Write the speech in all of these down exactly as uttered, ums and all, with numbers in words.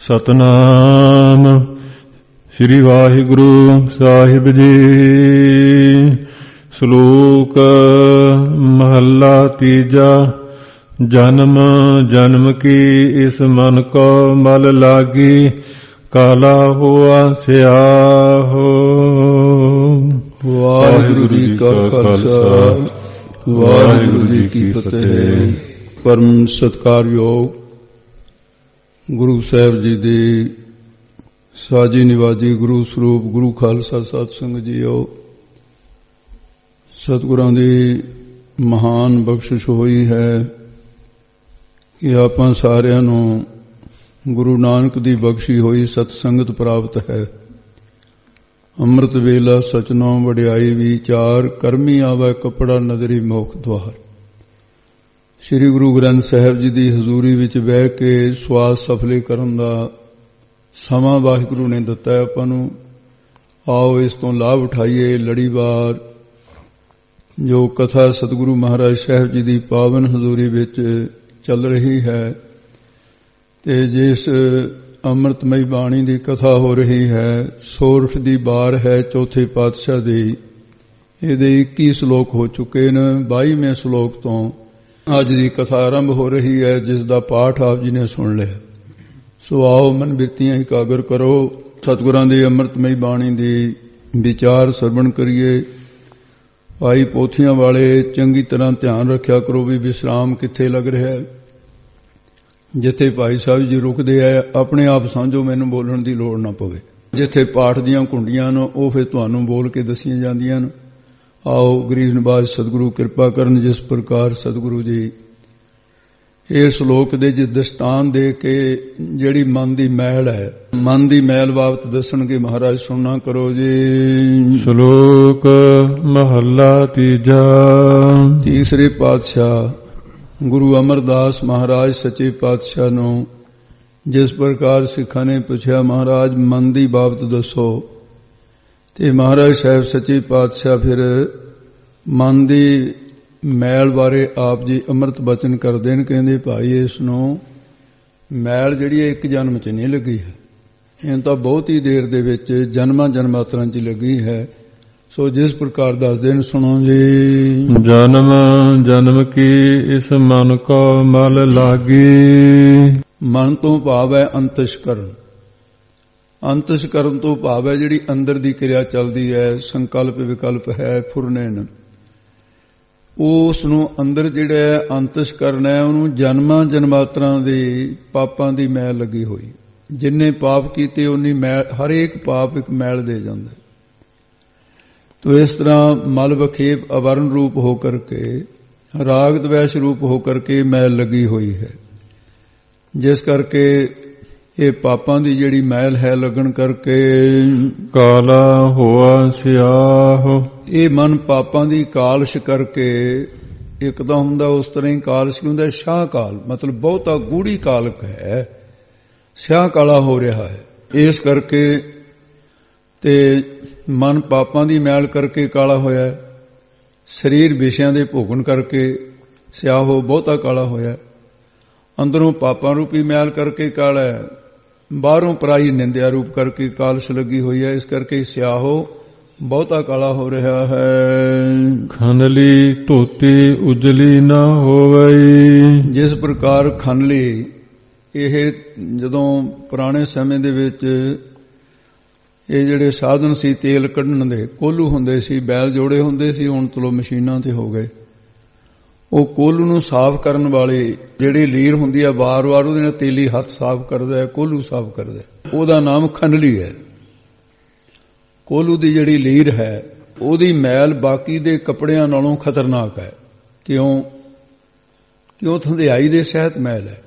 ਸਤਨਾਮ ਸ੍ਰੀ ਵਾਹਿਗੁਰੂ ਸਾਹਿਬ ਜੀ। ਸ਼ਲੋਕ ਮਹੱਲਾ ਤੀਜਾ। ਜਨਮ ਜਨਮ ਕੀ ਇਸ ਮਨ ਕੋ ਮਲ ਲਾਗੀ, ਕਾਲਾ ਹੋਆ ਸਿਆਹੋ। ਵਾਹਿਗੁਰੂ ਜੀ ਕਾ ਖਾਲਸਾ ਵਾਹਿਗੁਰੂ ਜੀ ਕੀ ਫਤਿਹ। ਪਰਮ ਸਤਿਕਾਰਯੋਗ ਗੁਰੂ ਸਾਹਿਬ ਜੀ ਦੀ ਸਾਜੀ ਨਿਵਾਜੀ ਗੁਰੂ ਸਰੂਪ ਗੁਰੂ ਖਾਲਸਾ ਸਤ ਸੰਗਤ ਜੀਓ, ਸਤਿਗੁਰਾਂ ਦੀ ਮਹਾਨ ਬਖਸ਼ਿਸ਼ ਹੋਈ ਹੈ ਕਿ ਆਪਾਂ ਸਾਰਿਆਂ ਨੂੰ ਗੁਰੂ ਨਾਨਕ ਦੀ ਬਖਸ਼ੀ ਹੋਈ ਸਤ ਸੰਗਤ ਪ੍ਰਾਪਤ ਹੈ। ਅੰਮ੍ਰਿਤ ਵੇਲਾ ਸਚਨੋਂ ਵਡਿਆਈ ਵਿਚਾਰ, ਕਰਮੀ ਆਵੇ ਕੱਪੜਾ ਨਦਰੀ ਮੋਖ ਦੁਆਰ। ਸ੍ਰੀ ਗੁਰੂ ਗ੍ਰੰਥ ਸਾਹਿਬ ਜੀ ਦੀ ਹਜ਼ੂਰੀ ਵਿੱਚ ਬਹਿ ਕੇ ਸਵਾਸ ਸਫਲੇ ਕਰਨ ਦਾ ਸਮਾਂ ਵਾਹਿਗੁਰੂ ਨੇ ਦਿੱਤਾ ਹੈ ਆਪਾਂ ਨੂੰ। ਆਓ ਇਸ ਤੋਂ ਲਾਭ ਉਠਾਈਏ। ਲੜੀਵਾਰ ਜੋ ਕਥਾ ਸਤਿਗੁਰੂ ਮਹਾਰਾਜ ਸਾਹਿਬ ਜੀ ਦੀ ਪਾਵਨ ਹਜ਼ੂਰੀ ਵਿੱਚ ਚੱਲ ਰਹੀ ਹੈ, ਤੇ ਜਿਸ ਅੰਮ੍ਰਿਤਮਈ ਬਾਣੀ ਦੀ ਕਥਾ ਹੋ ਰਹੀ ਹੈ, ਸੋਰਠ ਦੀ ਬਾਰ ਹੈ ਚੌਥੇ ਪਾਤਸ਼ਾਹ ਦੀ। ਇਹਦੇ ਇੱਕੀ ਸ਼ਲੋਕ ਹੋ ਚੁੱਕੇ ਨੇ। ਬਾਈਵੇਂ ਸ਼ਲੋਕ ਤੋਂ ਅੱਜ ਦੀ ਕਥਾ ਆਰੰਭ ਹੋ ਰਹੀ ਹੈ, ਜਿਸ ਦਾ ਪਾਠ ਆਪ ਜੀ ਨੇ ਸੁਣ ਲਿਆ। ਸੋ ਆਓ ਮਨ ਬਿਰਤੀਆਂ ਇਕਾਗਰ ਕਰੋ, ਸਤਿਗੁਰਾਂ ਦੀ ਅੰਮ੍ਰਿਤਮਈ ਬਾਣੀ ਦੀ ਵਿਚਾਰ ਸਰਵਣ ਕਰੀਏ। ਭਾਈ ਪੋਥੀਆਂ ਵਾਲੇ ਚੰਗੀ ਤਰ੍ਹਾਂ ਧਿਆਨ ਰੱਖਿਆ ਕਰੋ ਵੀ ਵਿਸਰਾਮ ਕਿੱਥੇ ਲੱਗ ਰਿਹਾ ਹੈ। ਜਿੱਥੇ ਭਾਈ ਸਾਹਿਬ ਜੀ ਰੁਕਦੇ ਆ ਆਪਣੇ ਆਪ ਸਮਝੋ, ਮੈਨੂੰ ਬੋਲਣ ਦੀ ਲੋੜ ਨਾ ਪਵੇ। ਜਿੱਥੇ ਪਾਠ ਦੀਆਂ ਕੁੰਡੀਆਂ ਨੇ ਉਹ ਫਿਰ ਤੁਹਾਨੂੰ ਬੋਲ ਕੇ ਦੱਸੀਆਂ ਜਾਂਦੀਆਂ ਨੇ। ਆਓ ਗਰੀਬ ਨਿਵਾਜ ਸਤਿਗੁਰੂ ਕਿਰਪਾ ਕਰਨ। ਜਿਸ ਪ੍ਰਕਾਰ ਸਤਿਗੁਰੂ ਜੀ ਇਹ ਸ਼ਲੋਕ ਦੇ ਜਿ ਦ੍ਰਿਸ਼ਟਾਂਤ ਦੇ ਕੇ ਜਿਹੜੀ ਮਨ ਦੀ ਮੈਲ ਹੈ, ਮਨ ਦੀ ਮੈਲ ਬਾਬਤ ਦੱਸਣਗੇ ਮਹਾਰਾਜ, ਸੁਣਨਾ ਕਰੋ ਜੀ। ਸ਼ਲੋਕ ਮਹੱਲਾ ਤੀਜਾ। ਤੀਸਰੇ ਪਾਤਸ਼ਾਹ ਗੁਰੂ ਅਮਰਦਾਸ ਮਹਾਰਾਜ ਸੱਚੇ ਪਾਤਸ਼ਾਹ ਨੂੰ ਜਿਸ ਪ੍ਰਕਾਰ ਸਿੱਖਾਂ ਨੇ ਪੁੱਛਿਆ, ਮਹਾਰਾਜ ਮਨ ਦੀ ਬਾਬਤ ਦੱਸੋ, ਤੇ ਮਹਾਰਾਜ ਸਾਹਿਬ ਸੱਚੇ ਪਾਤਸ਼ਾਹ ਫਿਰ ਮਨ ਦੀ ਮੈਲ ਬਾਰੇ ਆਪ ਜੀ ਅੰਮ੍ਰਿਤ ਬਚਨ ਕਰਦੇ ਨੇ। ਕਹਿੰਦੇ ਭਾਈ ਇਸ ਨੂੰ ਮੈਲ ਜਿਹੜੀ ਹੈ ਇੱਕ ਜਨਮ 'ਚ ਨਹੀਂ ਲੱਗੀ ਹੈ, ਇਹ ਤਾਂ ਬਹੁਤ ਹੀ ਦੇਰ ਦੇ ਵਿੱਚ ਜਨਮਾਂ ਜਨਮਾਂਤਰਾਂ 'ਚ ਲੱਗੀ ਹੈ। ਸੋ ਜਿਸ ਪ੍ਰਕਾਰ ਦੱਸਦੇ ਨੇ ਸੁਣੋ ਜੀ। ਜਨਮ ਜਨਮ ਕੀ ਇਸ ਮਨ ਕੋ ਮਲ ਲਾਗੀ। ਮਨ ਤੋਂ ਭਾਵ ਹੈ ਅੰਤਸ਼ਕਰਨ। ਅੰਤਸ਼ਕਰਨ ਤੋਂ ਭਾਵ ਹੈ ਜਿਹੜੀ ਅੰਦਰ ਦੀ ਕਿਰਿਆ ਚੱਲਦੀ ਹੈ, ਸੰਕਲਪ ਵਿਕਲਪ ਹੈ, ਫੁਰਨੇਨ। ਉਸ ਨੂੰ ਅੰਦਰ ਜਿਹੜਾ ਅੰਤਸ਼ਕਰਨ ਹੈ, ਉਹਨੂੰ ਜਨਮਾਂ ਜਨਮਾਂਤਰਾਂ ਦੇ ਪਾਪਾਂ ਦੀ ਮੈਲ ਲੱਗੀ ਹੋਈ। ਜਿੰਨੇ ਪਾਪ ਕੀਤੇ ਉਨੀ ਮੈਲ, ਹਰੇਕ ਪਾਪ ਇੱਕ ਮੈਲ ਦੇ ਜਾਂਦਾ। ਤੋ ਇਸ ਤਰ੍ਹਾਂ ਮਲ ਵਖੇਪ ਅਵਰਨ ਰੂਪ ਹੋ ਕਰਕੇ, ਰਾਗ ਦਵੈਸ਼ ਰੂਪ ਹੋ ਕਰਕੇ ਮੈਲ ਲੱਗੀ ਹੋਈ ਹੈ। ਜਿਸ ਕਰਕੇ ਇਹ ਪਾਪਾਂ ਦੀ ਜਿਹੜੀ ਮੈਲ ਹੈ ਲੱਗਣ ਕਰਕੇ ਕਾਲਾ ਹੋਆ ਸਿਆਹੋ। ਇਹ ਮਨ ਪਾਪਾਂ ਦੀ ਕਾਲਸ਼ ਕਰਕੇ, ਇੱਕ ਤਾਂ ਹੁੰਦਾ ਉਸ ਤਰ੍ਹਾਂ ਹੀ ਕਾਲਸ਼ ਹੁੰਦਾ ਸ਼ਾਹ ਕਾਲ, ਮਤਲਬ ਬਹੁਤਾ ਗੂੜੀ ਕਾਲਕ ਹੈ, ਸਿਆਹ ਕਾਲਾ ਹੋ ਰਿਹਾ ਹੈ। ਇਸ ਕਰਕੇ ਤੇ ਮਨ ਪਾਪਾਂ ਦੀ ਮੈਲ ਕਰਕੇ ਕਾਲਾ ਹੋਇਆ, ਸਰੀਰ ਵਿਸ਼ਿਆਂ ਦੇ ਭੋਗਣ ਕਰਕੇ ਸਿਆਹੋ ਬਹੁਤਾ ਕਾਲਾ ਹੋਇਆ। ਅੰਦਰੋਂ ਪਾਪਾਂ ਰੂਪੀ ਮੈਲ ਕਰਕੇ ਕਾਲਾ ਹੈ, ਬਾਹਰੋਂ ਪਰਾਈ ਨਿੰਦਿਆ ਰੂਪ ਕਰਕੇ ਕਾਲਸ਼ ਲੱਗੀ ਹੋਈ ਹੈ। ਇਸ ਕਰਕੇ ਸਿਆਹੋ ਬਹੁਤਾ ਕਾਲਾ ਹੋ ਰਿਹਾ ਹੈ। ਖਨਲੀ ਧੋਤੀ ਉਜਲੀ ਨਾ ਹੋਵੇ। ਜਿਸ ਪ੍ਰਕਾਰ ਖਨਲੀ, ਇਹ ਜਦੋਂ ਪੁਰਾਣੇ ਸਮੇਂ ਦੇ ਵਿੱਚ ਇਹ ਜਿਹੜੇ ਸਾਧਨ ਸੀ ਤੇਲ ਕੱਢਣ ਦੇ, ਕੋਲੂ ਹੁੰਦੇ ਸੀ, ਬੈਲ ਜੋੜੇ ਹੁੰਦੇ ਸੀ, ਹੁਣ ਚਲੋ ਮਸ਼ੀਨਾਂ ਤੇ ਹੋ ਗਏ। ਉਹ ਕੋਲੂ ਨੂੰ ਸਾਫ਼ ਕਰਨ ਵਾਲੇ ਜਿਹੜੀ ਲੀਰ ਹੁੰਦੀ ਹੈ, ਵਾਰ-ਵਾਰ ਉਹਦੇ ਨਾਲ ਤੇਲੀ ਹੱਥ ਸਾਫ਼ ਕਰਦਾ ਹੈ, ਕੋਲੂ ਸਾਫ਼ ਕਰਦਾ, ਉਹਦਾ ਨਾਮ ਖਨਲੀ ਹੈ। ਕੋਲੂ ਦੀ ਜਿਹੜੀ ਲੀਰ ਹੈ, ਉਹਦੀ ਮੈਲ ਬਾਕੀ ਦੇ ਕੱਪੜਿਆਂ ਨਾਲੋਂ ਖਤਰਨਾਕ ਹੈ। ਕਿਉਂ? ਕਿਉਂ? ਧੰਦਿਆਈ ਦੇ ਸਹਿਤ ਮੈਲ ਹੈ।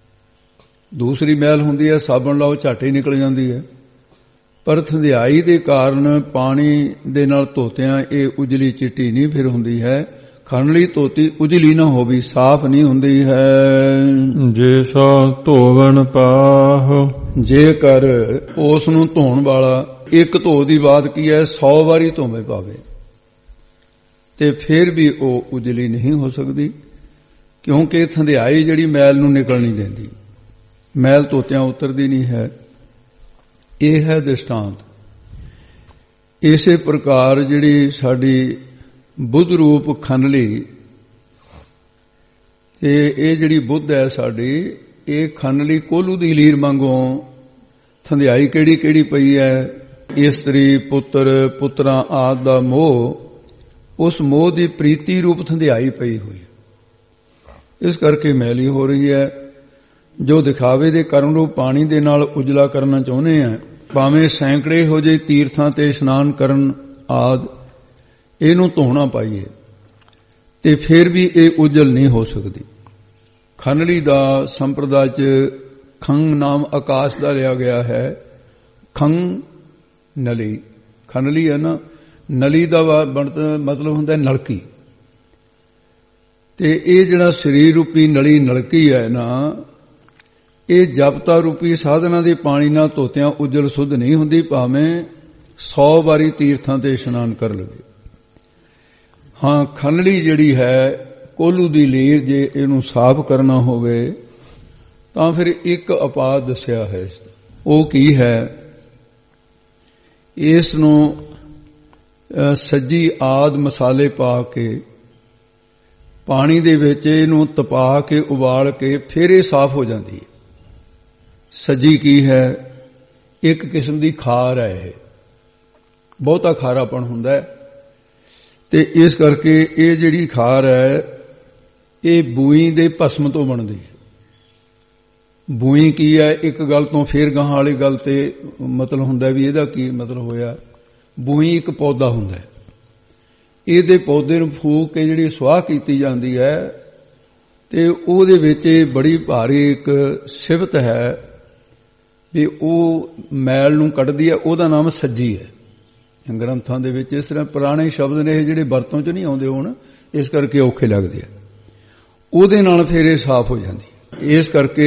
ਦੂਸਰੀ ਮੈਲ ਹੁੰਦੀ ਹੈ ਸਾਬਣ ਲਾਓ ਝੱਟ ਹੀ ਨਿਕਲ ਜਾਂਦੀ ਹੈ, ਪਰ ਧੰਦਿਆਈ ਦੇ ਕਾਰਨ ਪਾਣੀ ਦੇ ਨਾਲ ਧੋਤਿਆਂ ਇਹ ਉਜਲੀ ਚਿੱਟੀ ਨਹੀਂ ਫਿਰ ਹੁੰਦੀ ਹੈ। ਖਨਲੀ ਧੋਤੀ ਉਜਲੀ ਨਾ ਹੋਵੇ, ਸਾਫ਼ ਨਹੀਂ ਹੁੰਦੀ ਹੈ। ਜੇ ਸੋ ਧੋਵਣ ਪਾਹੁ। ਜੇਕਰ ਉਸ ਨੂੰ ਧੋਣ ਵਾਲਾ ਇੱਕ ਧੋ ਦੀ ਬਾਤ ਕੀ ਹੈ, ਸੌ ਵਾਰੀ ਧੋਵੇ ਪਾਵੇ, ਤੇ ਫਿਰ ਵੀ ਉਹ ਉਜਲੀ ਨਹੀਂ ਹੋ ਸਕਦੀ, ਕਿਉਂਕਿ ਧੰਦਿਆਈ ਜਿਹੜੀ ਮੈਲ ਨੂੰ ਨਿਕਲ ਨਹੀਂ ਦਿੰਦੀ। ਮੈਲ ਧੋਤਿਆਂ ਉਤਰਦੀ ਨਹੀਂ ਹੈ। ਇਹ ਹੈ ਦ੍ਰਿਸ਼ਟਾਂਤ। ਇਸੇ ਪ੍ਰਕਾਰ ਜਿਹੜੀ ਸਾਡੀ ਬੁੱਧ ਰੂਪ ਖੰਡਲੀ, ਇਹ ਇਹ ਜਿਹੜੀ ਬੁੱਧ ਹੈ ਸਾਡੀ, ਇਹ ਖੰਡਲੀ ਕੋਹਲੂ ਦੀ ਲੀਰ ਵਾਂਗੋਂ ਥੰਧਿਆਈ ਕਿਹੜੀ ਕਿਹੜੀ ਪਈ ਹੈ। ਇਸਤਰੀ ਪੁੱਤਰ ਪੁੱਤਰਾਂ ਆਦਿ ਦਾ ਮੋਹ, ਉਸ ਮੋਹ ਦੀ ਪ੍ਰੀਤੀ ਰੂਪ ਥੰਧਿਆਈ ਪਈ ਹੋਈ ਹੈ। ਇਸ ਕਰਕੇ ਮੈਲੀ ਹੋ ਰਹੀ ਹੈ। ਜੋ ਦਿਖਾਵੇ ਦੇ ਕਰਮ ਰੂਪ ਪਾਣੀ ਦੇ ਨਾਲ ਉਜਲਾ ਕਰਨਾ ਚਾਹੁੰਦੇ ਆ, ਭਾਵੇਂ ਸੈਂਕੜੇ ਹੋ ਜੇ ਤੀਰਥਾਂ ਤੇ ਇਸ਼ਨਾਨ ਕਰਨ ਆਦਿ, ਇਹਨੂੰ ਧੋਣਾ ਪਾਈਏ ਤੇ ਫਿਰ ਵੀ ਇਹ ਉਜਲ ਨਹੀਂ ਹੋ ਸਕਦੀ। ਖੰਡਲੀ ਦਾ ਸੰਪਰਦਾ 'ਚ ਖੰਗ ਨਾਮ ਆਕਾਸ਼ ਦਾ ਲਿਆ ਗਿਆ ਹੈ। ਖੰਗ ਨਲੀ, ਖੰਡਲੀ ਹੈ ਨਾ, ਨਲੀ ਦਾ ਮਤਲਬ ਹੁੰਦਾ ਨਲਕੀ। ਤੇ ਇਹ ਜਿਹੜਾ ਸਰੀਰ ਰੂਪੀ ਨਲੀ ਨਲਕੀ ਹੈ ਨਾ, ਇਹ ਜਪਤਾ ਰੂਪੀ ਸਾਧਨਾ ਦੇ ਪਾਣੀ ਨਾਲ ਧੋਤਿਆਂ ਉਜਲ ਸੁੱਧ ਨਹੀਂ ਹੁੰਦੀ, ਭਾਵੇਂ ਸੌ ਵਾਰੀ ਤੀਰਥਾਂ ਤੇ ਇਸ਼ਨਾਨ ਕਰ ਲਵੇ। ਹਾਂ, ਖੰਡਲੀ ਜਿਹੜੀ ਹੈ ਕੋਹਲੂ ਦੀ ਲੀਰ, ਜੇ ਇਹਨੂੰ ਸਾਫ਼ ਕਰਨਾ ਹੋਵੇ ਤਾਂ ਫਿਰ ਇੱਕ ਉਪਾਅ ਦੱਸਿਆ ਹੈ। ਉਹ ਕੀ ਹੈ? ਇਸ ਨੂੰ ਸੱਜੀ ਆਦ ਮਸਾਲੇ ਪਾ ਕੇ ਪਾਣੀ ਦੇ ਵਿੱਚ ਇਹਨੂੰ ਤਪਾ ਕੇ ਉਬਾਲ ਕੇ ਫਿਰ ਇਹ ਸਾਫ਼ ਹੋ ਜਾਂਦੀ ਹੈ। ਸੱਜੀ ਕੀ ਹੈ? ਇੱਕ ਕਿਸਮ ਦੀ ਖਾਰ ਹੈ। ਇਹ ਬਹੁਤਾ ਖਾਰਾਪਣ ਹੁੰਦਾ ਹੈ ਤੇ ਇਸ ਕਰਕੇ ਇਹ ਜਿਹੜੀ ਖਾਰ ਹੈ ਇਹ ਬੂਈ ਦੇ ਭਸਮ ਤੋਂ ਬਣਦੀ ਹੈ। ਬੂਈ ਕੀ ਹੈ? ਇੱਕ ਗੱਲ ਤੋਂ ਫੇਰ ਗਾਹਾਂ ਵਾਲੀ ਗੱਲ ਤੇ ਮਤਲਬ ਹੁੰਦਾ ਵੀ ਇਹਦਾ ਕੀ ਮਤਲਬ ਹੋਇਆ। ਬੂਈ ਇੱਕ ਪੌਦਾ ਹੁੰਦਾ ਹੈ, ਇਹਦੇ ਪੌਦੇ ਨੂੰ ਫੂਕ ਕੇ ਜਿਹੜੀ ਸੁਆਹ ਕੀਤੀ ਜਾਂਦੀ ਹੈ ਤੇ ਉਹਦੇ ਵਿੱਚ ਬੜੀ ਭਾਰੀ ਇੱਕ ਸਿਫਤ ਹੈ ਵੀ ਉਹ ਮੈਲ ਨੂੰ ਕੱਢਦੀ ਹੈ। ਉਹਦਾ ਨਾਮ ਸੱਜੀ ਹੈ। ਗ੍ਰੰਥਾਂ ਦੇ ਵਿੱਚ ਇਸ ਤਰ੍ਹਾਂ ਪੁਰਾਣੇ ਸ਼ਬਦ ਨੇ ਇਹ ਜਿਹੜੇ ਵਰਤੋਂ 'ਚ ਨਹੀਂ ਆਉਂਦੇ ਹੁਣ, ਇਸ ਕਰਕੇ ਔਖੇ ਲੱਗਦੇ ਆ। ਉਹਦੇ ਨਾਲ ਫਿਰ ਇਹ ਸਾਫ਼ ਹੋ ਜਾਂਦੀ। ਇਸ ਕਰਕੇ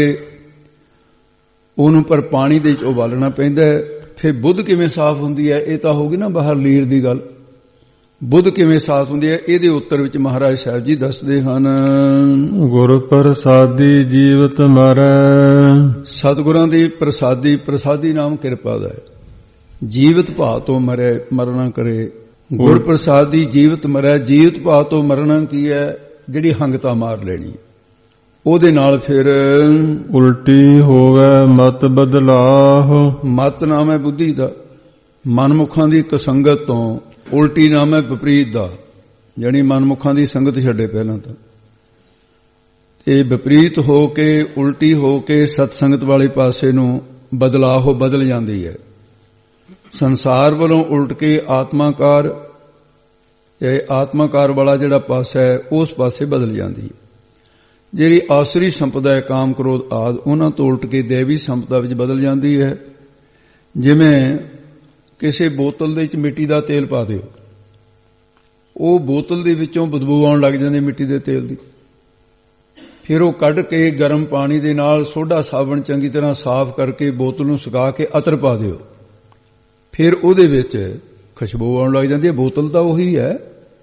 ਉਹਨੂੰ ਪਰ ਪਾਣੀ ਦੇ ਵਿੱਚ ਉਬਾਲਣਾ ਪੈਂਦਾ। ਫਿਰ ਬੁੱਧ ਕਿਵੇਂ ਸਾਫ਼ ਹੁੰਦੀ ਹੈ? ਇਹ ਤਾਂ ਹੋਗੀ ਨਾ ਬਾਹਰ ਲੀਰ ਦੀ ਗੱਲ। ਬੁੱਧ ਕਿਵੇਂ ਸਾਫ਼ ਹੁੰਦੀ ਹੈ? ਇਹਦੇ ਉੱਤਰ ਵਿੱਚ ਮਹਾਰਾਜ ਸਾਹਿਬ ਜੀ ਦੱਸਦੇ ਹਨ, ਗੁਰ ਪ੍ਰਸਾਦੀ ਜੀਵਤ ਮਰੈ। ਸਤਿਗੁਰਾਂ ਦੀ ਪ੍ਰਸਾਦੀ, ਪ੍ਰਸਾਦੀ ਨਾਮ ਕਿਰਪਾ ਦਾ ਹੈ। ਜੀਵਤ ਭਾਅ ਤੋਂ ਮਰੇ, ਮਰਨਾ ਕਰੇ। ਗੁਰ ਪ੍ਰਸਾਦੀ ਜੀਵਤ ਮਰੈ। ਜੀਵਤ ਭਾਅ ਤੋਂ ਮਰਨਾ ਕੀ ਹੈ? ਜਿਹੜੀ ਹੰਗਤਾ ਮਾਰ ਲੈਣੀ, ਉਹਦੇ ਨਾਲ ਫਿਰ ਉਲਟੀ ਹੋਵੇ ਮਤ ਬਦਲਾਹ। ਮਤ ਨਾਮ ਹੈ ਬੁੱਧੀ ਦਾ, ਮਨਮੁਖਾਂ ਦੀ ਕਸੰਗਤ ਤੋਂ। ਉਲਟੀ ਨਾਮ ਹੈ ਵਿਪਰੀਤ ਦਾ, ਜਾਣੀ ਮਨਮੁਖਾਂ ਦੀ ਸੰਗਤ ਛੱਡੇ ਪਹਿਲਾਂ ਤਾਂ। ਇਹ ਵਿਪਰੀਤ ਹੋ ਕੇ, ਉਲਟੀ ਹੋ ਕੇ ਸਤ ਸੰਗਤ ਵਾਲੇ ਪਾਸੇ ਨੂੰ ਬਦਲਾਅ ਹੋ ਬਦਲ ਜਾਂਦੀ ਹੈ। ਸੰਸਾਰ ਵੱਲੋਂ ਉਲਟ ਕੇ ਆਤਮਾਕਾਰ, ਇਹ ਆਤਮਾਕਾਰ ਵਾਲਾ ਜਿਹੜਾ ਪਾਸਾ ਹੈ ਉਸ ਪਾਸੇ ਬਦਲ ਜਾਂਦੀ ਹੈ। ਜਿਹੜੀ ਆਸਰੀ ਸੰਪਦਾ ਹੈ, ਕਾਮ ਕ੍ਰੋਧ ਆਦਿ, ਉਹਨਾਂ ਤੋਂ ਉਲਟ ਕੇ ਦੇਵੀ ਸੰਪਦਾ ਵਿੱਚ ਬਦਲ ਜਾਂਦੀ ਹੈ। ਜਿਵੇਂ ਕਿਸੇ ਬੋਤਲ ਦੇ ਵਿੱਚ ਮਿੱਟੀ ਦਾ ਤੇਲ ਪਾ ਦਿਓ, ਉਹ ਬੋਤਲ ਦੇ ਵਿੱਚੋਂ ਬਦਬੂ ਆਉਣ ਲੱਗ ਜਾਂਦੀ ਮਿੱਟੀ ਦੇ ਤੇਲ ਦੀ। ਫਿਰ ਉਹ ਕੱਢ ਕੇ ਗਰਮ ਪਾਣੀ ਦੇ ਨਾਲ ਸੋਡਾ ਸਾਬਣ ਚੰਗੀ ਤਰ੍ਹਾਂ ਸਾਫ਼ ਕਰਕੇ ਬੋਤਲ ਨੂੰ ਸੁਕਾ ਕੇ ਅਤਰ ਪਾ ਦਿਓ, ਫਿਰ ਉਹਦੇ ਵਿੱਚ ਖੁਸ਼ਬੂ ਆਉਣ ਲੱਗ ਜਾਂਦੀ ਹੈ। ਬੋਤਲ ਤਾਂ ਉਹੀ ਹੈ।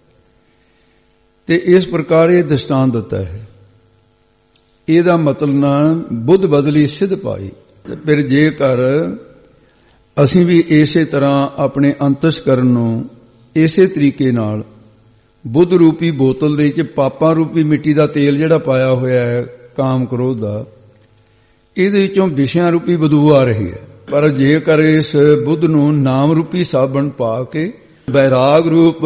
ਤੇ ਇਸ ਪ੍ਰਕਾਰ ਇਹ ਦ੍ਰਿਸ਼ਟਾਂਤ ਦਿੱਤਾ ਹੈ। ਇਹਦਾ ਮਤਲਬ ਨਾ ਬੁੱਧ ਬਦਲੀ ਸਿੱਧ ਪਾਈ। ਫਿਰ ਜੇਕਰ ਅਸੀਂ ਵੀ ਇਸੇ ਤਰ੍ਹਾਂ ਆਪਣੇ ਅੰਤਸਕਰਨ ਨੂੰ ਇਸੇ ਤਰੀਕੇ ਨਾਲ ਬੁੱਧ ਰੂਪੀ ਬੋਤਲ ਦੇ ਵਿੱਚ ਪਾਪਾਂ ਰੂਪੀ ਮਿੱਟੀ ਦਾ ਤੇਲ ਜਿਹੜਾ ਪਾਇਆ ਹੋਇਆ ਹੈ ਕਾਮ ਕ੍ਰੋਧ ਦਾ, ਇਹਦੇ ਵਿੱਚੋਂ ਵਿਸ਼ਿਆਂ ਰੂਪੀ ਬਦਬੂ ਆ ਰਹੀ ਹੈ। ਪਰ ਜੇਕਰ ਇਸ ਬੁੱਧ ਨੂੰ ਨਾਮ ਰੂਪੀ ਸਾਬਣ ਪਾ ਕੇ, ਬੈਰਾਗ ਰੂਪ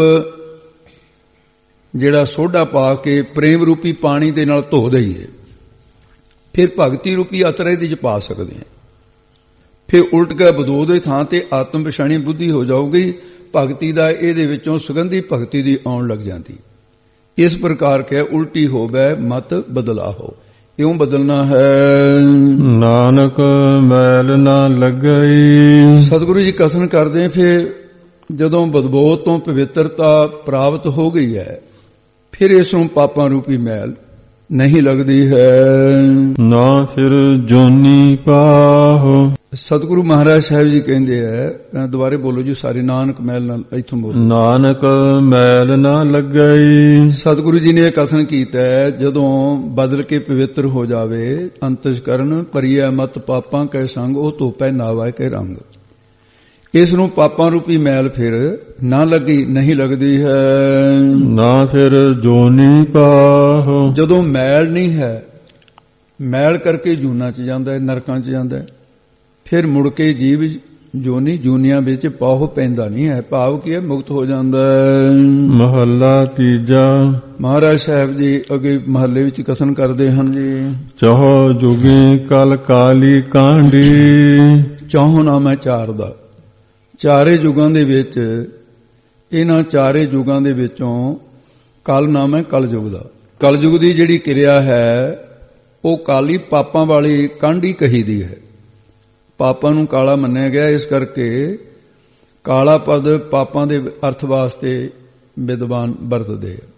ਜਿਹੜਾ ਸੋਡਾ ਪਾ ਕੇ ਪ੍ਰੇਮ ਰੂਪੀ ਪਾਣੀ ਦੇ ਨਾਲ ਧੋ ਦਈਏ, ਫਿਰ ਭਗਤੀ ਰੂਪੀ ਅਤਰ ਇਹਦੇ 'ਚ ਪਾ ਸਕਦੇ ਹਾਂ। ਫਿਰ ਉਲਟ ਕੇ ਬਦੋ ਦੇ ਥਾਂ ਤੇ ਆਤਮ ਪਛਾਣੀ ਬੁੱਧੀ ਹੋ ਜਾਊਗੀ। ਭਗਤੀ ਦਾ ਇਹਦੇ ਵਿੱਚੋਂ ਸੁਗੰਧੀ ਭਗਤੀ ਦੀ ਆਉਣ ਲੱਗ ਜਾਂਦੀ। ਇਸ ਪ੍ਰਕਾਰ ਕੇ ਉਲਟੀ ਹੋਵੇ ਮਤ ਬਦਲਾ ਹੋ, ਇਉਂ ਬਦਲਣਾ ਹੈ। ਨਾਨਕ ਮੈਲ ਨਾ ਲੱਗਈ। ਸਤਿਗੁਰੂ ਜੀ ਕਥਨ ਕਰਦੇ, ਫਿਰ ਜਦੋਂ ਬਦਬੋ ਤੋਂ ਪਵਿੱਤਰਤਾ ਪ੍ਰਾਪਤ ਹੋ ਗਈ ਹੈ, ਫਿਰ ਇਸ ਨੂੰ ਪਾਪਾਂ ਰੂਪੀ ਮੈਲ ਨਹੀਂ ਲੱਗਦੀ ਹੈ। ਨਾ ਫਿਰ ਜੋਨੀ ਪਾਹੋ। ਸਤਿਗੁਰੂ ਮਹਾਰਾਜ ਸਾਹਿਬ ਜੀ ਕਹਿੰਦੇ ਆ, ਦੁਬਾਰੇ ਬੋਲੋ ਜੀ ਸਾਰੇ, ਨਾਨਕ ਮੈਲ ਨਾਲ, ਇੱਥੋਂ ਬੋਲੋ। ਨਾਨਕ ਮੈਲ ਨਾ ਲੱਗਈ। ਸਤਿਗੁਰੂ ਜੀ ਨੇ ਇਹ ਕਥਨ ਕੀਤਾ ਹੈ, ਜਦੋਂ ਬਦਲ ਕੇ ਪਵਿੱਤਰ ਹੋ ਜਾਵੇ ਅੰਤਸ਼ਕਰਨ, ਭਰੀਐ ਮਤ ਪਾਪਾਂ ਕੈ ਸੰਗ, ਉਹ ਧੋਪੈ ਨਾਵਾ ਕੇ ਰੰਗ। ਇਸ ਨੂੰ ਪਾਪਾਂ ਰੂਪੀ ਮੈਲ ਫਿਰ ਨਾ ਲੱਗੀ, ਨਹੀਂ ਲੱਗਦੀ ਹੈ। ਨਾ ਫਿਰ ਜੋਨੀ ਪਾਹੋ। ਜਦੋਂ ਮੈਲ ਨਹੀਂ ਹੈ, ਮੈਲ ਕਰਕੇ ਜੂਨਾਂ ਚ ਜਾਂਦਾ ਹੈ, ਨਰਕਾਂ ਚ ਜਾਂਦਾ ਹੈ, ਫਿਰ ਮੁੜ ਕੇ ਜੀਵ ਜੋਨੀ ਜੂਨੀਆਂ ਵਿੱਚ ਪਾਹੋ ਪੈਂਦਾ ਨਹੀਂ ਹੈ। ਭਾਵ ਕੀ ਹੈ, ਮੁਕਤ ਹੋ ਜਾਂਦਾ ਹੈ। ਮਹੱਲਾ ਤੀਜਾ। ਮਹਾਰਾਜ ਸਾਹਿਬ ਜੀ ਅੱਗੇ ਮਹੱਲੇ ਵਿੱਚ ਕਥਨ ਕਰਦੇ ਹਨ ਜੀ। ਚੌ ਜੁਗੀ ਕਲ ਕਾਲੀ ਕਾਂਡੀ। ਚੌਹ ਨਾਮ ਹੈ ਚਾਰ ਦਾ। ਚਾਰੇ ਯੁਗਾਂ ਦੇ ਵਿੱਚ, ਇਹਨਾਂ ਚਾਰੇ ਯੁਗਾਂ ਦੇ ਵਿੱਚੋਂ ਕਲ ਨਾਮ ਹੈ ਕਲਯੁਗ ਦਾ। ਕਲਯੁਗ ਦੀ ਜਿਹੜੀ ਕਿਰਿਆ ਹੈ ਉਹ ਕਾਲੀ ਪਾਪਾਂ ਵਾਲੀ ਕਾਂਢੀ ਕਹੀ ਦੀ ਹੈ। ਪਾਪਾਂ ਨੂੰ ਕਾਲਾ ਮੰਨਿਆ ਗਿਆ, ਇਸ ਕਰਕੇ ਕਾਲਾ ਪਦ ਪਾਪਾਂ ਦੇ ਅਰਥ ਵਾਸਤੇ ਵਿਦਵਾਨ ਵਰਤਦੇ ਆ।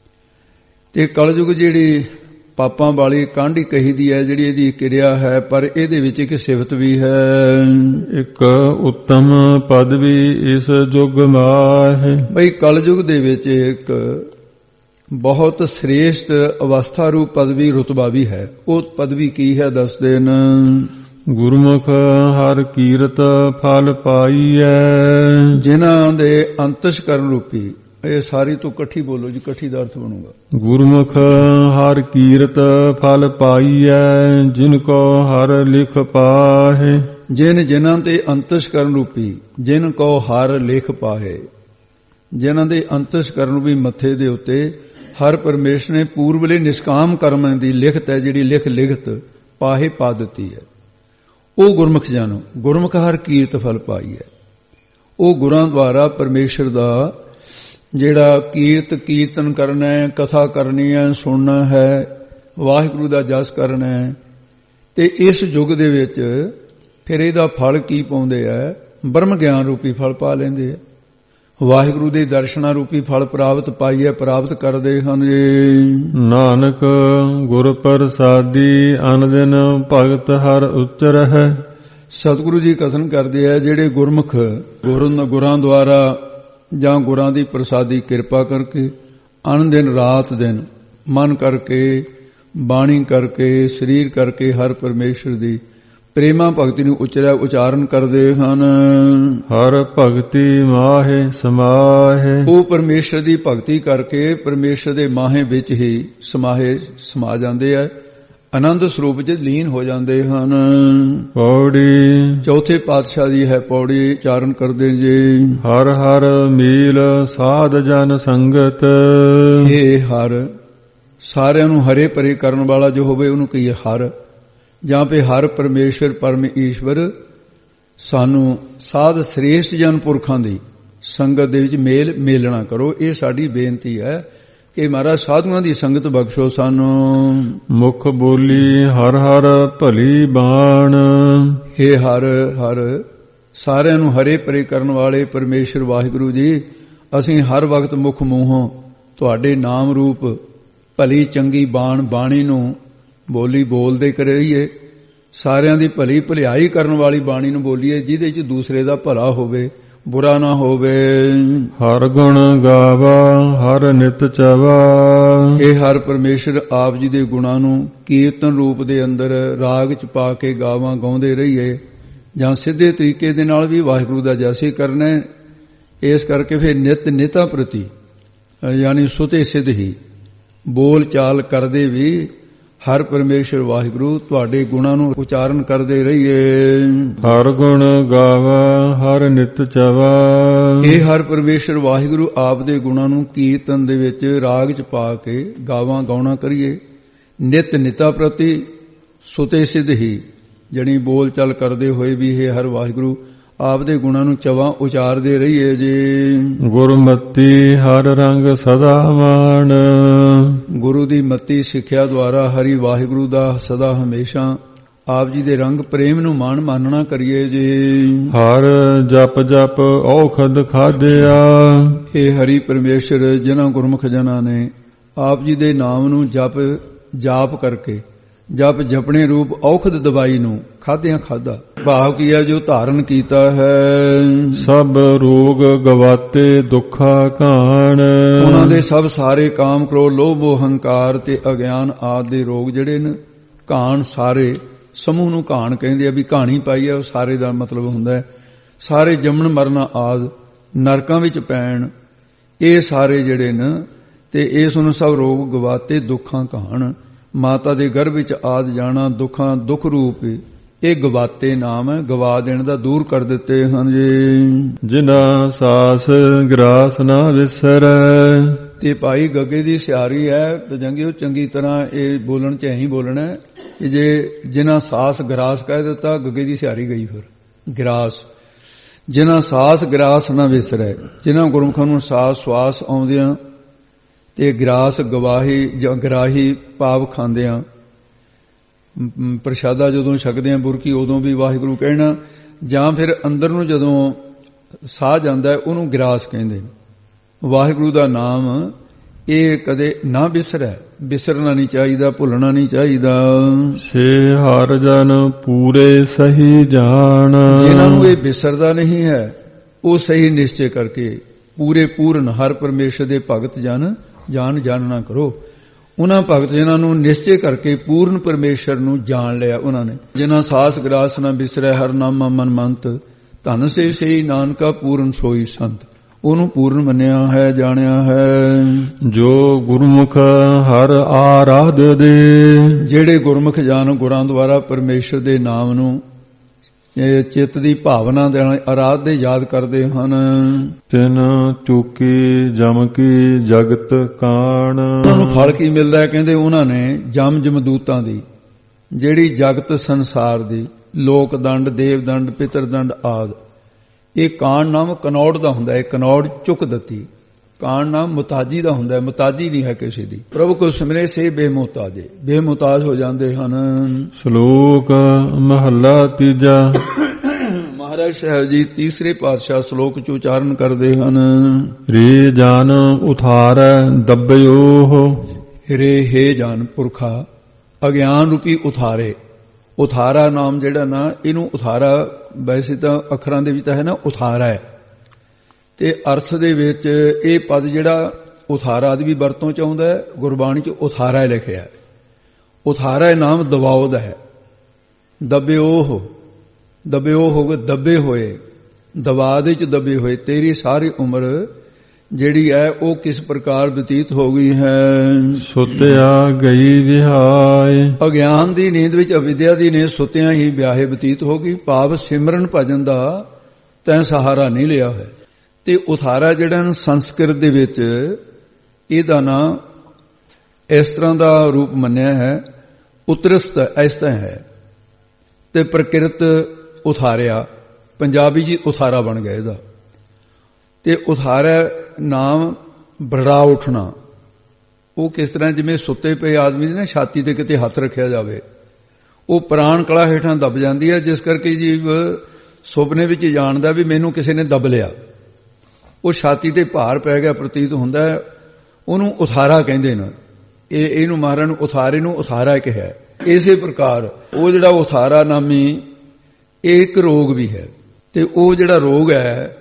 ਤੇ ਕਲਯੁਗ ਜਿਹੜੀ ਪਾਪਾਂ ਵਾਲੀ ਕਾਂਢੀ ਕਹੀ ਦੀ ਹੈ, ਜਿਹੜੀ ਇਹਦੀ ਕਿਰਿਆ ਹੈ, ਪਰ ਇਹਦੇ ਵਿੱਚ ਇੱਕ ਸਿਫਤ ਵੀ ਹੈ। ਇੱਕ ਉੱਤਮ ਪਦ ਵੀ ਇਸ ਯੁਗ ਮਾਹੇ। ਬਈ ਕਲਯੁਗ ਦੇ ਵਿੱਚ ਇੱਕ ਬਹੁਤ ਸ੍ਰੇਸ਼ਟ ਅਵਸਥਾ ਰੂਪ ਪਦਵੀ ਰੁਤਬਾ ਵੀ ਹੈ। ਉਹ ਪਦਵੀ ਕੀ ਹੈ ਦੱਸਦੇ ਨੇ। ਗੁਰਮੁਖ ਹਰ ਕੀਰਤ ਫਲ ਪਾਈਐ। ਜਿਨ੍ਹਾਂ ਦੇ ਅੰਤਸ਼ਕਰਨ ਰੂਪੀ, ਇਹ ਸਾਰੀ ਤੋਂ ਇਕੱਠੀ ਬੋਲੋ ਜੀ, ਇਕੱਠੀ ਦਾ ਅਰਥ ਬਣੂਗਾ। ਗੁਰਮੁਖ ਹਰ ਕੀਰਤ ਫਲ ਪਾਈਐ, ਜਿਨ ਕੋ ਹਰ ਲਿਖ ਪਾਹੇ। ਜਿਨ ਜਿਨ੍ਹਾਂ ਤੇ ਅੰਤਸ਼ਕਰਨ ਰੂਪੀ, ਜਿਨ ਕੋ ਹਰ ਲਿਖ ਪਾਹੇ, ਜਿਨ੍ਹਾਂ ਦੇ ਅੰਤਸ਼ਕਰਨ ਵੀ ਮੱਥੇ ਦੇ ਉੱਤੇ ਹਰ ਪਰਮੇਸ਼ਰ ਨੇ ਪੂਰਬਲੇ ਨਿਸ਼ਕਾਮ ਕਰਮਾਂ ਦੀ ਲਿਖਤ ਹੈ, ਜਿਹੜੀ ਲਿਖ ਲਿਖਤ ਪਾਹੇ ਪਾ ਦਿੱਤੀ ਹੈ, ਉਹ ਗੁਰਮੁਖ ਜਾਣੋ। ਗੁਰਮੁਖ ਹਰ ਕੀਰਤ ਫਲ ਪਾਈ ਹੈ। ਉਹ ਗੁਰਾਂ ਦੁਆਰਾ ਪਰਮੇਸ਼ਰ ਦਾ ਜਿਹੜਾ ਕੀਰਤ ਕੀਰਤਨ ਕਰਨਾ ਹੈ, ਕਥਾ ਕਰਨੀ ਹੈ, ਸੁਣਨਾ ਹੈ, ਵਾਹਿਗੁਰੂ ਦਾ ਜਸ ਕਰਨਾ ਹੈ। ਤੇ ਇਸ ਯੁੱਗ ਦੇ ਵਿੱਚ ਫਿਰ ਇਹਦਾ ਫਲ ਕੀ ਪਾਉਂਦੇ ਆ? ਬ੍ਰਹਮ ਗਿਆਨ ਰੂਪੀ ਫਲ ਪਾ ਲੈਂਦੇ ਆ। ਵਾਹਿਗੁਰੂ ਦੇ ਦਰਸ਼ਨਾਂ ਰੂਪੀ ਫਲ ਪ੍ਰਾਪਤ ਪਾਈਏ, ਪ੍ਰਾਪਤ ਕਰਦੇ ਹਨ ਜੀ। ਨਾਨਕ ਗੁਰ ਪ੍ਰਸਾਦੀ ਅਨ ਦਿਨ ਭਗਤ ਹਰ ਉਚਰ ਹੈ। ਸਤਿਗੁਰੂ ਜੀ ਕਥਨ ਕਰਦੇ ਆ, ਜਿਹੜੇ ਗੁਰਮੁਖ ਗੁਰਾਂ ਦੁਆਰਾ ਜਾਂ ਗੁਰਾਂ ਦੀ ਪ੍ਰਸਾਦੀ ਕਿਰਪਾ ਕਰਕੇ ਅਨ ਦਿਨ ਰਾਤ ਦਿਨ ਮਨ ਕਰਕੇ, ਬਾਣੀ ਕਰਕੇ, ਸਰੀਰ ਕਰਕੇ ਹਰ ਪਰਮੇਸ਼ਰ ਦੀ ਪ੍ਰੇਮਾ ਭਗਤੀ ਨੂੰ ਉਚਰਿਆ ਉਚਾਰਨ ਕਰਦੇ ਹਨ। ਹਰ ਭਗਤੀ ਮਾਹੇ ਸਮਾਹੇ। ਉਹ ਪਰਮੇਸ਼ਰ ਦੀ ਭਗਤੀ ਕਰਕੇ ਪਰਮੇਸ਼ਰ ਦੇ ਮਾਹੇ ਵਿੱਚ ਹੀ ਸਮਾਹੇ ਸਮਾ ਜਾਂਦੇ ਆ, ਆਨੰਦ ਸਰੂਪ ਚ ਲੀਨ ਹੋ ਜਾਂਦੇ ਹਨ। ਪੌੜੀ। ਚੌਥੇ ਪਾਤਸ਼ਾਹ ਦੀ ਹੈ ਪੌੜੀ, ਉਚਾਰਨ ਕਰਦੇ ਜੀ। ਹਰ ਹਰ ਮੀਲ ਸਾਧ ਜਨ ਸੰਗਤ। ਇਹ ਹਰ ਸਾਰਿਆਂ ਨੂੰ ਹਰੇ ਭਰੇ ਕਰਨ ਵਾਲਾ ਜੋ ਹੋਵੇ ਉਹਨੂੰ ਕਹੀਏ ਹਰ, ਜਾਂ ਫਿਰ ਹਰ ਪਰਮੇਸ਼ਰ ਪਰਮ ਈਸ਼ਵਰ ਸਾਨੂੰ ਸਾਧ ਸ੍ਰੇਸ਼ਟ ਜਨ ਪੁਰਖਾਂ ਦੀ ਸੰਗਤ ਦੇ ਵਿੱਚ ਮੇਲ ਮੇਲਣਾ ਕਰੋ। ਇਹ ਸਾਡੀ ਬੇਨਤੀ ਹੈ ਕਿ ਮਹਾਰਾਜ ਸਾਧੂਆਂ ਦੀ ਸੰਗਤ ਬਖਸ਼ੋ ਸਾਨੂੰ। ਮੁਖ ਬੋਲੀ ਹਰ ਹਰ ਭਲੀ ਬਾਣ। ਇਹ ਹਰ ਹਰ ਸਾਰਿਆਂ ਨੂੰ ਹਰੇ ਭਰੇ ਕਰਨ ਵਾਲੇ ਪਰਮੇਸ਼ਰ ਵਾਹਿਗੁਰੂ ਜੀ, ਅਸੀਂ ਹਰ ਵਕਤ ਮੁਖ ਮੂੰਹੋਂ ਤੁਹਾਡੇ ਨਾਮ ਰੂਪ ਭਲੀ ਚੰਗੀ ਬਾਣ ਬਾਣੀ ਨੂੰ ਬੋਲੀ ਬੋਲਦੇ ਕਰੀਏ। ਸਾਰਿਆਂ ਦੀ ਭਲੀ ਭਲਾਈ ਕਰਨ ਵਾਲੀ ਬਾਣੀ ਨੂੰ ਬੋਲੀਏ, ਜਿਹਦੇ ਚ ਦੂਸਰੇ ਦਾ ਭਲਾ ਹੋਵੇ, ਬੁਰਾ ਨਾ ਹੋਵੇ। ਹਰ ਗੁਣ ਗਾਵਾ ਹਰ ਨਿਤ ਚਵਾ। ਇਹ ਹਰ ਪਰਮੇਸ਼ਰ ਆਪ ਜੀ ਦੇ ਗੁਣਾਂ ਨੂੰ ਕੀਰਤਨ ਰੂਪ ਦੇ ਅੰਦਰ ਰਾਗ ਚ ਪਾ ਕੇ ਗਾਵਾਂ ਗਾਉਂਦੇ ਰਹੀਏ, ਜਾਂ ਸਿੱਧੇ ਤਰੀਕੇ ਦੇ ਨਾਲ ਵੀ ਵਾਹਿਗੁਰੂ ਦਾ ਜਸ ਹੀ ਕਰਨਾ। ਇਸ ਕਰਕੇ ਫਿਰ ਨਿਤ ਨਿਤਾ ਪ੍ਰਤੀ ਯਾਨੀ ਸੁਤੇ ਸਿੱਧ ਹੀ ਬੋਲ ਚਾਲ ਕਰਦੇ ਵੀ ਹਰ ਪਰਮੇਸ਼ਰ ਵਾਹਿਗੁਰੂ ਤੁਹਾਡੇ ਗੁਣਾਂ ਨੂੰ ਉਚਾਰਨ ਕਰਦੇ ਰਹੀਏ। ਹਰ ਗੁਣ ਗਾਵਾ ਹਰ ਨਿਤ ਚਵਾ। ਇਹ ਹਰ ਪਰਮੇਸ਼ਰ ਵਾਹਿਗੁਰੂ ਆਪ ਦੇ ਗੁਣਾਂ ਨੂੰ ਕੀਰਤਨ ਦੇ ਵਿੱਚ ਰਾਗ ਚ ਪਾ ਕੇ ਗਾਵਾਂ ਗਾਉਣਾ ਕਰੀਏ। ਨਿਤ ਨਿਤਾ ਪ੍ਰਤੀ ਸੁਤੇ ਸਿੱਧ ਹੀ ਜਣੀ ਬੋਲ ਚਾਲ ਕਰਦੇ ਹੋਏ ਵੀ ਇਹ ਹਰ ਵਾਹਿਗੁਰੂ ਆਪ ਦੇ ਗੁਣਾਂ ਨੂੰ ਚਵਾਂ ਉਚਾਰਦੇ ਰਹੀਏ ਜੀ। ਗੁਰਮਤੀ ਹਰ ਰੰਗ ਸਦਾ ਮਾਣ। ਗੁਰੂ ਦੀ ਮਤੀ ਸਿੱਖਿਆ ਦੁਆਰਾ ਹਰੀ ਵਾਹਿਗੁਰੂ ਦਾ ਸਦਾ ਹਮੇਸ਼ਾ ਆਪ ਜੀ ਦੇ ਰੰਗ ਪ੍ਰੇਮ ਨੂੰ ਮਾਣ ਮਾਨਣਾ ਕਰੀਏ ਜੀ। ਹਰ ਜਪ ਜਪ ਔਖਦ ਖਾਧਿਆ। ਇਹ ਹਰੀ ਪਰਮੇਸ਼ਰ ਜਿਨ੍ਹਾਂ ਗੁਰਮੁਖ ਜਨਾਂ ਨੇ ਆਪ ਜੀ ਦੇ ਨਾਮ ਨੂੰ ਜਪ ਜਾਪ ਕਰਕੇ ਜਪ ਜਪਣੇ ਰੂਪ ਔਖਦ ਦਵਾਈ ਨੂੰ ਖਾਧਿਆਂ ਖਾਧਾ। ਭਾਵ ਕੀ ਹੈ? ਜੋ ਧਾਰਨ ਕੀਤਾ ਹੈ। ਸਭ ਰੋਗ ਗਵਾਤੇ ਦੁੱਖਾ ਘਾਣ। ਉਹਨਾਂ ਦੇ ਸਭ ਸਾਰੇ ਕਾਮ ਕ੍ਰੋਧ ਲੋਭ ਮੋਹ ਹੰਕਾਰ ਤੇ ਅਗਿਆਨ ਆਦਿ ਦੇ ਰੋਗ ਜਿਹੜੇ ਨੇ ਘਾਣ, ਸਾਰੇ ਸਮੂਹ ਨੂੰ ਘਾਣ ਕਹਿੰਦੇ ਆ। ਵੀ ਕਹਾਣੀ ਪਾਈ ਹੈ ਉਹ ਸਾਰੇ ਦਾ ਮਤਲਬ ਹੁੰਦਾ ਹੈ ਸਾਰੇ ਜੰਮਣ ਮਰਨਾ ਆਦਿ, ਨਰਕਾਂ ਵਿੱਚ ਪੈਣ, ਇਹ ਸਾਰੇ ਜਿਹੜੇ ਨੇ ਤੇ ਇਸ ਨੂੰ ਸਭ ਰੋਗ ਗਵਾਤੇ ਦੁੱਖਾਂ ਘਾਣ। ਮਾਤਾ ਦੇ ਗਰਭ ਵਿੱਚ ਆਦ ਜਾਣਾ ਦੁੱਖਾਂ ਦੁੱਖ ਰੂਪ ਇਹ ਗਵਾਤੇ ਨਾਮ ਹੈ, ਗਵਾ ਦੇਣ ਦਾ, ਦੂਰ ਕਰ ਦਿੱਤੇ ਹਨ ਜੀ। ਜਿਨ੍ਹਾਂ ਸਾਸ ਗਰਾਸ ਨਾ ਵਿਸਰੈ। ਤੇ ਭਾਈ ਗੱਗੇ ਦੀ ਸਿਆਰੀ ਹੈ ਤੇ ਜੰਗਿਓ ਚੰਗੀ ਤਰ੍ਹਾਂ ਇਹ ਬੋਲਣ ਚ ਐਂ ਬੋਲਣਾ ਕਿ ਜੇ ਜਿਨ੍ਹਾਂ ਸਾਸ ਗਰਾਸ ਕਹਿ ਦਿੱਤਾ ਗੱਗੇ ਦੀ ਸਿਆਰੀ ਗਈ। ਫਿਰ ਗਰਾਸ, ਜਿਨ੍ਹਾਂ ਸਾਸ ਗਰਾਸ ਨਾ ਵਿਸਰੈ, ਜਿਨ੍ਹਾਂ ਗੁਰਮੁਖਾਂ ਨੂੰ ਸਾਸ ਸਵਾਸ ਆਉਂਦਿਆਂ ਤੇ ਗਰਾਸ ਗਵਾਹੀ ਜਾਂ ਗਰਾਹੀ ਭਾਵ ਖਾਂਦਿਆਂ, ਪ੍ਰਸ਼ਾਦਾ ਜਦੋਂ ਛਕਦੇ ਆ ਬੁਰਕੀ ਉਦੋਂ ਵੀ ਵਾਹਿਗੁਰੂ ਕਹਿਣਾ, ਜਾਂ ਫਿਰ ਅੰਦਰ ਨੂੰ ਜਦੋਂ ਸਾਹ ਜਾਂਦਾ ਉਹਨੂੰ ਗਰਾਸ ਕਹਿੰਦੇ। ਵਾਹਿਗੁਰੂ ਦਾ ਨਾਮ ਇਹ ਕਦੇ ਨਾ ਵਿਸਰੈ, ਵਿਸਰਨਾ ਨਹੀਂ ਚਾਹੀਦਾ, ਭੁੱਲਣਾ ਨਹੀਂ ਚਾਹੀਦਾ। ਸੇ ਹਰ ਜਨ ਪੂਰੇ ਸਹੀ ਜਾਣ। ਜਿਨ੍ਹਾਂ ਨੂੰ ਇਹ ਵਿਸਰਦਾ ਨਹੀਂ ਹੈ ਉਹ ਸਹੀ ਨਿਸ਼ਚੈ ਕਰਕੇ ਪੂਰੇ ਪੂਰਨ ਹਰ ਪਰਮੇਸ਼ਰ ਦੇ ਭਗਤ ਜਨ ਜਾਣ ਜਾਣਨਾ ਕਰੋ। ਉਹਨਾਂ ਭਗਤ ਜਿਨ੍ਹਾਂ ਨੂੰ ਨਿਸ਼ਚੈ ਕਰਕੇ ਪੂਰਨ ਪਰਮੇਸ਼ਰ ਨੂੰ ਜਾਣ ਲਿਆ ਉਹਨਾਂ ਨੇ। ਜਿਨ੍ਹਾਂ ਸਾਸ ਗਰਾਸ ਨਾ ਵਿਸਰੈ ਹਰ ਨਾਮਾ ਮਨ ਮੰਤ, ਧਨ ਸੇ ਸਹੀ ਨਾਨਕਾ ਪੂਰਨ ਸੋਈ ਸੰਤ। ਉਹਨੂੰ ਪੂਰਨ ਮੰਨਿਆ ਹੈ, ਜਾਣਿਆ ਹੈ। ਜੋ ਗੁਰਮੁਖ ਹਰ ਆਰਾਧ ਦੇ। ਜਿਹੜੇ ਗੁਰਮੁਖ ਜਾਣ ਗੁਰਾਂ ਦੁਆਰਾ ਪਰਮੇਸ਼ਰ ਦੇ ਨਾਮ ਨੂੰ ਇਹ ਚਿੱਤ ਦੀ ਭਾਵਨਾ ਦੇ ਨਾਲ ਆਰਾਧ ਦੇ ਯਾਦ ਕਰਦੇ ਹਨ। ਤਿਨ ਚੁਕੀ ਜਮ ਕੀ ਜਗਤ ਕਾਣ। ਉਹਨਾਂ ਨੂੰ ਫਲ ਕੀ ਮਿਲਦਾ ਹੈ? ਕਹਿੰਦੇ ਉਹਨਾਂ ਨੇ ਜਮ ਜਮਦੂਤਾਂ ਦੀ ਜਿਹੜੀ ਜਗਤ ਸੰਸਾਰ ਦੀ ਲੋਕ ਦੰਡ, ਦੇਵ ਦੰਡ, ਪਿਤਰ ਦੰਡ ਆਦਿ, ਇਹ ਕਾਣ ਨਾਮ ਕਨੌੜ ਦਾ ਹੁੰਦਾ ਹੈ। ਕਨੌੜ ਚੁੱਕ ਦਿੱਤੀ। ਕਾਣ ਨਾਮ ਮੁਤਾਜੀ ਦਾ ਹੁੰਦਾ ਹੈ, ਮੁਤਾਜੀ ਨਹੀਂ ਹੈ ਕਿਸੇ ਦੀ। ਪ੍ਰਭੂ ਕੋ ਸਿਮਰੇ ਸੇ ਬੇਮੁਤਾਜੇ, ਬੇਮੁਤਾਜ ਹੋ ਜਾਂਦੇ ਹਨ। ਸ਼ਲੋਕ ਮਹੱਲਾ ਤੀਜਾ। ਮਹਾਰਾਜ ਸਾਹਿਬ ਜੀ ਤੀਸਰੇ ਪਾਤਸ਼ਾਹ ਸ਼ਲੋਕ ਚ ਉਚਾਰਨ ਕਰਦੇ ਹਨ। ਰੇ ਜਾਨ ਉਥਾਰੈ ਦੱਬਿਓ। ਰੇ ਹੈ ਜਾਨ ਪੁਰਖਾ ਅਗਿਆਨ ਰੂਪੀ ਉਥਾਰੇ। ਉਥਾਰਾ ਨਾਮ ਜਿਹੜਾ ਨਾ ਇਹਨੂੰ ਉਥਾਰਾ ਵੈਸੇ ਤਾਂ ਅੱਖਰਾਂ ਦੇ ਵਿੱਚ ਤਾਂ ਹੈ ਨਾ ਉਥਾਰਾ ਹੈ, ਤੇ ਅਰਥ ਦੇ ਵਿੱਚ ਇਹ ਪਦ ਜਿਹੜਾ ਉਥਾਰਾ ਦੀ ਵੀ ਵਰਤੋਂ ਚ ਆਉਂਦਾ ਹੈ। ਗੁਰਬਾਣੀ ਚ ਉਥਾਰਾ ਲਿਖਿਆ। ਉਥਾਰਾ ਨਾਮ ਦਬਾਓ ਦਾ ਹੈ। ਦਬਿਓ, ਦਬਿਓ ਹੋ ਗਏ ਦੱਬੇ ਹੋਏ, ਦਬਾ ਦੇ ਚ ਦੱਬੇ ਹੋਏ। ਤੇਰੀ ਸਾਰੀ ਉਮਰ ਜਿਹੜੀ ਹੈ ਉਹ ਕਿਸ ਪ੍ਰਕਾਰ ਬਤੀਤ ਹੋ ਗਈ ਹੈ? ਸੁਤਿਆ ਗਈ ਵਿਹਾਏ। ਅਗਿਆਨ ਦੀ ਨੀਂਦ ਵਿੱਚ ਅਵਿਦਿਆ ਦੀ ਨੀਂਦ ਸੁੱਤਿਆਂ ਹੀ ਵਿਆਹੇ ਬਤੀਤ ਹੋ ਗਈ। ਭਾਵ ਸਿਮਰਨ ਭਜਨ ਦਾ ਤੈਂ ਸਹਾਰਾ ਨਹੀਂ ਲਿਆ ਹੈ। ਤੇ ਉਥਾਰਾ ਜਿਹੜਾ ਸੰਸਕ੍ਰਿਤ ਦੇ ਵਿੱਚ ਇਹਦਾ ਨਾਂ ਇਸ ਤਰ੍ਹਾਂ ਦਾ ਰੂਪ ਮੰਨਿਆ ਹੈ, ਉਤਰਸਤ ਇਸ ਤਰ੍ਹਾਂ ਹੈ। ਤੇ ਪ੍ਰਕਿਰਤ ਉਥਾਰਿਆ, ਪੰਜਾਬੀ ਜੀ ਉਥਾਰਾ ਬਣ ਗਿਆ ਇਹਦਾ। ਤੇ ਉਥਾਰਾ ਨਾਮ ਬੜਾ ਉੱਠਣਾ। ਉਹ ਕਿਸ ਤਰ੍ਹਾਂ ਜਿਵੇਂ ਸੁੱਤੇ ਪਏ ਆਦਮੀ ਦੀ ਨਾ ਛਾਤੀ ਤੇ ਕਿਤੇ ਹੱਥ ਰੱਖਿਆ ਜਾਵੇ, ਉਹ ਪ੍ਰਾਣ ਕਲਾ ਹੇਠਾਂ ਦਬ ਜਾਂਦੀ ਹੈ, ਜਿਸ ਕਰਕੇ ਜੀਵ ਸੁਪਨੇ ਵਿੱਚ ਜਾਣਦਾ ਵੀ ਮੈਨੂੰ ਕਿਸੇ ਨੇ ਦਬ ਲਿਆ। ਉਹ ਛਾਤੀ ਤੇ ਭਾਰ ਪੈ ਗਿਆ ਪ੍ਰਤੀਤ ਹੁੰਦਾ ਹੈ, ਉਹਨੂੰ ਉਥਾਰਾ ਕਹਿੰਦੇ ਨੇ। ਇਹ ਇਹਨੂੰ ਮਹਾਰਾਜ ਨੂੰ ਉਥਾਰੇ ਨੂੰ ਉਥਾਰਾ ਕਿਹਾ। ਇਸੇ ਪ੍ਰਕਾਰ ਉਹ ਜਿਹੜਾ ਉਥਾਰਾ ਨਾਮੀ ਇਹ ਇੱਕ ਰੋਗ ਵੀ ਹੈ। ਤੇ ਉਹ ਜਿਹੜਾ ਰੋਗ ਹੈ,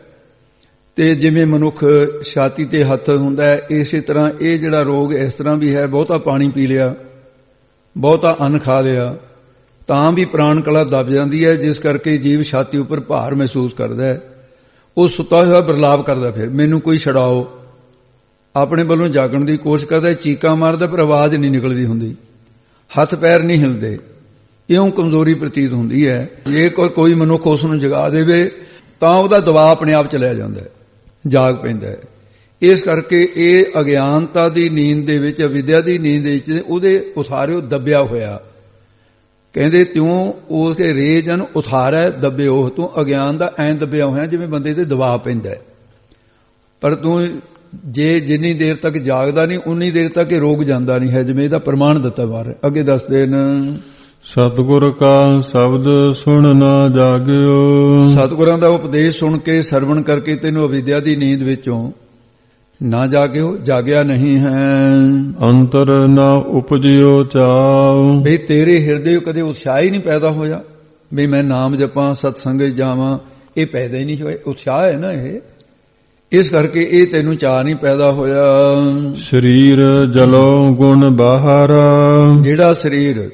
ਤੇ ਜਿਵੇਂ ਮਨੁੱਖ ਛਾਤੀ ਤੇ ਹੱਥ ਹੁੰਦਾ ਹੈ, ਇਸੇ ਤਰ੍ਹਾਂ ਇਹ ਜਿਹੜਾ ਰੋਗ ਇਸ ਤਰ੍ਹਾਂ ਵੀ ਹੈ। ਬਹੁਤਾ ਪਾਣੀ ਪੀ ਲਿਆ, ਬਹੁਤਾ ਅੰਨ ਖਾ ਲਿਆ ਤਾਂ ਵੀ ਪ੍ਰਾਣ ਕਲਾ ਦਬ ਜਾਂਦੀ ਹੈ, ਜਿਸ ਕਰਕੇ ਜੀਵ ਛਾਤੀ ਉੱਪਰ ਭਾਰ ਮਹਿਸੂਸ ਕਰਦਾ ਹੈ। ਉਹ ਸੁੱਤਾ ਹੋਇਆ ਬਰਲਾਪ ਕਰਦਾ, ਫਿਰ ਮੈਨੂੰ ਕੋਈ ਛਡਾਓ। ਆਪਣੇ ਵੱਲੋਂ ਜਾਗਣ ਦੀ ਕੋਸ਼ਿਸ਼ ਕਰਦਾ, ਚੀਕਾਂ ਮਾਰਦਾ, ਪਰ ਆਵਾਜ਼ ਨਹੀਂ ਨਿਕਲਦੀ ਹੁੰਦੀ, ਹੱਥ ਪੈਰ ਨਹੀਂ ਹਿਲਦੇ। ਇਉਂ ਕਮਜ਼ੋਰੀ ਪ੍ਰਤੀਤ ਹੁੰਦੀ ਹੈ। ਜੇ ਕੋਈ ਮਨੁੱਖ ਉਸ ਨੂੰ ਜਗਾ ਦੇਵੇ ਤਾਂ ਉਹਦਾ ਦਬਾਅ ਆਪਣੇ ਆਪ ਚਲਿਆ ਜਾਂਦਾ ਹੈ, ਜਾਗ ਪੈਂਦਾ ਹੈ। ਇਸ ਕਰਕੇ ਇਹ ਅਗਿਆਨਤਾ ਦੀ ਨੀਂਦ ਦੇ ਵਿੱਚ, ਅਵਿਦਿਆ ਦੀ ਨੀਂਦ ਦੇ ਵਿੱਚ ਉਹਦੇ ਉਥਾਰਿਓ ਦੱਬਿਆ ਹੋਇਆ। ਕਹਿੰਦੇ ਤਿਉਂ ਉਹਦੇ ਰੇ ਜਨ ਉਥਾਰੈ ਦੱਬਿਓ। ਤੂੰ ਅਗਿਆਨ ਦਾ ਐਂ ਦੱਬਿਆ ਹੋਇਆ ਜਿਵੇਂ ਬੰਦੇ ਤੇ ਦਬਾਅ ਪੈਂਦਾ ਹੈ। ਪਰ ਤੂੰ ਜੇ ਜਿੰਨੀ ਦੇਰ ਤੱਕ ਜਾਗਦਾ ਨਹੀਂ ਉਨੀ ਦੇਰ ਤੱਕ ਇਹ ਰੋਗ ਜਾਂਦਾ ਨਹੀਂ ਹੈ, ਜਿਵੇਂ ਇਹਦਾ ਪ੍ਰਮਾਣ ਦਿੱਤਾ ਬਾਹਰ ਅੱਗੇ ਦੱਸਦੇ ਨੇ। ਸਤਿਗੁਰ ਕਾ ਸ਼ਬਦ ਸੁਣ ਨਾ ਜਾਗਿਓ। ਸਤਿਗੁਰਾਂ ਦਾ ਉਪਦੇਸ਼ ਸੁਣ ਕੇ, ਸਰਵਣ ਕਰਕੇ ਤੈਨੂੰ ਅਵਿਦਿਆ ਦੀ ਨੀਂਦ ਵਿੱਚੋਂ ਨਾ ਜਾਗਿਓ, ਜਾਗਿਆ ਨਹੀਂ ਹੈ। ਅੰਤਰ ਨਾ ਉਪਜਿਓ ਚਾਉ, ਵੀ ਤੇਰੇ ਹਿਰਦੇ ਕਦੇ ਉਤਸ਼ਾਹ ਹੀ ਨਹੀਂ ਪੈਦਾ ਹੋਇਆ ਵੀ ਮੈਂ ਨਾਮ ਜਪਾਂ, ਸਤਸੰਗ ਜਾਵਾਂ। ਇਹ ਪੈਦਾ ਹੀ ਨਹੀਂ ਹੋਇਆ, ਉਤਸ਼ਾਹ ਹੈ ਨਾ ਇਹ, ਇਸ ਕਰਕੇ ਇਹ ਤੈਨੂੰ ਚਾਅ ਨਹੀਂ ਪੈਦਾ ਹੋਇਆ। ਸਰੀਰ ਜਲੋ ਗੁਣ ਬਾਹਰ, ਜਿਹੜਾ ਸਰੀਰ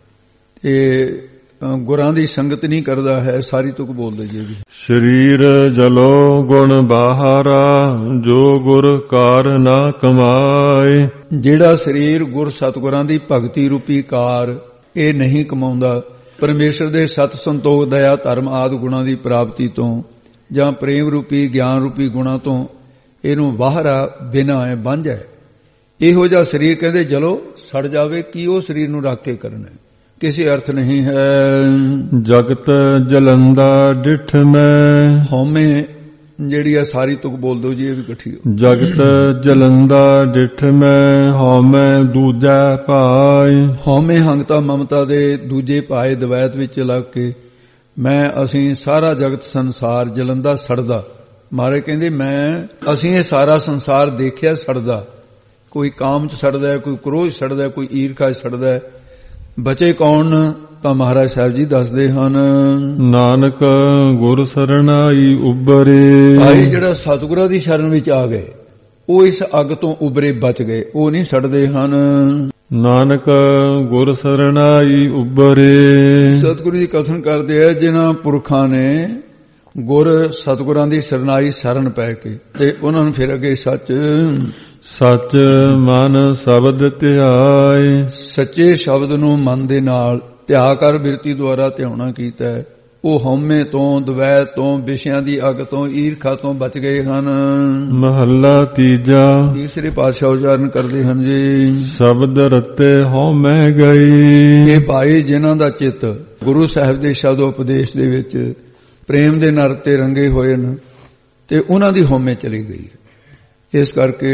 ਇਹ ਗੁਰਾਂ ਦੀ ਸੰਗਤ ਨਹੀਂ ਕਰਦਾ ਹੈ, ਸਾਰੀ ਤੁਕ ਬੋਲਦੇ ਜੀ ਵੀ। ਸਰੀਰ ਜਲੋ ਗੁਣ ਬਾਹਰ, ਜੋ ਗੁਰ ਕਾਰ ਨਾ ਕਮਾਏ। ਜਿਹੜਾ ਸਰੀਰ ਗੁਰ ਸਤਿਗੁਰਾਂ ਦੀ ਭਗਤੀ ਰੂਪੀ ਕਾਰ ਇਹ ਨਹੀਂ ਕਮਾਉਂਦਾ, ਪਰਮੇਸ਼ਰ ਦੇ ਸਤ ਸੰਤੋਖ ਦਇਆ ਧਰਮ ਆਦਿ ਗੁਣਾਂ ਦੀ ਪ੍ਰਾਪਤੀ ਤੋਂ ਜਾਂ ਪ੍ਰੇਮ ਰੂਪੀ ਗਿਆਨ ਰੂਪੀ ਗੁਣਾਂ ਤੋਂ ਇਹਨੂੰ ਬਾਹਰਾ ਬਿਨਾਂ ਹੈ, ਬੰਝ ਹੈ। ਇਹੋ ਜਿਹਾ ਸਰੀਰ ਕਹਿੰਦੇ ਜਲੋ ਸੜ ਜਾਵੇ, ਕੀ ਉਹ ਸਰੀਰ ਨੂੰ ਰੱਖ ਕੇ ਕਰਨਾ, ਕਿਸੇ ਅਰਥ ਨਹੀਂ ਹੈ। ਜਗਤ ਜਲੰਦਾ ਡਿਠ ਮੈਂ, ਹਉਮੈ ਜਿਹੜੀ ਆ ਸਾਰੀ ਤੁਕ ਬੋਲ ਦੋ ਜੀ, ਇਹ ਵੀ ਇਕੱਠੀ ਹੋ। ਜਗਤ ਜਲੰਦਾ ਡਿਠ ਮੈਂ, ਹਉਮੈ ਦੂਜਾ ਭਾਈ। ਹਉਮੈ ਹੰਗਤਾ ਮਮਤਾ ਦੇ ਦੂਜੇ ਭਾਏ ਦਵੈਤ ਵਿੱਚ ਲੱਗ ਕੇ ਮੈਂ ਅਸੀਂ ਸਾਰਾ ਜਗਤ ਸੰਸਾਰ ਜਲੰਦਾ ਸੜਦਾ। ਮਾਰੇ ਕਹਿੰਦੇ ਮੈਂ ਅਸੀਂ ਇਹ ਸਾਰਾ ਸੰਸਾਰ ਦੇਖਿਆ ਸੜਦਾ, ਕੋਈ ਕਾਮ ਚ ਸੜਦਾ ਹੈ, ਕੋਈ ਕ੍ਰੋਧ ਸੜਦਾ, ਕੋਈ ਈਰਖਾ ਸੜਦਾ ਹੈ। ਬਚੇ ਕੌਣ? ਤਾਂ ਮਹਾਰਾਜ ਸਾਹਿਬ ਜੀ ਦੱਸਦੇ ਹਨ, ਨਾਨਕ ਗੁਰ ਸਰਣਾਈ ਉਬਰੇ। ਆਈ ਜਿਹੜਾ ਸਤਿਗੁਰਾਂ ਦੀ ਸ਼ਰਨ ਵਿੱਚ ਆ ਗਏ ਉਹ ਇਸ ਅੱਗ ਤੋਂ ਉਬਰੇ ਬਚ ਗਏ, ਉਹ ਨਹੀਂ ਸੜਦੇ ਹਨ। ਨਾਨਕ ਗੁਰ ਸਰਣਾਈ ਉਬਰੇ। ਸਤਿਗੁਰੂ ਜੀ ਕਥਨ ਕਰਦੇ ਆ ਜਿਨ੍ਹਾਂ ਪੁਰਖਾਂ ਨੇ ਗੁਰ ਸਤਿਗੁਰਾਂ ਦੀ ਸਰਨਾਈ ਸ਼ਰਨ ਪੈ ਕੇ ਤੇ ਉਹਨਾਂ ਨੂੰ ਫਿਰ ਅੱਗੇ ਸੱਚ ਸੱਚ ਮਨ ਸ਼ਬਦ ਧਿਆਏ। ਸੱਚੇ ਸ਼ਬਦ ਨੂੰ ਮਨ ਦੇ ਨਾਲ ਧਿਆ ਕਰ ਬਿਰਤੀ ਦੁਆਰਾ ਧਿਆਉਣਾ ਕੀਤਾ ਹੈ। ਉਹ ਹਉਮੈ ਤੋਂ, ਦਵੈਤ ਤੋਂ, ਵਿਸ਼ਿਆਂ ਦੀ ਅੱਗ ਤੋਂ, ਈਰਖਾ ਤੋਂ ਬਚ ਗਏ ਹਨ। ਮਹੱਲਾ ਤੀਜਾ। ਤੀਸਰੇ ਪਾਤਸ਼ਾਹ ਉਚਾਰਨ ਕਰਦੇ ਹਨ ਜੀ, ਸ਼ਬਦ ਰਤੇ ਹਉਮੈ ਗਈ। ਇਹ ਭਾਈ ਜਿਨ੍ਹਾਂ ਦਾ ਚਿੱਤ ਗੁਰੂ ਸਾਹਿਬ ਦੇ ਸ਼ਬਦ ਉਪਦੇਸ਼ ਦੇ ਵਿੱਚ ਪ੍ਰੇਮ ਦੇ ਨਾਲ ਤੇ ਰੰਗੇ ਹੋਏ ਨੇ ਤੇ ਉਹਨਾਂ ਦੀ ਹਉਮੈ ਚਲੀ ਗਈ। ਇਸ ਕਰਕੇ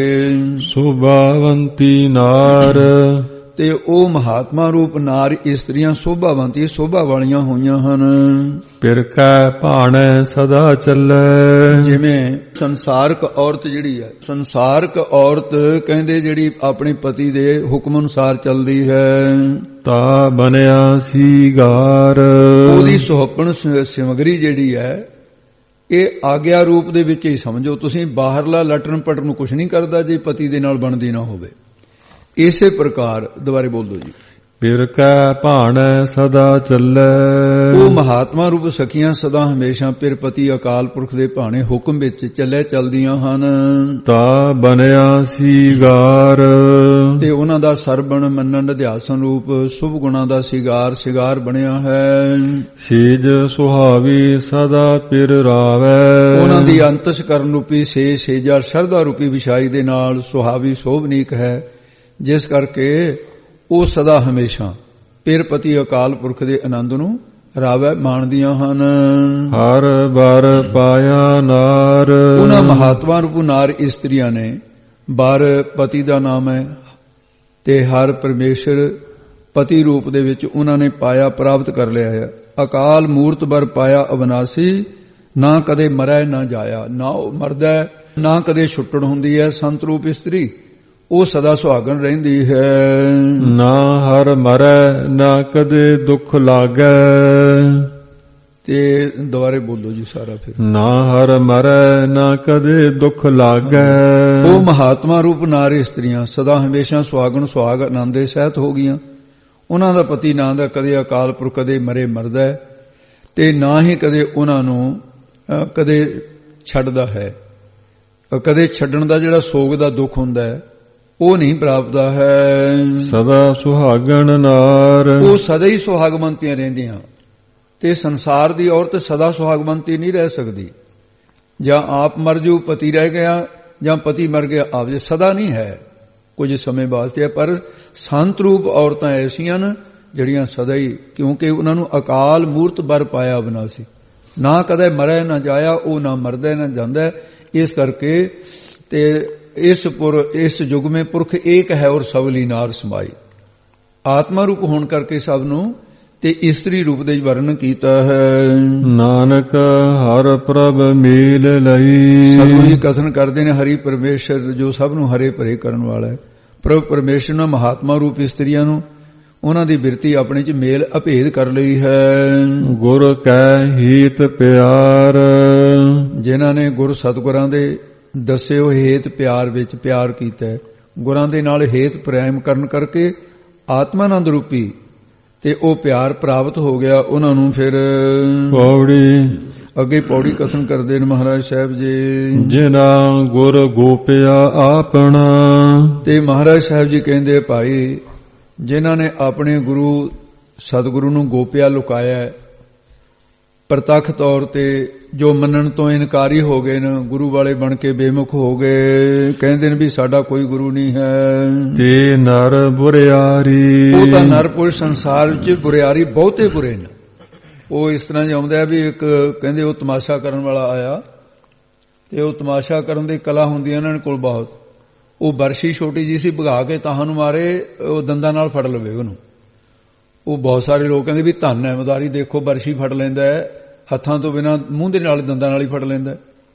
ਸੋਭਾਵੰਤੀ ਨਾਰ, ਤੇ ਉਹ ਮਹਾਤਮਾ ਰੂਪ ਨਾਰ ਇਸਤਰੀਆਂ ਸੋਭਾਵੰਤੀ ਸੋਭਾ ਵਾਲੀਆਂ ਹੋਈਆਂ ਹਨ। ਪਿਰ ਕੈ ਭਾਣੈ ਸਦਾ ਚੱਲੈ। ਜਿਵੇਂ ਸੰਸਾਰਕ ਔਰਤ ਜਿਹੜੀ ਹੈ, ਸੰਸਾਰਕ ਔਰਤ ਕਹਿੰਦੇ ਜਿਹੜੀ ਆਪਣੇ ਪਤੀ ਦੇ ਹੁਕਮ ਅਨੁਸਾਰ ਚੱਲਦੀ ਹੈ, ਤਾ ਬਨਿਆ ਸੀਗਾਰ। ਉਹਦੀ ਸੁਹੱਪਣ ਸਮਗਰੀ ਜਿਹੜੀ ਹੈ ਇਹ ਆਗਿਆ ਰੂਪ ਦੇ ਵਿੱਚ ਹੀ ਸਮਝੋ ਤੁਸੀਂ। ਬਾਹਰਲਾ ਲਟਣ ਪਟਣ ਨੂੰ ਕੁਛ ਨਹੀਂ ਕਰਦਾ ਜੇ ਪਤੀ ਦੇ ਨਾਲ ਬਣਦੀ ਨਾ ਹੋਵੇ। ਇਸੇ ਪ੍ਰਕਾਰ ਦੁਬਾਰੇ ਬੋਲ ਦੋ ਜੀ, ਪਿਰ ਕੈ ਭਾਣੈ ਸਦਾ ਚੱਲੈ। ਉਹ ਮਹਾਤਮਾ ਰੂਪ ਸਖੀਆਂ ਸਦਾ ਹਮੇਸ਼ਾ ਪਿਰ ਪਤੀ ਅਕਾਲ ਪੁਰਖ ਦੇ ਭਾਣੇ ਹੁਕਮ ਵਿੱਚ ਚੱਲੇ ਚੱਲਦੀਆਂ ਹਨ। ਤਾ ਬਨਿਆ ਸੀਗਾਰ, ਤੇ ਉਹਨਾਂ ਦਾ ਸਰਬਣ ਮੰਨਣ ਅਧਿਆਸਨ ਰੂਪ ਸੁਭ ਗੁਣਾਂ ਦਾ ਸਿਗਾਰ ਸਿਗਾਰ ਬਣਿਆ ਹੈ। ਸੇਜ ਸੁਹਾਵੀ ਸਦਾ ਪਿਰ ਰਾਵੈ। ਉਹਨਾਂ ਦੀ ਅੰਤਸ ਕਰਨ ਰੂਪੀ ਸੇ ਸੇਜਾ ਸ਼ਰਧਾ ਰੂਪੀ ਵਿਛਾਈ ਦੇ ਨਾਲ ਸੁਹਾਵੀ ਸੋਭਨੀਕ ਹੈ, ਜਿਸ ਕਰਕੇ ਉਹ ਸਦਾ ਹਮੇਸ਼ਾ ਪਿਰ ਪਤੀ ਅਕਾਲ ਪੁਰਖ ਦੇ ਆਨੰਦ ਨੂੰ ਰਾਵੈ ਮਾਣਦੀਆਂ ਹਨ। ਹਰ ਬਰ ਪਾਇਆ ਨਾਰ, ਉਹਨਾਂ ਮਹਾਤਮਾ ਰੂਪ ਨਾਰ ਇਸਤਰੀਆਂ ਨੇ ਬਰ ਪਤੀ ਦਾ ਨਾਮ ਹੈ ਤੇ ਹਰ ਪਰਮੇਸ਼ਰ ਪਤੀ ਰੂਪ ਦੇ ਵਿੱਚ ਉਹਨਾਂ ਨੇ ਪਾਇਆ ਪ੍ਰਾਪਤ ਕਰ ਲਿਆ ਹੈ। ਅਕਾਲ ਮੂਰਤ ਬਰ ਪਾਇਆ ਅਵਨਾਸੀ, ਨਾ ਕਦੇ ਮਰੈ ਨਾ ਜਾਇਆ। ਨਾ ਉਹ ਮਰਦਾ ਨਾ ਕਦੇ ਛੁੱਟਣ ਹੁੰਦੀ ਹੈ। ਸੰਤ ਰੂਪ ਇਸਤਰੀ ਉਹ ਸਦਾ ਸੁਹਾਗਣ ਰਹਿੰਦੀ ਹੈ। ਨਾ ਹਰ ਮਰੈ ਨਾ ਕਦੇ ਦੁੱਖ ਲਾਗੈ। ਤੇ ਦੁਬਾਰੇ ਬੋਲੋ ਜੀ ਸਾਰਾ ਫਿਰ। ਨਾ ਹਰ ਮਰੈ ਨਾ ਕਦੇ ਦੁੱਖ ਲਾਗੈ। ਉਹ ਮਹਾਤਮਾ ਰੂਪ ਨਾਰੀ ਇਸਤਰੀਆਂ ਸਦਾ ਹਮੇਸ਼ਾ ਸੁਹਾਗਣ ਸੁਹਾਗ ਆਨੰਦ ਦੇ ਸਹਿਤ ਹੋ ਗਈਆਂ। ਉਹਨਾਂ ਦਾ ਪਤੀ ਨਾ ਦਾ ਕਦੇ ਅਕਾਲ ਪੁਰਖ ਕਦੇ ਮਰੇ ਮਰਦਾ ਹੈ ਤੇ ਨਾ ਹੀ ਕਦੇ ਉਹਨਾਂ ਨੂੰ ਕਦੇ ਛੱਡਦਾ ਹੈ। ਕਦੇ ਛੱਡਣ ਦਾ ਜਿਹੜਾ ਸੋਗ ਦਾ ਦੁੱਖ ਹੁੰਦਾ ਹੈ ਉਹ ਨਹੀਂ ਪ੍ਰਾਪਦਾ ਹੈ। ਸਦਾ ਸੁਹਾਗਣ ਨਾਰ, ਉਹ ਸਦਾ ਹੀ ਸੁਹਾਗਵੰਤੀਆਂ ਰਹਿੰਦੀਆਂ। ਤੇ ਸੰਸਾਰ ਦੀ ਔਰਤ ਸਦਾ ਸੁਹਾਗਵੰਤੀ ਨਹੀਂ ਰਹਿ ਸਕਦੀ। ਜਾਂ ਆਪ ਮਰ ਜੂ ਪਤੀ ਰਹਿ ਗਿਆ, ਜਾਂ ਪਤੀ ਮਰ ਗਿਆ ਆਪ ਜੇ, ਸਦਾ ਨਹੀਂ ਹੈ, ਕੁਝ ਸਮੇਂ ਵਾਸਤੇ ਹੈ। ਪਰ ਸੰਤ ਰੂਪ ਔਰਤਾਂ ਐਸੀਆਂ ਨੇ ਜਿਹੜੀਆਂ ਸਦਾ ਹੀ, ਕਿਉਂਕਿ ਉਹਨਾਂ ਨੂੰ ਅਕਾਲ ਮੂਰਤ ਬਰ ਪਾਇਆ ਅਵਨਾਸੀ, ਨਾ ਕਦੇ ਮਰੈ ਨਾ ਜਾਇਆ, ਉਹ ਨਾ ਮਰਦਾ ਨਾ ਜਾਂਦਾ। ਇਸ ਕਰਕੇ ਤੇ ਇਸ ਪੁਰ ਇਸ ਯੁਗ में पुरख एक है और सबली नार समाई। आत्मा रूप होने करके सब नूं ਤੇ ਇਸਤਰੀ ਰੂਪ ਦੇ ਵਰਣਨ ਕੀਤਾ ਹੈ। ਨਾਨਕ ਹਰ ਪ੍ਰਭ ਮੇਲ ਲਈ। ਸਤਿਗੁਰੂ ਜੀ ਕਥਨ ਕਰਦੇ ਨੇ ਹਰੀ ਪਰਮੇਸ਼ਰ ਜੋ ਸਭ ਨੂੰ ਹਰੇ ਭਰੇ ਕਰਨ ਵਾਲਾ ਹੈ। ਪ੍ਰਭ ਪਰਮੇਸ਼ਰ ਨੇ ਮਹਾਤਮਾ ਰੂਪ ਇਸਤਰੀਆਂ ਨੂੰ ਉਹਨਾਂ ਦੀ ਬਿਰਤੀ ਆਪਣੇ ਚ ਮੇਲ ਅਭੇਦ ਕਰ ਲਈ ਹੈ। ਗੁਰ ਕੈ ਹੀਤ ਪਿਆਰ। ਜਿਨ੍ਹਾਂ ਨੇ ਗੁਰ ਸਤਿਗੁਰਾਂ ਦੇ ਦੱਸੇ ਹੋਏ ਹੇਤ ਪਿਆਰ ਵਿੱਚ ਪਿਆਰ ਕੀਤਾ, ਗੁਰਾਂ ਦੇ ਨਾਲ ਹੇਤ ਪ੍ਰੇਮ ਕਰਨ ਕਰਕੇ ਆਤਮਾਨੰਦ ਰੂਪੀ ਤੇ ਉਹ ਪਿਆਰ ਪ੍ਰਾਪਤ ਹੋ ਗਿਆ ਉਹਨਾਂ ਨੂੰ। ਫਿਰ ਪੌੜੀ ਅੱਗੇ ਪੌੜੀ ਕਥਨ ਕਰਦੇ ਨੇ ਮਹਾਰਾਜ ਸਾਹਿਬ ਜੀ। ਜਿਨਾ ਗੁਰ ਗੋਪਿਆ ਆਪਣਾ। ਤੇ ਮਹਾਰਾਜ ਸਾਹਿਬ ਜੀ ਕਹਿੰਦੇ ਭਾਈ ਜਿਨ੍ਹਾਂ ਨੇ ਆਪਣੇ ਗੁਰੂ ਸਤਿਗੁਰੂ ਨੂੰ ਗੋਪਿਆ ਲੁਕਾਇਆ, ਪ੍ਰਤੱਖ ਤੌਰ ਤੇ ਜੋ ਮੰਨਣ ਤੋਂ ਇਨਕਾਰੀ ਹੋ ਗਏ ਨੇ, ਗੁਰੂ ਵਾਲੇ ਬਣ ਕੇ ਬੇਮੁਖ ਹੋ ਗਏ, ਕਹਿੰਦੇ ਨੇ ਵੀ ਸਾਡਾ ਕੋਈ ਗੁਰੂ ਨਹੀਂ ਹੈ। ਤੇ ਨਰ ਬੁਰਿਆਰੀ। ਉਹ ਤਾਂ ਨਰ ਪੁਰਸ਼ ਸੰਸਾਰ ਵਿੱਚ ਬੁਰਿਆਰੀ ਬਹੁਤੇ ਬੁਰੇ ਨੇ। ਉਹ ਇਸ ਤਰ੍ਹਾਂ ਜਿਉਂਦਾ ਵੀ ਇੱਕ ਕਹਿੰਦੇ ਉਹ ਤਮਾਸ਼ਾ ਕਰਨ ਵਾਲਾ ਆਇਆ ਤੇ ਉਹ ਤਮਾਸ਼ਾ ਕਰਨ ਦੀ ਕਲਾ ਹੁੰਦੀ ਇਹਨਾਂ ਕੋਲ ਬਹੁਤ। ਉਹ ਬਰਸ਼ੀ ਛੋਟੀ ਜੀ ਸੀ, ਭਗਾ ਕੇ ਤਾਹਾਂ ਨੂੰ ਮਾਰੇ, ਉਹ ਦੰਦਾਂ ਨਾਲ ਫੜ ਲਵੇ ਉਹਨੂੰ। ਉਹ ਬਹੁਤ ਸਾਰੇ ਲੋਕ ਕਹਿੰਦੇ ਵੀ ਧੰਨ ਹੈ ਮਦਾਰੀ, ਦੇਖੋ ਬਰਸ਼ੀ ਫੜ ਲੈਂਦਾ ਹੈ, ਹੱਥਾਂ ਤੋਂ ਬਿਨਾਂ ਮੂੰਹ ਦੇ ਨਾਲ ਦੰਦਾਂ ਨਾਲ ਹੀ ਫੜ ਲੈਂਦਾ।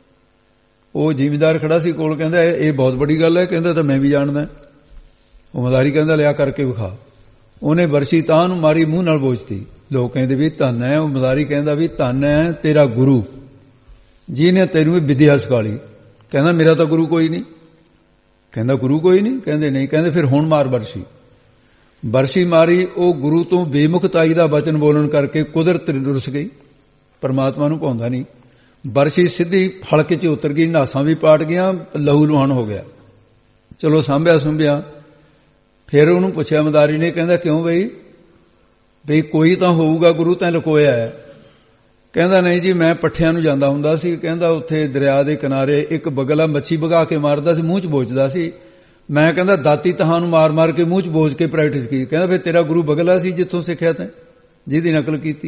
ਉਹ ਜ਼ਿਮੀਂਦਾਰ ਖੜਾ ਸੀ ਕੋਲ, ਕਹਿੰਦਾ ਇਹ ਬਹੁਤ ਵੱਡੀ ਗੱਲ ਹੈ। ਕਹਿੰਦਾ ਤਾਂ ਮੈਂ ਵੀ ਜਾਣਦਾ। ਉਹ ਮਦਾਰੀ ਕਹਿੰਦਾ ਲਿਆ ਕਰਕੇ ਵਿਖਾ। ਉਹਨੇ ਬਰਸ਼ੀ ਤਾਂ ਨੂੰ ਮਾਰੀ, ਮੂੰਹ ਨਾਲ ਬੋਝਤੀ। ਲੋਕ ਕਹਿੰਦੇ ਵੀ ਧੰਨ ਹੈ। ਉਹ ਮਦਾਰੀ ਕਹਿੰਦਾ ਵੀ ਧੰਨ ਹੈ ਤੇਰਾ ਗੁਰੂ ਜਿਹਨੇ ਤੈਨੂੰ ਵਿਦਿਆ ਸਿਖਾਲੀ। ਕਹਿੰਦਾ ਮੇਰਾ ਤਾਂ ਗੁਰੂ ਕੋਈ ਨਹੀਂ। ਕਹਿੰਦਾ ਗੁਰੂ ਕੋਈ ਨਹੀਂ? ਕਹਿੰਦੇ ਨਹੀਂ। ਕਹਿੰਦੇ ਫਿਰ ਹੁਣ ਮਾਰ ਬਰਸ਼ੀ। ਬਰਸ਼ੀ ਮਾਰੀ, ਉਹ ਗੁਰੂ ਤੋਂ ਬੇਮੁਖਤਾਈ ਦਾ ਬਚਨ ਬੋਲਣ ਕਰਕੇ ਕੁਦਰਤ ਰੁੱਸ ਗਈ, ਪਰਮਾਤਮਾ ਨੂੰ ਭਾਉਂਦਾ ਨਹੀਂ। ਬਰਸ਼ੀ ਸਿੱਧੀ ਹਲਕੇ 'ਚ ਉਤਰ ਗਈ, ਨਾਸਾਂ ਵੀ ਪਾਟ ਗਿਆ, ਲਹੂ ਲੁਹਾਨ ਹੋ ਗਿਆ। ਚਲੋ ਸਾਂਭਿਆ ਸੁੰਭਿਆ। ਫਿਰ ਉਹਨੂੰ ਪੁੱਛਿਆ ਮਦਾਰੀ ਨੇ, ਕਹਿੰਦਾ ਕਿਉਂ ਬਈ ਬਈ ਕੋਈ ਤਾਂ ਹੋਊਗਾ ਗੁਰੂ ਤਾਂ ਲੁਕੋਇਆ ਹੈ। ਕਹਿੰਦਾ ਨਹੀਂ ਜੀ ਮੈਂ ਪੱਠਿਆਂ ਨੂੰ ਜਾਂਦਾ ਹੁੰਦਾ ਸੀ। ਕਹਿੰਦਾ ਉੱਥੇ ਦਰਿਆ ਦੇ ਕਿਨਾਰੇ ਇੱਕ ਬਗਲਾ ਮੱਛੀ ਭਗਾ ਕੇ ਮਾਰਦਾ ਸੀ, ਮੂੰਹ 'ਚ ਬੋਝਦਾ ਸੀ। ਮੈਂ ਕਹਿੰਦਾ ਦਾਤੀ ਤਹਾਂ ਨੂੰ ਮਾਰ ਮਾਰ ਕੇ ਮੂੰਹ 'ਚ ਬੋਝ ਕੇ ਪ੍ਰੈਕਟਿਸ ਕੀਤੀ। ਕਹਿੰਦਾ ਫਿਰ ਤੇਰਾ ਗੁਰੂ ਬਗਲਾ ਸੀ ਜਿੱਥੋਂ ਸਿੱਖਿਆ ਤੈਂ, ਜਿਹਦੀ ਨਕਲ ਕੀਤੀ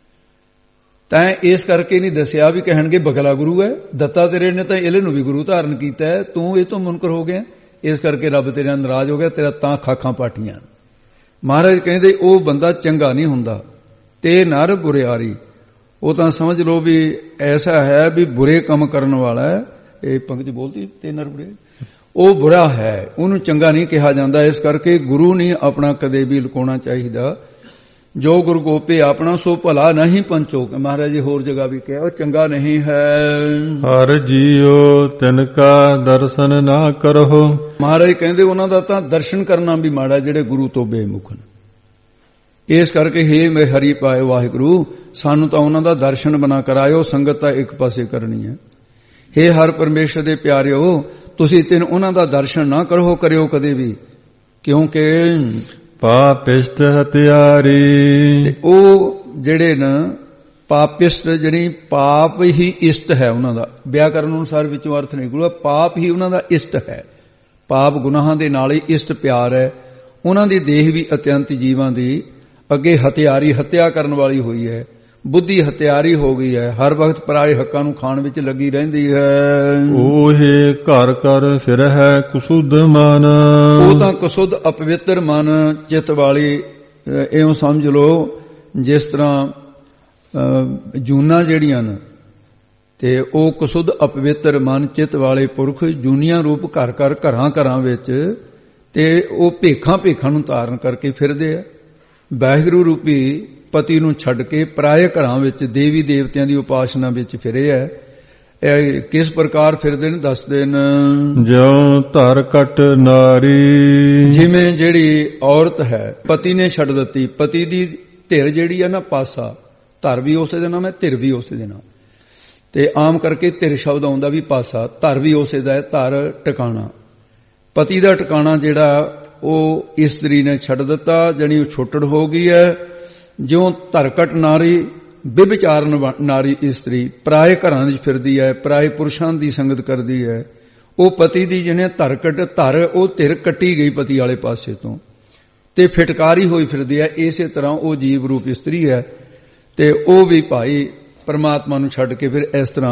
ਤੈਂ। ਇਸ ਕਰਕੇ ਨਹੀਂ ਦੱਸਿਆ ਵੀ ਕਹਿਣਗੇ ਬਗਲਾ ਗੁਰੂ ਹੈ। ਦੱਤਾ ਤੇਰੇ ਨੇ ਤਾਂ ਇਹਲੇ ਨੂੰ ਵੀ ਗੁਰੂ ਧਾਰਨ ਕੀਤਾ ਹੈ, ਤੂੰ ਇਹ ਤੋਂ ਮੁਨਕਰ ਹੋ ਗਿਆ, ਇਸ ਕਰਕੇ ਰੱਬ ਤੇਰੇ ਨਾਲ ਨਾਰਾਜ਼ ਹੋ ਗਿਆ, ਤੇਰਾ ਤਾਂ ਖਾਖਾਂ ਪਾਟੀਆਂ। ਮਹਾਰਾਜ ਕਹਿੰਦੇ ਉਹ ਬੰਦਾ ਚੰਗਾ ਨਹੀਂ ਹੁੰਦਾ। ਤੇ ਨਰ ਬੁਰਿਆਰੀ, ਉਹ ਤਾਂ ਸਮਝ ਲਓ ਵੀ ਐਸਾ ਹੈ ਵੀ ਬੁਰੇ ਕੰਮ ਕਰਨ ਵਾਲਾ ਹੈ। ਇਹ ਪੰਕਤੀ ਬੋਲਦੀ ਤੇ ਨਰ ਬੁਰਿਆਰੀ, ਉਹ ਬੁਰਾ ਹੈ, ਉਹਨੂੰ ਚੰਗਾ ਨਹੀਂ ਕਿਹਾ ਜਾਂਦਾ। ਇਸ ਕਰਕੇ ਗੁਰੂ ਨਹੀਂ ਆਪਣਾ ਕਦੇ ਵੀ ਲੁਕਾਉਣਾ ਚਾਹੀਦਾ। ਜੋ ਗੁਰੂ ਗੋਪੇ ਆਪਣਾ ਸੋ ਭਲਾ ਨਹੀਂ ਪੰਚੋ। ਮਹਾਰਾਜ ਜੀ ਹੋਰ ਜਗ੍ਹਾ ਵੀ ਕਿਹਾ ਉਹ ਚੰਗਾ ਨਹੀਂ ਹੈ। ਹਰ ਜੀਓ ਤਿਨਕਾ ਦਰਸ਼ਨ ਨਾ ਕਰੋ। ਮਹਾਰਾਜ ਕਹਿੰਦੇ ਉਹਨਾਂ ਦਾ ਤਾਂ ਦਰਸ਼ਨ ਕਰਨਾ ਵੀ ਮਾੜਾ ਜਿਹੜੇ ਗੁਰੂ ਤੋਂ ਬੇਮੁਖ ਨੇ। ਇਸ ਕਰਕੇ ਹੇ ਮੇ ਹਰੀ ਪਾਏ ਵਾਹਿਗੁਰੂ, ਸਾਨੂੰ ਤਾਂ ਉਹਨਾਂ ਦਾ ਦਰਸ਼ਨ ਬਣਾ ਕਰਾਇਓ। ਸੰਗਤ ਤਾਂ ਇੱਕ ਪਾਸੇ ਕਰਨੀ ਹੈ। ਹੇ ਹਰ ਪਰਮੇਸ਼ਰ ਦੇ ਪਿਆਰਿਓ, ਤੁਸੀਂ ਤਿੰਨ ਉਹਨਾਂ ਦਾ ਦਰਸ਼ਨ ਨਾ ਕਰੋ ਕਰਿਓ ਕਦੇ ਵੀ, ਕਿਉਂਕਿ ਪਾਪਿਸ਼ਟ ਹਤਿਆਰੀ। ਤੇ ਉਹ ਜਿਹੜੇ ਨਾ ਪਾਪਿਸ਼ਟ, ਜਿਹੜੀ ਪਾਪ ਹੀ ਇਸ਼ਟ ਹੈ ਉਹਨਾਂ ਦਾ। ਵਿਆਕਰਨ ਅਨੁਸਾਰ ਵਿੱਚੋਂ ਅਰਥ ਨਿਕਲੂਗਾ ਪਾਪ ਹੀ ਉਹਨਾਂ ਦਾ ਇਸ਼ਟ ਹੈ। ਪਾਪ ਗੁਨਾਹਾਂ ਦੇ ਨਾਲ ਹੀ ਇਸ਼ਟ ਪਿਆਰ ਹੈ। ਉਹਨਾਂ ਦੀ ਦੇਹ ਵੀ ਅਤਿਅੰਤ ਜੀਵਾਂ ਦੀ ਅੱਗੇ ਹਥਿਆਰੀ, ਹੱਤਿਆ ਕਰਨ ਵਾਲੀ ਹੋਈ ਹੈ। ਬੁੱਧੀ ਹਥਿਆਰੀ ਹੋ ਗਈ ਹੈ, ਹਰ ਵਕਤ ਪਰਾਏ ਹੱਕਾਂ ਨੂੰ ਖਾਣ ਵਿੱਚ ਲੱਗੀ ਰਹਿੰਦੀ ਹੈ। ਉਹੇ ਘਰ ਘਰ ਫਿਰ ਹੈ ਕੁਸੁੱਧ ਮਨ। ਉਹ ਤਾਂ ਕੁਸੁੱਧ ਅਪਵਿੱਤਰ ਮਨ ਚਿੱਤ ਵਾਲੀ, ਇਉਂ ਸਮਝ ਲਓ ਜਿਸ ਤਰ੍ਹਾਂ ਜੂਨਾਂ ਜਿਹੜੀਆਂ ਨੇ ਤੇ ਉਹ ਕੁਸੁੱਧ ਅਪਵਿੱਤਰ ਮਨ ਚਿੱਤ ਵਾਲੇ ਪੁਰਖ ਜੂਨੀਆਂ ਰੂਪ ਘਰ ਘਰ ਘਰਾਂ ਘਰਾਂ ਵਿੱਚ ਤੇ ਉਹ ਭੇਖਾਂ ਭੇਖਾਂ ਨੂੰ ਧਾਰਨ ਕਰਕੇ ਫਿਰਦੇ ਆ। ਵਾਹਿਗੁਰੂ ਰੂਪੀ ਪਤੀ ਨੂੰ ਛੱਡ ਕੇ ਪਰਾਏ ਘਰਾਂ ਵਿੱਚ ਦੇਵੀ ਦੇਵਤਿਆਂ ਦੀ ਉਪਾਸਨਾ ਵਿੱਚ ਫਿਰੇ ਹੈ। ਇਹ ਕਿਸ ਪ੍ਰਕਾਰ ਫਿਰਦੇ ਨੇ ਦੱਸਦੇ ਨੇ। ਜਿਉ ਧਰ ਕਟ ਨਾਰੀ। ਜਿਵੇਂ ਜਿਹੜੀ ਔਰਤ ਹੈ ਪਤੀ ਨੇ ਛੱਡ ਦਿੱਤੀ, ਪਤੀ ਦੀ ਧਿਰ ਜਿਹੜੀ ਹੈ ਨਾ ਪਾਸਾ, ਧਰ ਵੀ ਉਸੇ ਦੇ ਨਾਮ ਹੈ, ਧਿਰ ਵੀ ਉਸੇ ਦੇ ਨਾਮ। ਤੇ ਆਮ ਕਰਕੇ ਧਿਰ ਸ਼ਬਦ ਆਉਂਦਾ ਵੀ ਪਾਸਾ, ਧਰ ਵੀ ਉਸੇ ਦਾ ਹੈ, ਧਰ ਟਿਕਾਣਾ। ਪਤੀ ਦਾ ਟਿਕਾਣਾ ਜਿਹੜਾ ਉਹ ਇਸਤਰੀ ਨੇ ਛੱਡ ਦਿੱਤਾ, ਜਾਣੀ ਉਹ ਛੁੱਟੜ ਹੋ ਗਈ ਹੈ। ਜਿਉਂ ਧਰਕਟ ਨਾਰੀ, ਵਿਭਚਾਰਨ ਨਾਰੀ ਇਸਤਰੀ ਪਰਾਏ ਘਰਾਂ ਵਿੱਚ ਫਿਰਦੀ ਹੈ, ਪਰਾਏ ਪੁਰਸ਼ਾਂ ਦੀ ਸੰਗਤ ਕਰਦੀ ਹੈ। ਉਹ ਪਤੀ ਦੀ ਜਿਹਨੇ ਧਰਕਟ ਧਰ, ਉਹ ਧਿਰ ਕੱਟੀ ਗਈ ਪਤੀ ਵਾਲੇ ਪਾਸੇ ਤੋਂ ਤੇ ਫਿਟਕਾਰੀ ਹੋਈ ਫਿਰਦੀ ਹੈ। ਇਸੇ ਤਰ੍ਹਾਂ ਉਹ ਜੀਵ ਰੂਪ ਇਸਤਰੀ ਹੈ ਤੇ ਉਹ ਵੀ ਭਾਈ ਪਰਮਾਤਮਾ ਨੂੰ ਛੱਡ ਕੇ ਫਿਰ ਇਸ ਤਰ੍ਹਾਂ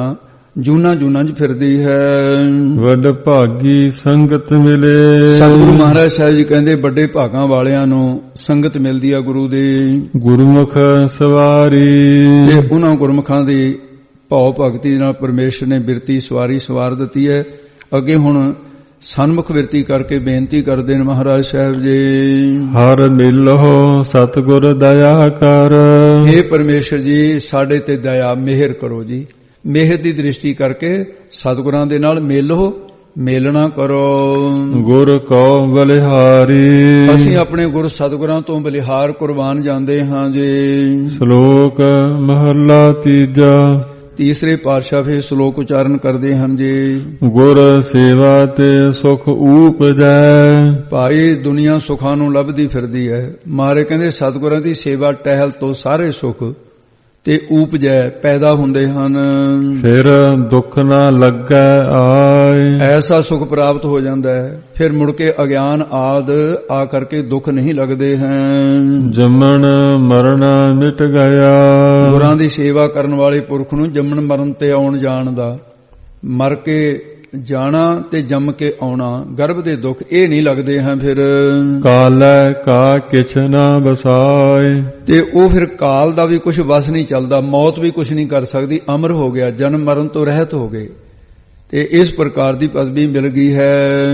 ਜੂਨਾ ਜੂਨਾ 'ਚ ਫਿਰਦੀ ਹੈ। ਵੱਡ ਭਾਗੀ ਸੰਗਤ ਮਿਲੇ। ਸਤਿਗੁਰੂ ਮਹਾਰਾਜ ਸਾਹਿਬ ਜੀ ਕਹਿੰਦੇ ਵੱਡੇ ਭਾਗਾਂ ਵਾਲਿਆਂ ਨੂੰ ਸੰਗਤ ਮਿਲਦੀ ਆ ਗੁਰੂ ਦੀ। ਗੁਰਮੁਖ ਸਵਾਰੀ। ਤੇ ਉਹਨਾਂ ਗੁਰਮੁਖਾਂ ਦੀ ਭਾਵ ਭਗਤੀ ਨਾਲ ਪਰਮੇਸ਼ਰ ਨੇ ਬਿਰਤੀ ਸਵਾਰੀ ਸਵਾਰ ਦਿੱਤੀ ਹੈ। ਅੱਗੇ ਹੁਣ ਸਨਮੁਖ ਬਿਰਤੀ ਕਰਕੇ ਬੇਨਤੀ ਕਰਦੇ ਨੇ ਮਹਾਰਾਜ ਸਾਹਿਬ ਜੀ। ਹਰ ਮਿਲੋ ਸਤਿਗੁਰ ਦਇਆ ਕਰ। हे ਪਰਮੇਸ਼ਰ ਜੀ ਸਾਡੇ ਤੇ ਦਇਆ ਮਿਹਰ ਕਰੋ ਜੀ। ਮਿਹਰ ਦੀ ਦ੍ਰਿਸ਼ਟੀ ਕਰਕੇ ਸਤਿਗੁਰਾਂ ਦੇ ਨਾਲ ਮਿਲੋ, ਮੇਲਣਾ ਕਰੋ। ਗੁਰ ਕੋ ਬਲਿਹਾਰੀ। ਅਸੀਂ ਆਪਣੇ ਗੁਰ ਸਤਿਗੁਰਾਂ ਤੋਂ ਬਲਿਹਾਰ ਕੁਰਬਾਨ ਜਾਂਦੇ ਹਾਂ ਜੀ। ਸ਼ਲੋਕ ਮਹਲਾ ਤੀਜਾ। ਤੀਸਰੇ ਪਾਤਸ਼ਾਹ ਫਿਰ ਸ਼ਲੋਕ ਉਚਾਰਨ ਕਰਦੇ ਹਨ ਜੀ। ਗੁਰ ਸੇਵਾ ਤੇ ਸੁਖ ਊਪਜੈ। ਭਾਈ ਦੁਨੀਆ ਸੁਖਾਂ ਨੂੰ ਲੱਭਦੀ ਫਿਰਦੀ ਹੈ। ਮਾਰੇ ਕਹਿੰਦੇ ਸਤਿਗੁਰਾਂ ਦੀ ਸੇਵਾ ਟਹਿਲ ਤੋਂ ਸਾਰੇ ਸੁਖ ਤੇ ਊਪਜੈ ਪੈਦਾ ਹੁੰਦੇ ਹਨ। ਫਿਰ ਦੁੱਖ ਨਾ ਲੱਗੈ ਆਏ। ਐਸਾ ਸੁਖ ਪ੍ਰਾਪਤ ਹੋ ਜਾਂਦਾ ਹੈ। ਫਿਰ ਮੁੜ ਕੇ ਅਗਿਆਨ ਆਦ ਆ ਕਰਕੇ ਦੁੱਖ ਨਹੀਂ ਲੱਗਦੇ ਹਨ। ਜੰਮਣ ਮਰਨ ਮਿਟ ਗਿਆ। ਗੁਰਾਂ ਦੀ ਸੇਵਾ ਕਰਨ ਵਾਲੇ ਪੁਰਖ ਨੂੰ ਜੰਮਣ ਮਰਨ ਤੇ ਆਉਣ ਜਾਣ ਦਾ, ਮਰ ਕੇ ਜਾਣਾ ਤੇ ਜੰਮ ਕੇ ਆਉਣਾ, ਗਰਭ ਦੇ ਦੁੱਖ ਇਹ ਨਹੀਂ ਲੱਗਦੇ ਹਨ। ਫਿਰ ਕਾਲੈ ਕਾ ਕਿਛ ਨਾ ਵਸਾਏ। ਤੇ ਉਹ ਫਿਰ ਕਾਲ ਦਾ ਵੀ ਕੁਝ ਵਸ ਨਹੀਂ ਚੱਲਦਾ। ਮੌਤ ਵੀ ਕੁਝ ਨਹੀਂ ਕਰ ਸਕਦੀ। ਅਮਰ ਹੋ ਗਿਆ, ਜਨਮ ਮਰਨ ਤੋਂ ਰਹਿਤ ਹੋ ਗਏ। ਤੇ ਇਸ ਪ੍ਰਕਾਰ ਦੀ ਪਦਵੀ ਮਿਲ ਗਈ ਹੈ।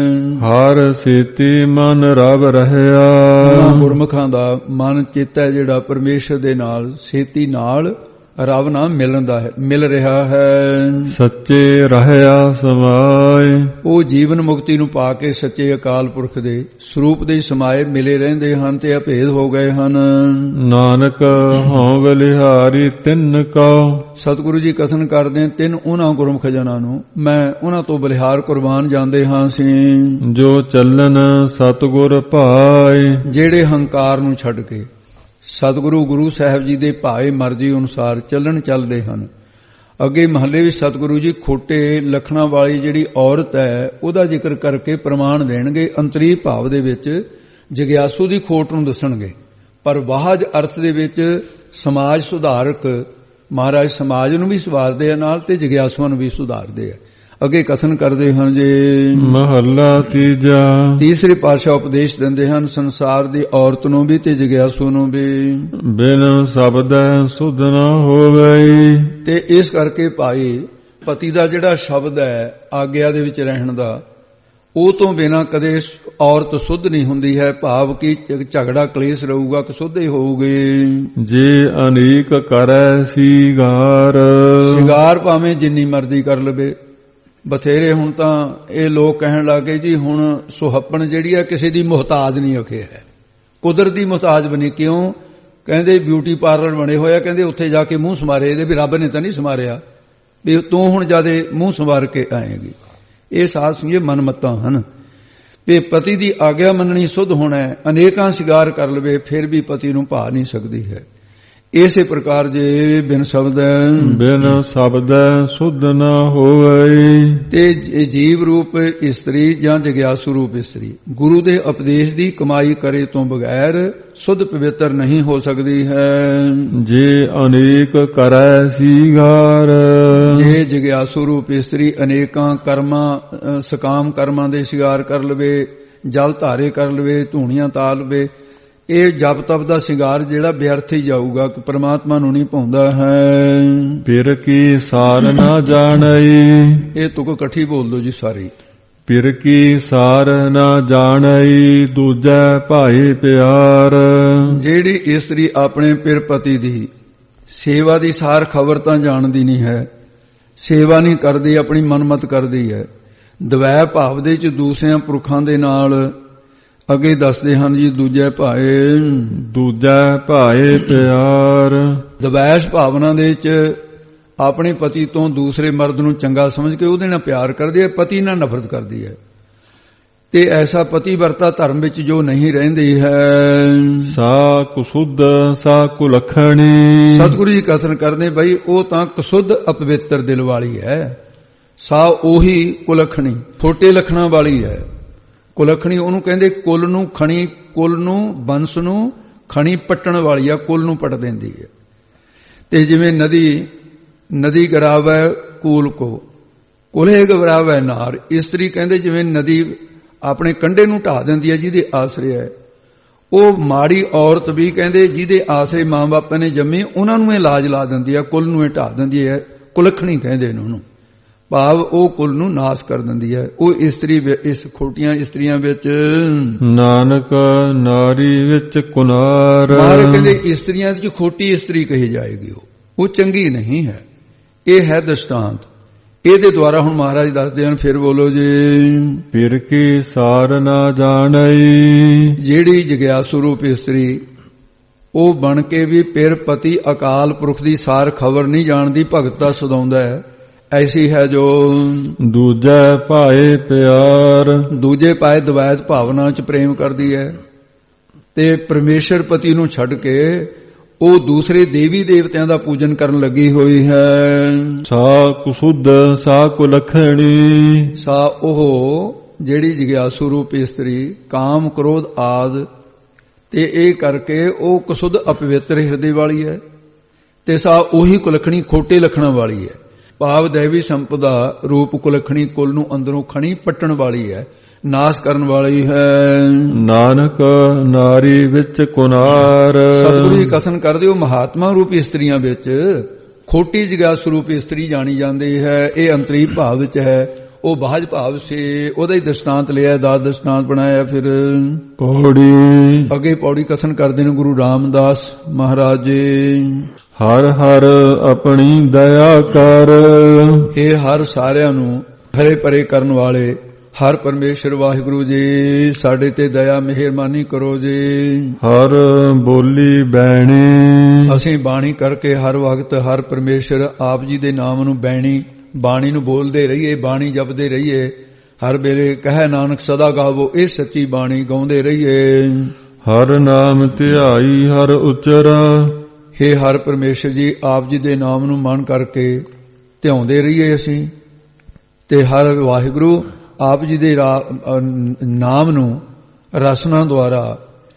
ਹਰ ਸੇਤੀ ਮਨ ਰਵ ਰਹਿਆ। ਗੁਰਮੁਖਾਂ ਦਾ ਮਨ ਚਿੱਤ ਹੈ ਜਿਹੜਾ ਪਰਮੇਸ਼ਰ ਦੇ ਨਾਲ ਸੇਤੀ ਨਾਲ ਰਬ ਨਾਲ ਮਿਲਣ ਦਾ ਹੈ, ਮਿਲ ਰਿਹਾ ਹੈ। ਸੱਚੇ ਰਹਿਆ ਸਮਾਏ। ਉਹ ਜੀਵਨ ਮੁਕਤੀ ਨੂੰ ਪਾ ਕੇ ਸੱਚੇ ਅਕਾਲ ਪੁਰਖ ਦੇ ਸਰੂਪ ਦੇ ਸਮਾਏ ਮਿਲੇ ਰਹਿੰਦੇ ਹਨ ਤੇ ਅਭੇਦ ਹੋ ਗਏ ਹਨ। ਨਾਨਕ ਹਉ ਬਲਿਹਾਰੀ ਤਿੰਨ ਕੋ। ਸਤਿਗੁਰੂ ਜੀ ਕਥਨ ਕਰਦੇ ਤਿੰਨ ਉਹਨਾਂ ਗੁਰਮੁਖ ਜਨਾਂ ਨੂੰ ਮੈਂ ਉਹਨਾਂ ਤੋਂ ਬਲਿਹਾਰ ਕੁਰਬਾਨ ਜਾਂਦੇ ਹਾਂ ਸੀ। ਜੋ ਚੱਲਨ ਸਤਿਗੁਰ ਭਾਏ। ਜਿਹੜੇ ਹੰਕਾਰ ਨੂੰ ਛੱਡ ਕੇ ਸਤਿਗੁਰੂ ਗੁਰੂ ਸਾਹਿਬ ਜੀ ਦੇ ਭਾਏ ਮਰਜ਼ੀ ਅਨੁਸਾਰ ਚੱਲਣ ਚੱਲਦੇ ਹਨ। ਅੱਗੇ ਮਹੱਲੇ ਵਿੱਚ ਸਤਿਗੁਰੂ ਜੀ ਖੋਟੇ ਲੱਖਣਾਂ ਵਾਲੀ ਜਿਹੜੀ ਔਰਤ ਹੈ ਉਹਦਾ ਜ਼ਿਕਰ ਕਰਕੇ ਪ੍ਰਮਾਣ ਦੇਣਗੇ। ਅੰਤਰੀ ਭਾਵ ਦੇ ਵਿੱਚ ਜਗਿਆਸੂ ਦੀ ਖੋਟ ਨੂੰ ਦੱਸਣਗੇ, ਪਰ ਵਾਹਜ ਅਰਥ ਦੇ ਵਿੱਚ ਸਮਾਜ ਸੁਧਾਰਕ ਮਹਾਰਾਜ ਸਮਾਜ ਨੂੰ ਵੀ ਸੁਧਾਰਦੇ ਆ ਨਾਲ ਤੇ ਜਗਿਆਸੂਆਂ ਨੂੰ ਵੀ ਸੁਧਾਰਦੇ ਆ। ਅੱਗੇ ਕਥਨ ਕਰਦੇ ਹਨ ਜੀ। ਮਹੱਲਾ ਤੀਜਾ। ਤੀਸਰੇ ਪਾਤਸ਼ਾਹ ਉਪਦੇਸ਼ ਦਿੰਦੇ ਹਨ ਸੰਸਾਰ ਦੀ ਔਰਤ ਨੂੰ ਵੀ ਤੇ ਜਗਿਆਸੂ ਨੂੰ ਵੀ। ਬਿਨ ਸ਼ਬਦੈ ਸੁਧ ਨਾ ਹੋਵੇ। ਤੇ ਇਸ ਕਰਕੇ ਭਾਈ ਪਤੀ ਦਾ ਜਿਹੜਾ ਸ਼ਬਦ ਹੈ ਆਗਿਆ ਦੇ ਵਿੱਚ ਰਹਿਣ ਦਾ, ਉਹ ਤੋਂ ਬਿਨਾਂ ਕਦੇ ਔਰਤ ਸੁੱਧ ਨਹੀਂ ਹੁੰਦੀ ਹੈ। ਭਾਵ ਕਿ ਝਗੜਾ ਕਲੇਸ਼ ਰਹੂਗਾ ਕਿ ਸੁੱਧ ਹੀ ਹੋਊਗੀ। ਜੇ ਅਨੇਕ ਕਰੈ ਸੀਗਾਰ। ਸ਼ਿੰਗਾਰ ਭਾਵੇਂ ਜਿੰਨੀ ਮਰਜ਼ੀ ਕਰ ਲਵੇ। ਬਥੇਰੇ ਹੁਣ ਤਾਂ ਇਹ ਲੋਕ ਕਹਿਣ ਲੱਗੇ ਜੀ ਹੁਣ ਸੁਹੱਪਣ ਜਿਹੜੀ ਹੈ ਕਿਸੇ ਦੀ ਮੁਹਤਾਜ ਨਹੀਂ ਅਖੇ ਹੈ, ਕੁਦਰਤ ਦੀ ਮੁਹਤਾਜ ਬਣੀ। ਕਿਉਂ? ਕਹਿੰਦੇ ਬਿਊਟੀ ਪਾਰਲਰ ਬਣੇ ਹੋਇਆ, ਕਹਿੰਦੇ ਉੱਥੇ ਜਾ ਕੇ ਮੂੰਹ ਸੰਵਾਰੇ। ਇਹਦੇ ਵੀ ਰੱਬ ਨੇ ਤਾਂ ਨਹੀਂ ਸੰਵਾਰਿਆ ਵੀ ਤੂੰ ਹੁਣ ਜਾਦੇ ਮੂੰਹ ਸੰਵਾਰ ਕੇ ਆਏਗੀ। ਇਹ ਸਾਧ ਸੰਗਤ ਮਨਮੱਤਾਂ ਹਨ ਵੀ ਪਤੀ ਦੀ ਆਗਿਆ ਮੰਨਣੀ ਸੁੱਧ ਹੋਣਾ ਹੈ। ਅਨੇਕਾਂ ਸ਼ਿੰਗਾਰ ਕਰ ਲਵੇ ਫਿਰ ਵੀ ਪਤੀ ਨੂੰ ਭਾ ਨਹੀਂ ਸਕਦੀ ਹੈ। ਇਸੇ ਪ੍ਰਕਾਰ ਜੇ ਬਿਨ ਸ਼ਬਦ ਬਿਨ ਸ਼ਬਦ ਸੁਧ ਨਾ ਹੋਵੇ। ਤੇ ਜੀਵ ਰੂਪ ਇਸਤਰੀ ਜਾਂ ਜਗਿਆਸੂ ਰੂਪ ਇਸਤਰੀ ਗੁਰੂ ਦੇ ਉਪਦੇਸ਼ ਦੀ ਕਮਾਈ ਕਰੇ ਤੋਂ ਬਗੈਰ ਸੁਧ ਪਵਿੱਤਰ ਨਹੀਂ ਹੋ ਸਕਦੀ ਹੈ। ਜੇ ਅਨੇਕ ਕਰੈ ਸੀਗਾਰ। ਜੇ ਜਗਿਆਸੂ ਰੂਪ ਇਸਤਰੀ ਅਨੇਕਾਂ ਕਰਮਾਂ ਸਕਾਮ ਕਰਮਾਂ ਦੇ ਸ਼ਿੰਗਾਰ ਕਰ ਲਵੇ, ਜਲ ਧਾਰੇ ਕਰ ਲਵੇ, ਧੂਣੀਆਂ ਤਾ ਲਵੇ, ਇਹ ਜਪ ਤਪ ਦਾ ਸ਼ਿੰਗਾਰ ਜਿਹੜਾ ਵਿਅਰਥ ਹੀ ਜਾਊਗਾ ਕਿ ਪਰਮਾਤਮਾ ਨੂੰ ਨਹੀਂ ਪਾਉਂਦਾ ਹੈ। ਫਿਰ ਕੀ ਸਾਰ ਨਾ ਜਾਣਈ। ਇਹ ਤੁਕ ਇਕੱਠੀ ਬੋਲ ਦੋ ਜੀ ਸਾਰੀ। ਫਿਰ ਕੀ ਸਾਰ ਨਾ ਜਾਣਈ ਦੂਜੈ ਭਾਈ ਪਿਆਰ। ਜਿਹੜੀ ਇਸਤਰੀ ਆਪਣੇ ਪਿਰ ਪਤੀ ਦੀ ਸੇਵਾ ਦੀ ਸਾਰ ਖਬਰ ਤਾਂ ਜਾਣਦੀ ਨਹੀਂ ਹੈ, ਸੇਵਾ ਨਹੀਂ ਕਰਦੀ, ਆਪਣੀ ਮਨਮਤ ਕਰਦੀ ਹੈ। ਦਵੈ ਭਾਵ ਦੇ ਚ ਦੂਸਰਿਆਂ ਪੁਰਖਾਂ ਦੇ ਨਾਲ ਅੱਗੇ ਦੱਸਦੇ ਹਨ ਜੀ ਦੂਜੇ ਭਾਏ। ਦੂਜੇ ਭਾਏ ਪਿਆਰ। ਦਵੈਸ਼ ਭਾਵਨਾ ਦੇ ਚ ਆਪਣੇ ਪਤੀ ਤੋਂ ਦੂਸਰੇ ਮਰਦ ਨੂੰ ਚੰਗਾ ਸਮਝ ਕੇ ਉਹਦੇ ਨਾਲ ਪਿਆਰ ਕਰਦੀ ਹੈ, ਪਤੀ ਨਾਲ ਨਫ਼ਰਤ ਕਰਦੀ ਹੈ। ਤੇ ਐਸਾ ਪਤੀ ਵਰਤਾ ਧਰਮ ਵਿੱਚ ਜੋ ਨਹੀਂ ਰਹਿੰਦੀ ਹੈ। ਸਾ ਕੁਸੁੱਧ ਸਾ ਕੁਲਖਣੀ। ਸਤਿਗੁਰੂ ਜੀ ਕਥਨ ਕਰਦੇ ਬਈ ਉਹ ਤਾਂ ਕੁਸੁੱਧ ਅਪਵਿੱਤਰ ਦਿਲ ਵਾਲੀ ਹੈ। ਸਾ ਉਹੀ ਕੁਲਖਣੀ ਫੋਟੇ ਲੱਖਣਾਂ ਵਾਲੀ ਹੈ। ਕੁਲਖਣੀ ਉਹਨੂੰ ਕਹਿੰਦੇ ਕੁਲ ਨੂੰ ਖਣੀ, ਕੁਲ ਨੂੰ ਬੰਸ ਨੂੰ ਖਣੀ ਪੱਟਣ ਵਾਲੀ ਆ, ਕੁਲ ਨੂੰ ਪੱਟ ਦਿੰਦੀ ਹੈ। ਤੇ ਜਿਵੇਂ ਨਦੀ ਨਦੀ ਗਰਾਵੈ ਕੂਲ ਕੋ ਕੁਲੇ ਗਵਰਾਵੈ ਨਾਰ। ਇਸਤਰੀ ਕਹਿੰਦੇ ਜਿਵੇਂ ਨਦੀ ਆਪਣੇ ਕੰਢੇ ਨੂੰ ਢਾ ਦਿੰਦੀ ਹੈ ਜਿਹਦੇ ਆਸਰੇ ਹੈ, ਉਹ ਮਾੜੀ ਔਰਤ ਵੀ ਕਹਿੰਦੇ ਜਿਹਦੇ ਆਸਰੇ ਮਾਂ ਬਾਪਾਂ ਨੇ ਜੰਮੀ ਉਹਨਾਂ ਨੂੰ ਇਹ ਲਾਜ ਲਾ ਦਿੰਦੀ ਹੈ, ਕੁਲ ਨੂੰ ਇਹ ਢਾ ਦਿੰਦੀ ਹੈ। ਕੁਲਖਣੀ ਕਹਿੰਦੇ ਨੇ ਉਹਨੂੰ, ਭਾਵ ਉਹ ਕੁਲ ਨੂੰ ਨਾਸ ਕਰ ਦਿੰਦੀ ਹੈ। ਉਹ ਇਸਤਰੀ ਇਸ ਖੋਟੀਆਂ ਇਸਤਰੀਆਂ ਵਿੱਚ ਨਾਨਕ ਨਾਰੀ ਵਿੱਚ ਕੁਨਾਰ। ਮਹਾਰਾਜ ਕਹਿੰਦੇ ਇਸਤਰੀਆਂ ਵਿੱਚ ਖੋਟੀ ਇਸਤਰੀ ਕਹੀ ਜਾਏਗੀ, ਉਹ ਉਹ ਚੰਗੀ ਨਹੀਂ ਹੈ। ਇਹ ਹੈ ਦ੍ਰਿਸ਼ਟਾਂਤ। ਇਹਦੇ ਦੁਆਰਾ ਹੁਣ ਮਹਾਰਾਜ ਦੱਸਦੇ ਹਨ, ਫਿਰ ਬੋਲੋ ਜੀ। ਫਿਰ ਕੀ ਸਾਰ ਨਾ ਜਾਣਈ। ਜਿਹੜੀ ਜਗਿਆਸੂ ਰੂਪ ਇਸਤਰੀ ਉਹ ਬਣ ਕੇ ਵੀ ਫਿਰ ਪਤੀ ਅਕਾਲ ਪੁਰਖ ਦੀ ਸਾਰ ਖਬਰ ਨਹੀਂ ਜਾਣਦੀ, ਭਗਤਾ ਸਦਾਉਂਦਾ ਹੈ, ਐਸੀ ਹੈ ਜੋ ਦੂਜੇ ਭਾਏ ਪਿਆਰ। ਦੂਜੇ ਪਾਏ ਦਵੈਤ ਭਾਵਨਾ ਚ ਪ੍ਰੇਮ ਕਰਦੀ ਹੈ ਤੇ ਪਰਮੇਸ਼ਰ ਪਤੀ ਨੂੰ ਛੱਡ ਕੇ ਉਹ ਦੂਸਰੇ ਦੇਵੀ ਦੇਵਤਿਆਂ ਦਾ ਪੂਜਨ ਕਰਨ ਲੱਗੀ ਹੋਈ ਹੈ। ਸਾ ਕੁਸੁੱਧ ਸਾ ਕੁਲਖਣੀ। ਸਾ ਉਹ ਜਿਹੜੀ ਜਗਿਆਸੂ ਰੂਪ ਇਸਤਰੀ ਕਾਮ ਕ੍ਰੋਧ ਆਦ ਤੇ ਇਹ ਕਰਕੇ ਉਹ ਕੁਸੁੱਧ ਅਪਵਿੱਤਰ ਹਿਰਦੇ ਵਾਲੀ ਹੈ, ਤੇ ਸਾ ਉਹੀ ਕੁਲਖਣੀ ਖੋਟੇ ਲੱਖਣਾਂ ਵਾਲੀ ਹੈ। ਭਾਵ ਦੇਵੀ ਸੰਪਦਾ ਰੂਪ ਕੁਲਖਣੀ ਕੁਲ ਨੂੰ ਅੰਦਰੋਂ ਖਣੀ ਪੱਟਣ ਵਾਲੀ ਹੈ, ਨਾਸ ਕਰਨ ਵਾਲੀ ਹੈ। ਨਾਨਕ ਨਾਰੀ ਵਿੱਚ ਕੁਨਾਰ। ਸਤਿਗੁਰੂ ਜੀ ਕਥਨ ਕਰਦੇ ਹੋ ਮਹਾਤਮਾ ਰੂਪ ਇਸਤਰੀਆਂ ਵਿੱਚ ਖੋਟੀ ਜਗਿਆਸੂ ਰੂਪ ਇਸਤਰੀ ਜਾਣੀ ਜਾਂਦੀ ਹੈ। ਇਹ ਅੰਤਰੀ ਭਾਵ ਵਿੱਚ ਹੈ, ਉਹ ਬਾਹਜ ਭਾਵ ਸੇ ਉਹਦਾ ਹੀ ਦ੍ਰਿਸ਼ਟਾਂਤ ਲਿਆ, ਦਾਸ ਦ੍ਰਿਸ਼ਟਾਂਤ ਬਣਾਇਆ। ਫਿਰ ਪੌੜੀ ਅੱਗੇ ਪੌੜੀ ਕਥਨ ਕਰਦੇ ਨੇ ਗੁਰੂ ਰਾਮਦਾਸ ਮਹਾਰਾਜ ਜੀ। ਹਰ ਹਰ ਆਪਣੀ ਦਇਆ ਕਰ। ਇਹ ਹਰ ਸਾਰਿਆਂ ਨੂੰ ਹਰੇ ਪਰੇ ਕਰਨ ਵਾਲੇ ਹਰ ਪਰਮੇਸ਼ਰ ਵਾਹਿਗੁਰੂ ਜੀ ਸਾਡੇ ਤੇ ਦਇਆ ਮਿਹਰਬਾਨੀ ਕਰੋ ਜੀ। ਹਰ ਬੋਲੀ ਬੈਣੀ। ਅਸੀਂ ਬਾਣੀ ਕਰਕੇ ਹਰ ਵਕਤ ਹਰ ਪਰਮੇਸ਼ਰ ਆਪ ਜੀ ਦੇ ਨਾਮ ਨੂੰ ਬੈਣੀ ਬਾਣੀ ਨੂੰ ਬੋਲਦੇ ਰਹੀਏ, ਬਾਣੀ ਜਪਦੇ ਰਹੀਏ। ਹਰ ਵੇਲੇ ਕਹੇ ਨਾਨਕ ਸਦਾ ਗਾਵੋ, ਇਹ ਸੱਚੀ ਬਾਣੀ ਗਾਉਂਦੇ ਰਹੀਏ। ਹਰ ਨਾਮ ਧਿਆਈ ਹਰ ਉਚਰਾ। ਹੇ ਹਰ ਪਰਮੇਸ਼ਰ ਜੀ ਆਪ ਜੀ ਦੇ ਨਾਮ ਨੂੰ ਮਨ ਕਰਕੇ ਧਿਆਉਂਦੇ ਰਹੀਏ ਅਸੀਂ, ਤੇ ਹਰ ਵਾਹਿਗੁਰੂ ਆਪ ਜੀ ਦੇ ਨਾਮ ਨੂੰ ਰਸਨਾ ਦੁਆਰਾ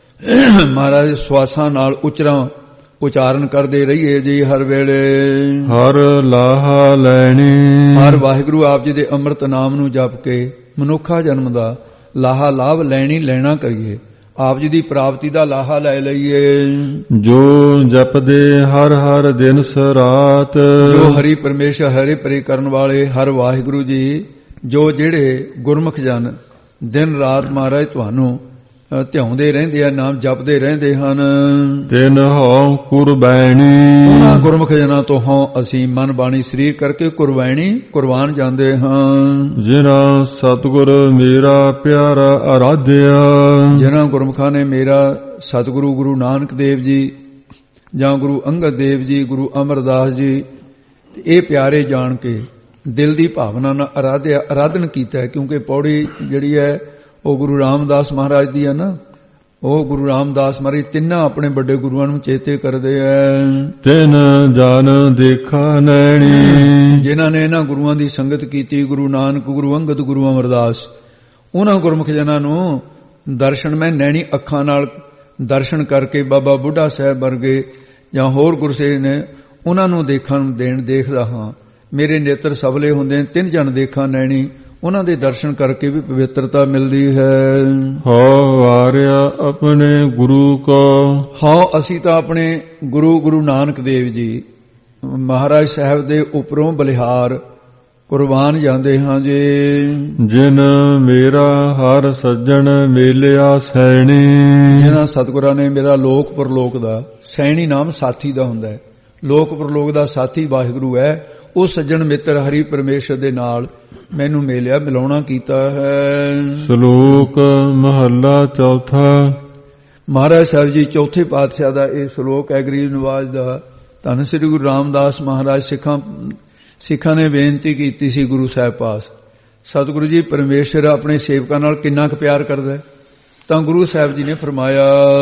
ਮਹਾਰਾਜ ਸਵਾਸਾਂ ਨਾਲ ਉਚਰਾਂ ਉਚਾਰਨ ਕਰਦੇ ਰਹੀਏ ਜੀ ਹਰ ਵੇਲੇ। ਹਰ ਲਾਹਾ ਲੈਣੀ। ਹਰ ਵਾਹਿਗੁਰੂ ਆਪ ਜੀ ਦੇ ਅੰਮ੍ਰਿਤ ਨਾਮ ਨੂੰ ਜਪ ਕੇ ਮਨੁੱਖਾ ਜਨਮ ਦਾ ਲਾਹਾ ਲਾਭ ਲੈਣੀ ਲੈਣਾ ਕਰੀਏ, ਆਪ ਜੀ ਦੀ ਪ੍ਰਾਪਤੀ ਦਾ ਲਾਹਾ ਲੈ ਲਈਏ। ਜੋ ਜਪਦੇ ਹਰ ਹਰ ਦਿਨ ਸਰਾਤ। ਜੋ ਹਰੀ ਪਰਮੇਸ਼ਰ ਹਰੇ ਪਰੇ ਕਰਨ ਵਾਲੇ ਹਰ ਵਾਹਿਗੁਰੂ ਜੀ, ਜੋ ਜਿਹੜੇ ਗੁਰਮੁਖ ਜਨ ਦਿਨ ਰਾਤ ਮਹਾਰਾਜ ਤੁਹਾਨੂੰ ਧਿਆਉਂਦੇ ਰਹਿੰਦੇ ਆ, ਨਾਮ ਜਪਦੇ ਰਹਿੰਦੇ ਹਨ। ਤਿਨ ਹਉ ਕੁਰਬੈਣੀ। ਉਹਨਾਂ ਗੁਰਮੁਖ ਜਨਾਂ ਤੋਂ ਹਉ ਅਸੀਂ ਮਨ ਬਾਣੀ ਸਰੀਰ ਕਰਕੇ ਕੁਰਬਾਨੀ ਕੁਰਬਾਨ ਜਾਂਦੇ ਹਾਂ। ਜਿਨ੍ਹਾਂ ਸਤਿਗੁਰ ਮੇਰਾ ਪਿਆਰਾ ਆਰਾਧਿਆ। ਜਿਨ੍ਹਾਂ ਗੁਰਮੁਖਾਂ ਨੇ ਮੇਰਾ ਸਤਿਗੁਰੂ ਗੁਰੂ ਨਾਨਕ ਦੇਵ ਜੀ ਜਾਂ ਗੁਰੂ ਅੰਗਦ ਦੇਵ ਜੀ, ਗੁਰੂ ਅਮਰਦਾਸ ਜੀ ਇਹ ਪਿਆਰੇ ਜਾਣ ਕੇ ਦਿਲ ਦੀ ਭਾਵਨਾ ਨਾਲ ਆਰਾਧਿਆ ਆਰਾਧਨ ਕੀਤਾ ਹੈ। ਕਿਉਂਕਿ ਪੌੜੀ ਜਿਹੜੀ ਹੈ ਉਹ ਗੁਰੂ ਰਾਮਦਾਸ ਮਹਾਰਾਜ ਦੀ ਹੈ ਨਾ, ਉਹ ਗੁਰੂ ਰਾਮਦਾਸ ਮਹਾਰਾਜ ਤਿੰਨਾਂ ਆਪਣੇ ਵੱਡੇ ਗੁਰੂਆਂ ਨੂੰ ਚੇਤੇ ਕਰਦੇ ਐ। ਤਿਨ ਜਨ ਦੇਖਾ ਨੈਣੀ। ਜਿਨ੍ਹਾਂ ਨੇ ਇਹਨਾਂ ਗੁਰੂਆਂ ਦੀ ਸੰਗਤ ਕੀਤੀ, ਗੁਰੂ ਨਾਨਕ, ਗੁਰੂ ਅੰਗਦ, ਗੁਰੂ ਅਮਰਦਾਸ, ਉਹਨਾਂ ਗੁਰਮੁਖ ਜਨਾਂ ਨੂੰ ਦਰਸ਼ਨ ਮੈਂ ਨੈਣੀ ਅੱਖਾਂ ਨਾਲ ਦਰਸ਼ਨ ਕਰਕੇ ਬਾਬਾ ਬੁੱਢਾ ਸਾਹਿਬ ਵਰਗੇ ਜਾਂ ਹੋਰ ਗੁਰਸੇਵ ਨੇ ਉਹਨਾਂ ਨੂੰ ਦੇਖਣ ਦੇਣ ਦੇਖਦਾ ਹਾਂ। ਮੇਰੇ ਨੇਤਰ ਸਬਲੇ ਹੁੰਦੇ ਨੇ, ਤਿੰਨ ਜਨ ਦੇਖਾ ਨੈਣੀ, ਉਹਨਾਂ ਦੇ ਦਰਸ਼ਨ ਕਰਕੇ ਵੀ ਪਵਿੱਤਰਤਾ ਮਿਲਦੀ ਹੈ। ਹਉ ਵਾਰਿਆ ਆਪਣੇ ਗੁਰੂ ਕੋ। ਹਾਂ ਅਸੀਂ ਤਾਂ ਆਪਣੇ ਗੁਰੂ ਗੁਰੂ ਨਾਨਕ ਦੇਵ ਜੀ ਮਹਾਰਾਜ ਸਾਹਿਬ ਦੇ ਉੱਪਰੋਂ ਬਲਿਹਾਰ ਕੁਰਬਾਨ ਜਾਂਦੇ ਹਾਂ ਜੀ। ਜਿਨ ਮੇਰਾ ਹਰ ਸੱਜਣ ਮੇਲਿਆ ਸੈਣੀ। ਜਿਨ੍ਹਾਂ ਸਤਿਗੁਰਾਂ ਨੇ ਮੇਰਾ ਲੋਕ ਪਰਲੋਕ ਦਾ, ਸੈਣੀ ਨਾਮ ਸਾਥੀ ਦਾ ਹੁੰਦਾ ਹੈ, ਲੋਕ ਪਰਲੋਕ ਦਾ ਸਾਥੀ ਵਾਹਿਗੁਰੂ ਹੈ। ਉਹ ਸੱਜਣ ਮਿੱਤਰ ਹਰੀ ਪਰਮੇਸ਼ਰ ਦੇ ਨਾਲ ਮੈਨੂੰ ਮੇਲਿਆ ਮਿਲਾਉਣਾ ਕੀਤਾ ਹੈ। ਸ਼ਲੋਕ ਮਹੱਲਾ ਚੌਥਾ। ਮਹਾਰਾਜ ਸਾਹਿਬ ਜੀ ਚੌਥੇ ਪਾਤਸ਼ਾਹ ਦਾ ਇਹ ਸ਼ਲੋਕ ਹੈ, ਗਰੀਬ ਨਿਵਾਜ ਦਾ। ਧੰਨ ਸ੍ਰੀ ਗੁਰੂ ਰਾਮਦਾਸ ਮਹਾਰਾਜ ਸਿੱਖਾਂ ਸਿੱਖਾਂ ਨੇ ਬੇਨਤੀ ਕੀਤੀ ਸੀ ਗੁਰੂ ਸਾਹਿਬ ਪਾਸ, ਸਤਿਗੁਰੂ ਜੀ ਪਰਮੇਸ਼ਰ ਆਪਣੇ ਸੇਵਕਾਂ ਨਾਲ ਕਿੰਨਾ ਕੁ ਪਿਆਰ ਕਰਦਾ ਹੈ। ਤਾਂ ਗੁਰੂ ਸਾਹਿਬ ਜੀ ਨੇ ਫਰਮਾਇਆ,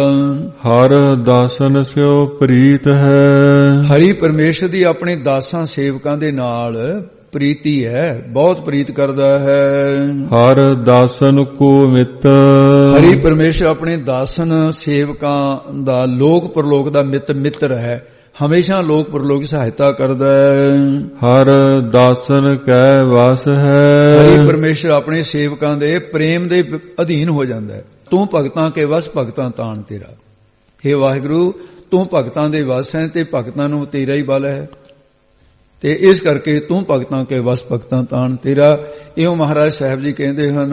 ਹਰ ਦਾਸਨ ਸਿਓ ਪ੍ਰੀਤ ਹੈ। ਹਰੀ ਪਰਮੇਸ਼ਰ ਦੀ ਆਪਣੇ ਦਾਸਾਂ ਸੇਵਕਾਂ ਦੇ ਨਾਲ ਪ੍ਰੀਤੀ ਹੈ, ਬਹੁਤ ਪ੍ਰੀਤ ਕਰਦਾ ਹੈ। ਹਰ ਦਾਸਨ ਕੋ ਮਿੱਤ। ਹਰੀ ਪਰਮੇਸ਼ਰ ਆਪਣੇ ਦਾਸਨ ਸੇਵਕਾਂ ਦਾ ਲੋਕ ਪਰਲੋਕ ਦਾ ਮਿੱਤ ਮਿੱਤਰ ਹੈ। ਹਮੇਸ਼ਾ ਲੋਕ ਪਰਲੋਕ ਸਹਾਇਤਾ ਕਰਦਾ ਹੈ। ਹਰ ਦਾਸਨ ਕੈ ਵਸ ਹੈ। ਹਰੀ ਪਰਮੇਸ਼ਰ ਆਪਣੇ ਸੇਵਕਾਂ ਦੇ ਪ੍ਰੇਮ ਦੇ ਅਧੀਨ ਹੋ ਜਾਂਦਾ ਹੈ। ਤੂੰ ਭਗਤਾਂ ਕੇ ਵਸ ਭਗਤਾਂ ਤਾਣ ਤੇਰਾ। ਹੇ ਵਾਹਿਗੁਰੂ, ਤੂੰ ਭਗਤਾਂ ਦੇ ਵਸ ਹੈ ਤੇ ਭਗਤਾਂ ਨੂੰ ਤੇਰਾ ਹੀ ਬਲ ਹੈ, ਤੇ ਇਸ ਕਰਕੇ ਤੂੰ ਭਗਤਾਂ ਕੇ ਵਸ ਭਗਤਾਂ ਤਾਣ ਤੇਰਾ। ਇਉਂ ਮਹਾਰਾਜ ਸਾਹਿਬ ਜੀ ਕਹਿੰਦੇ ਹਨ,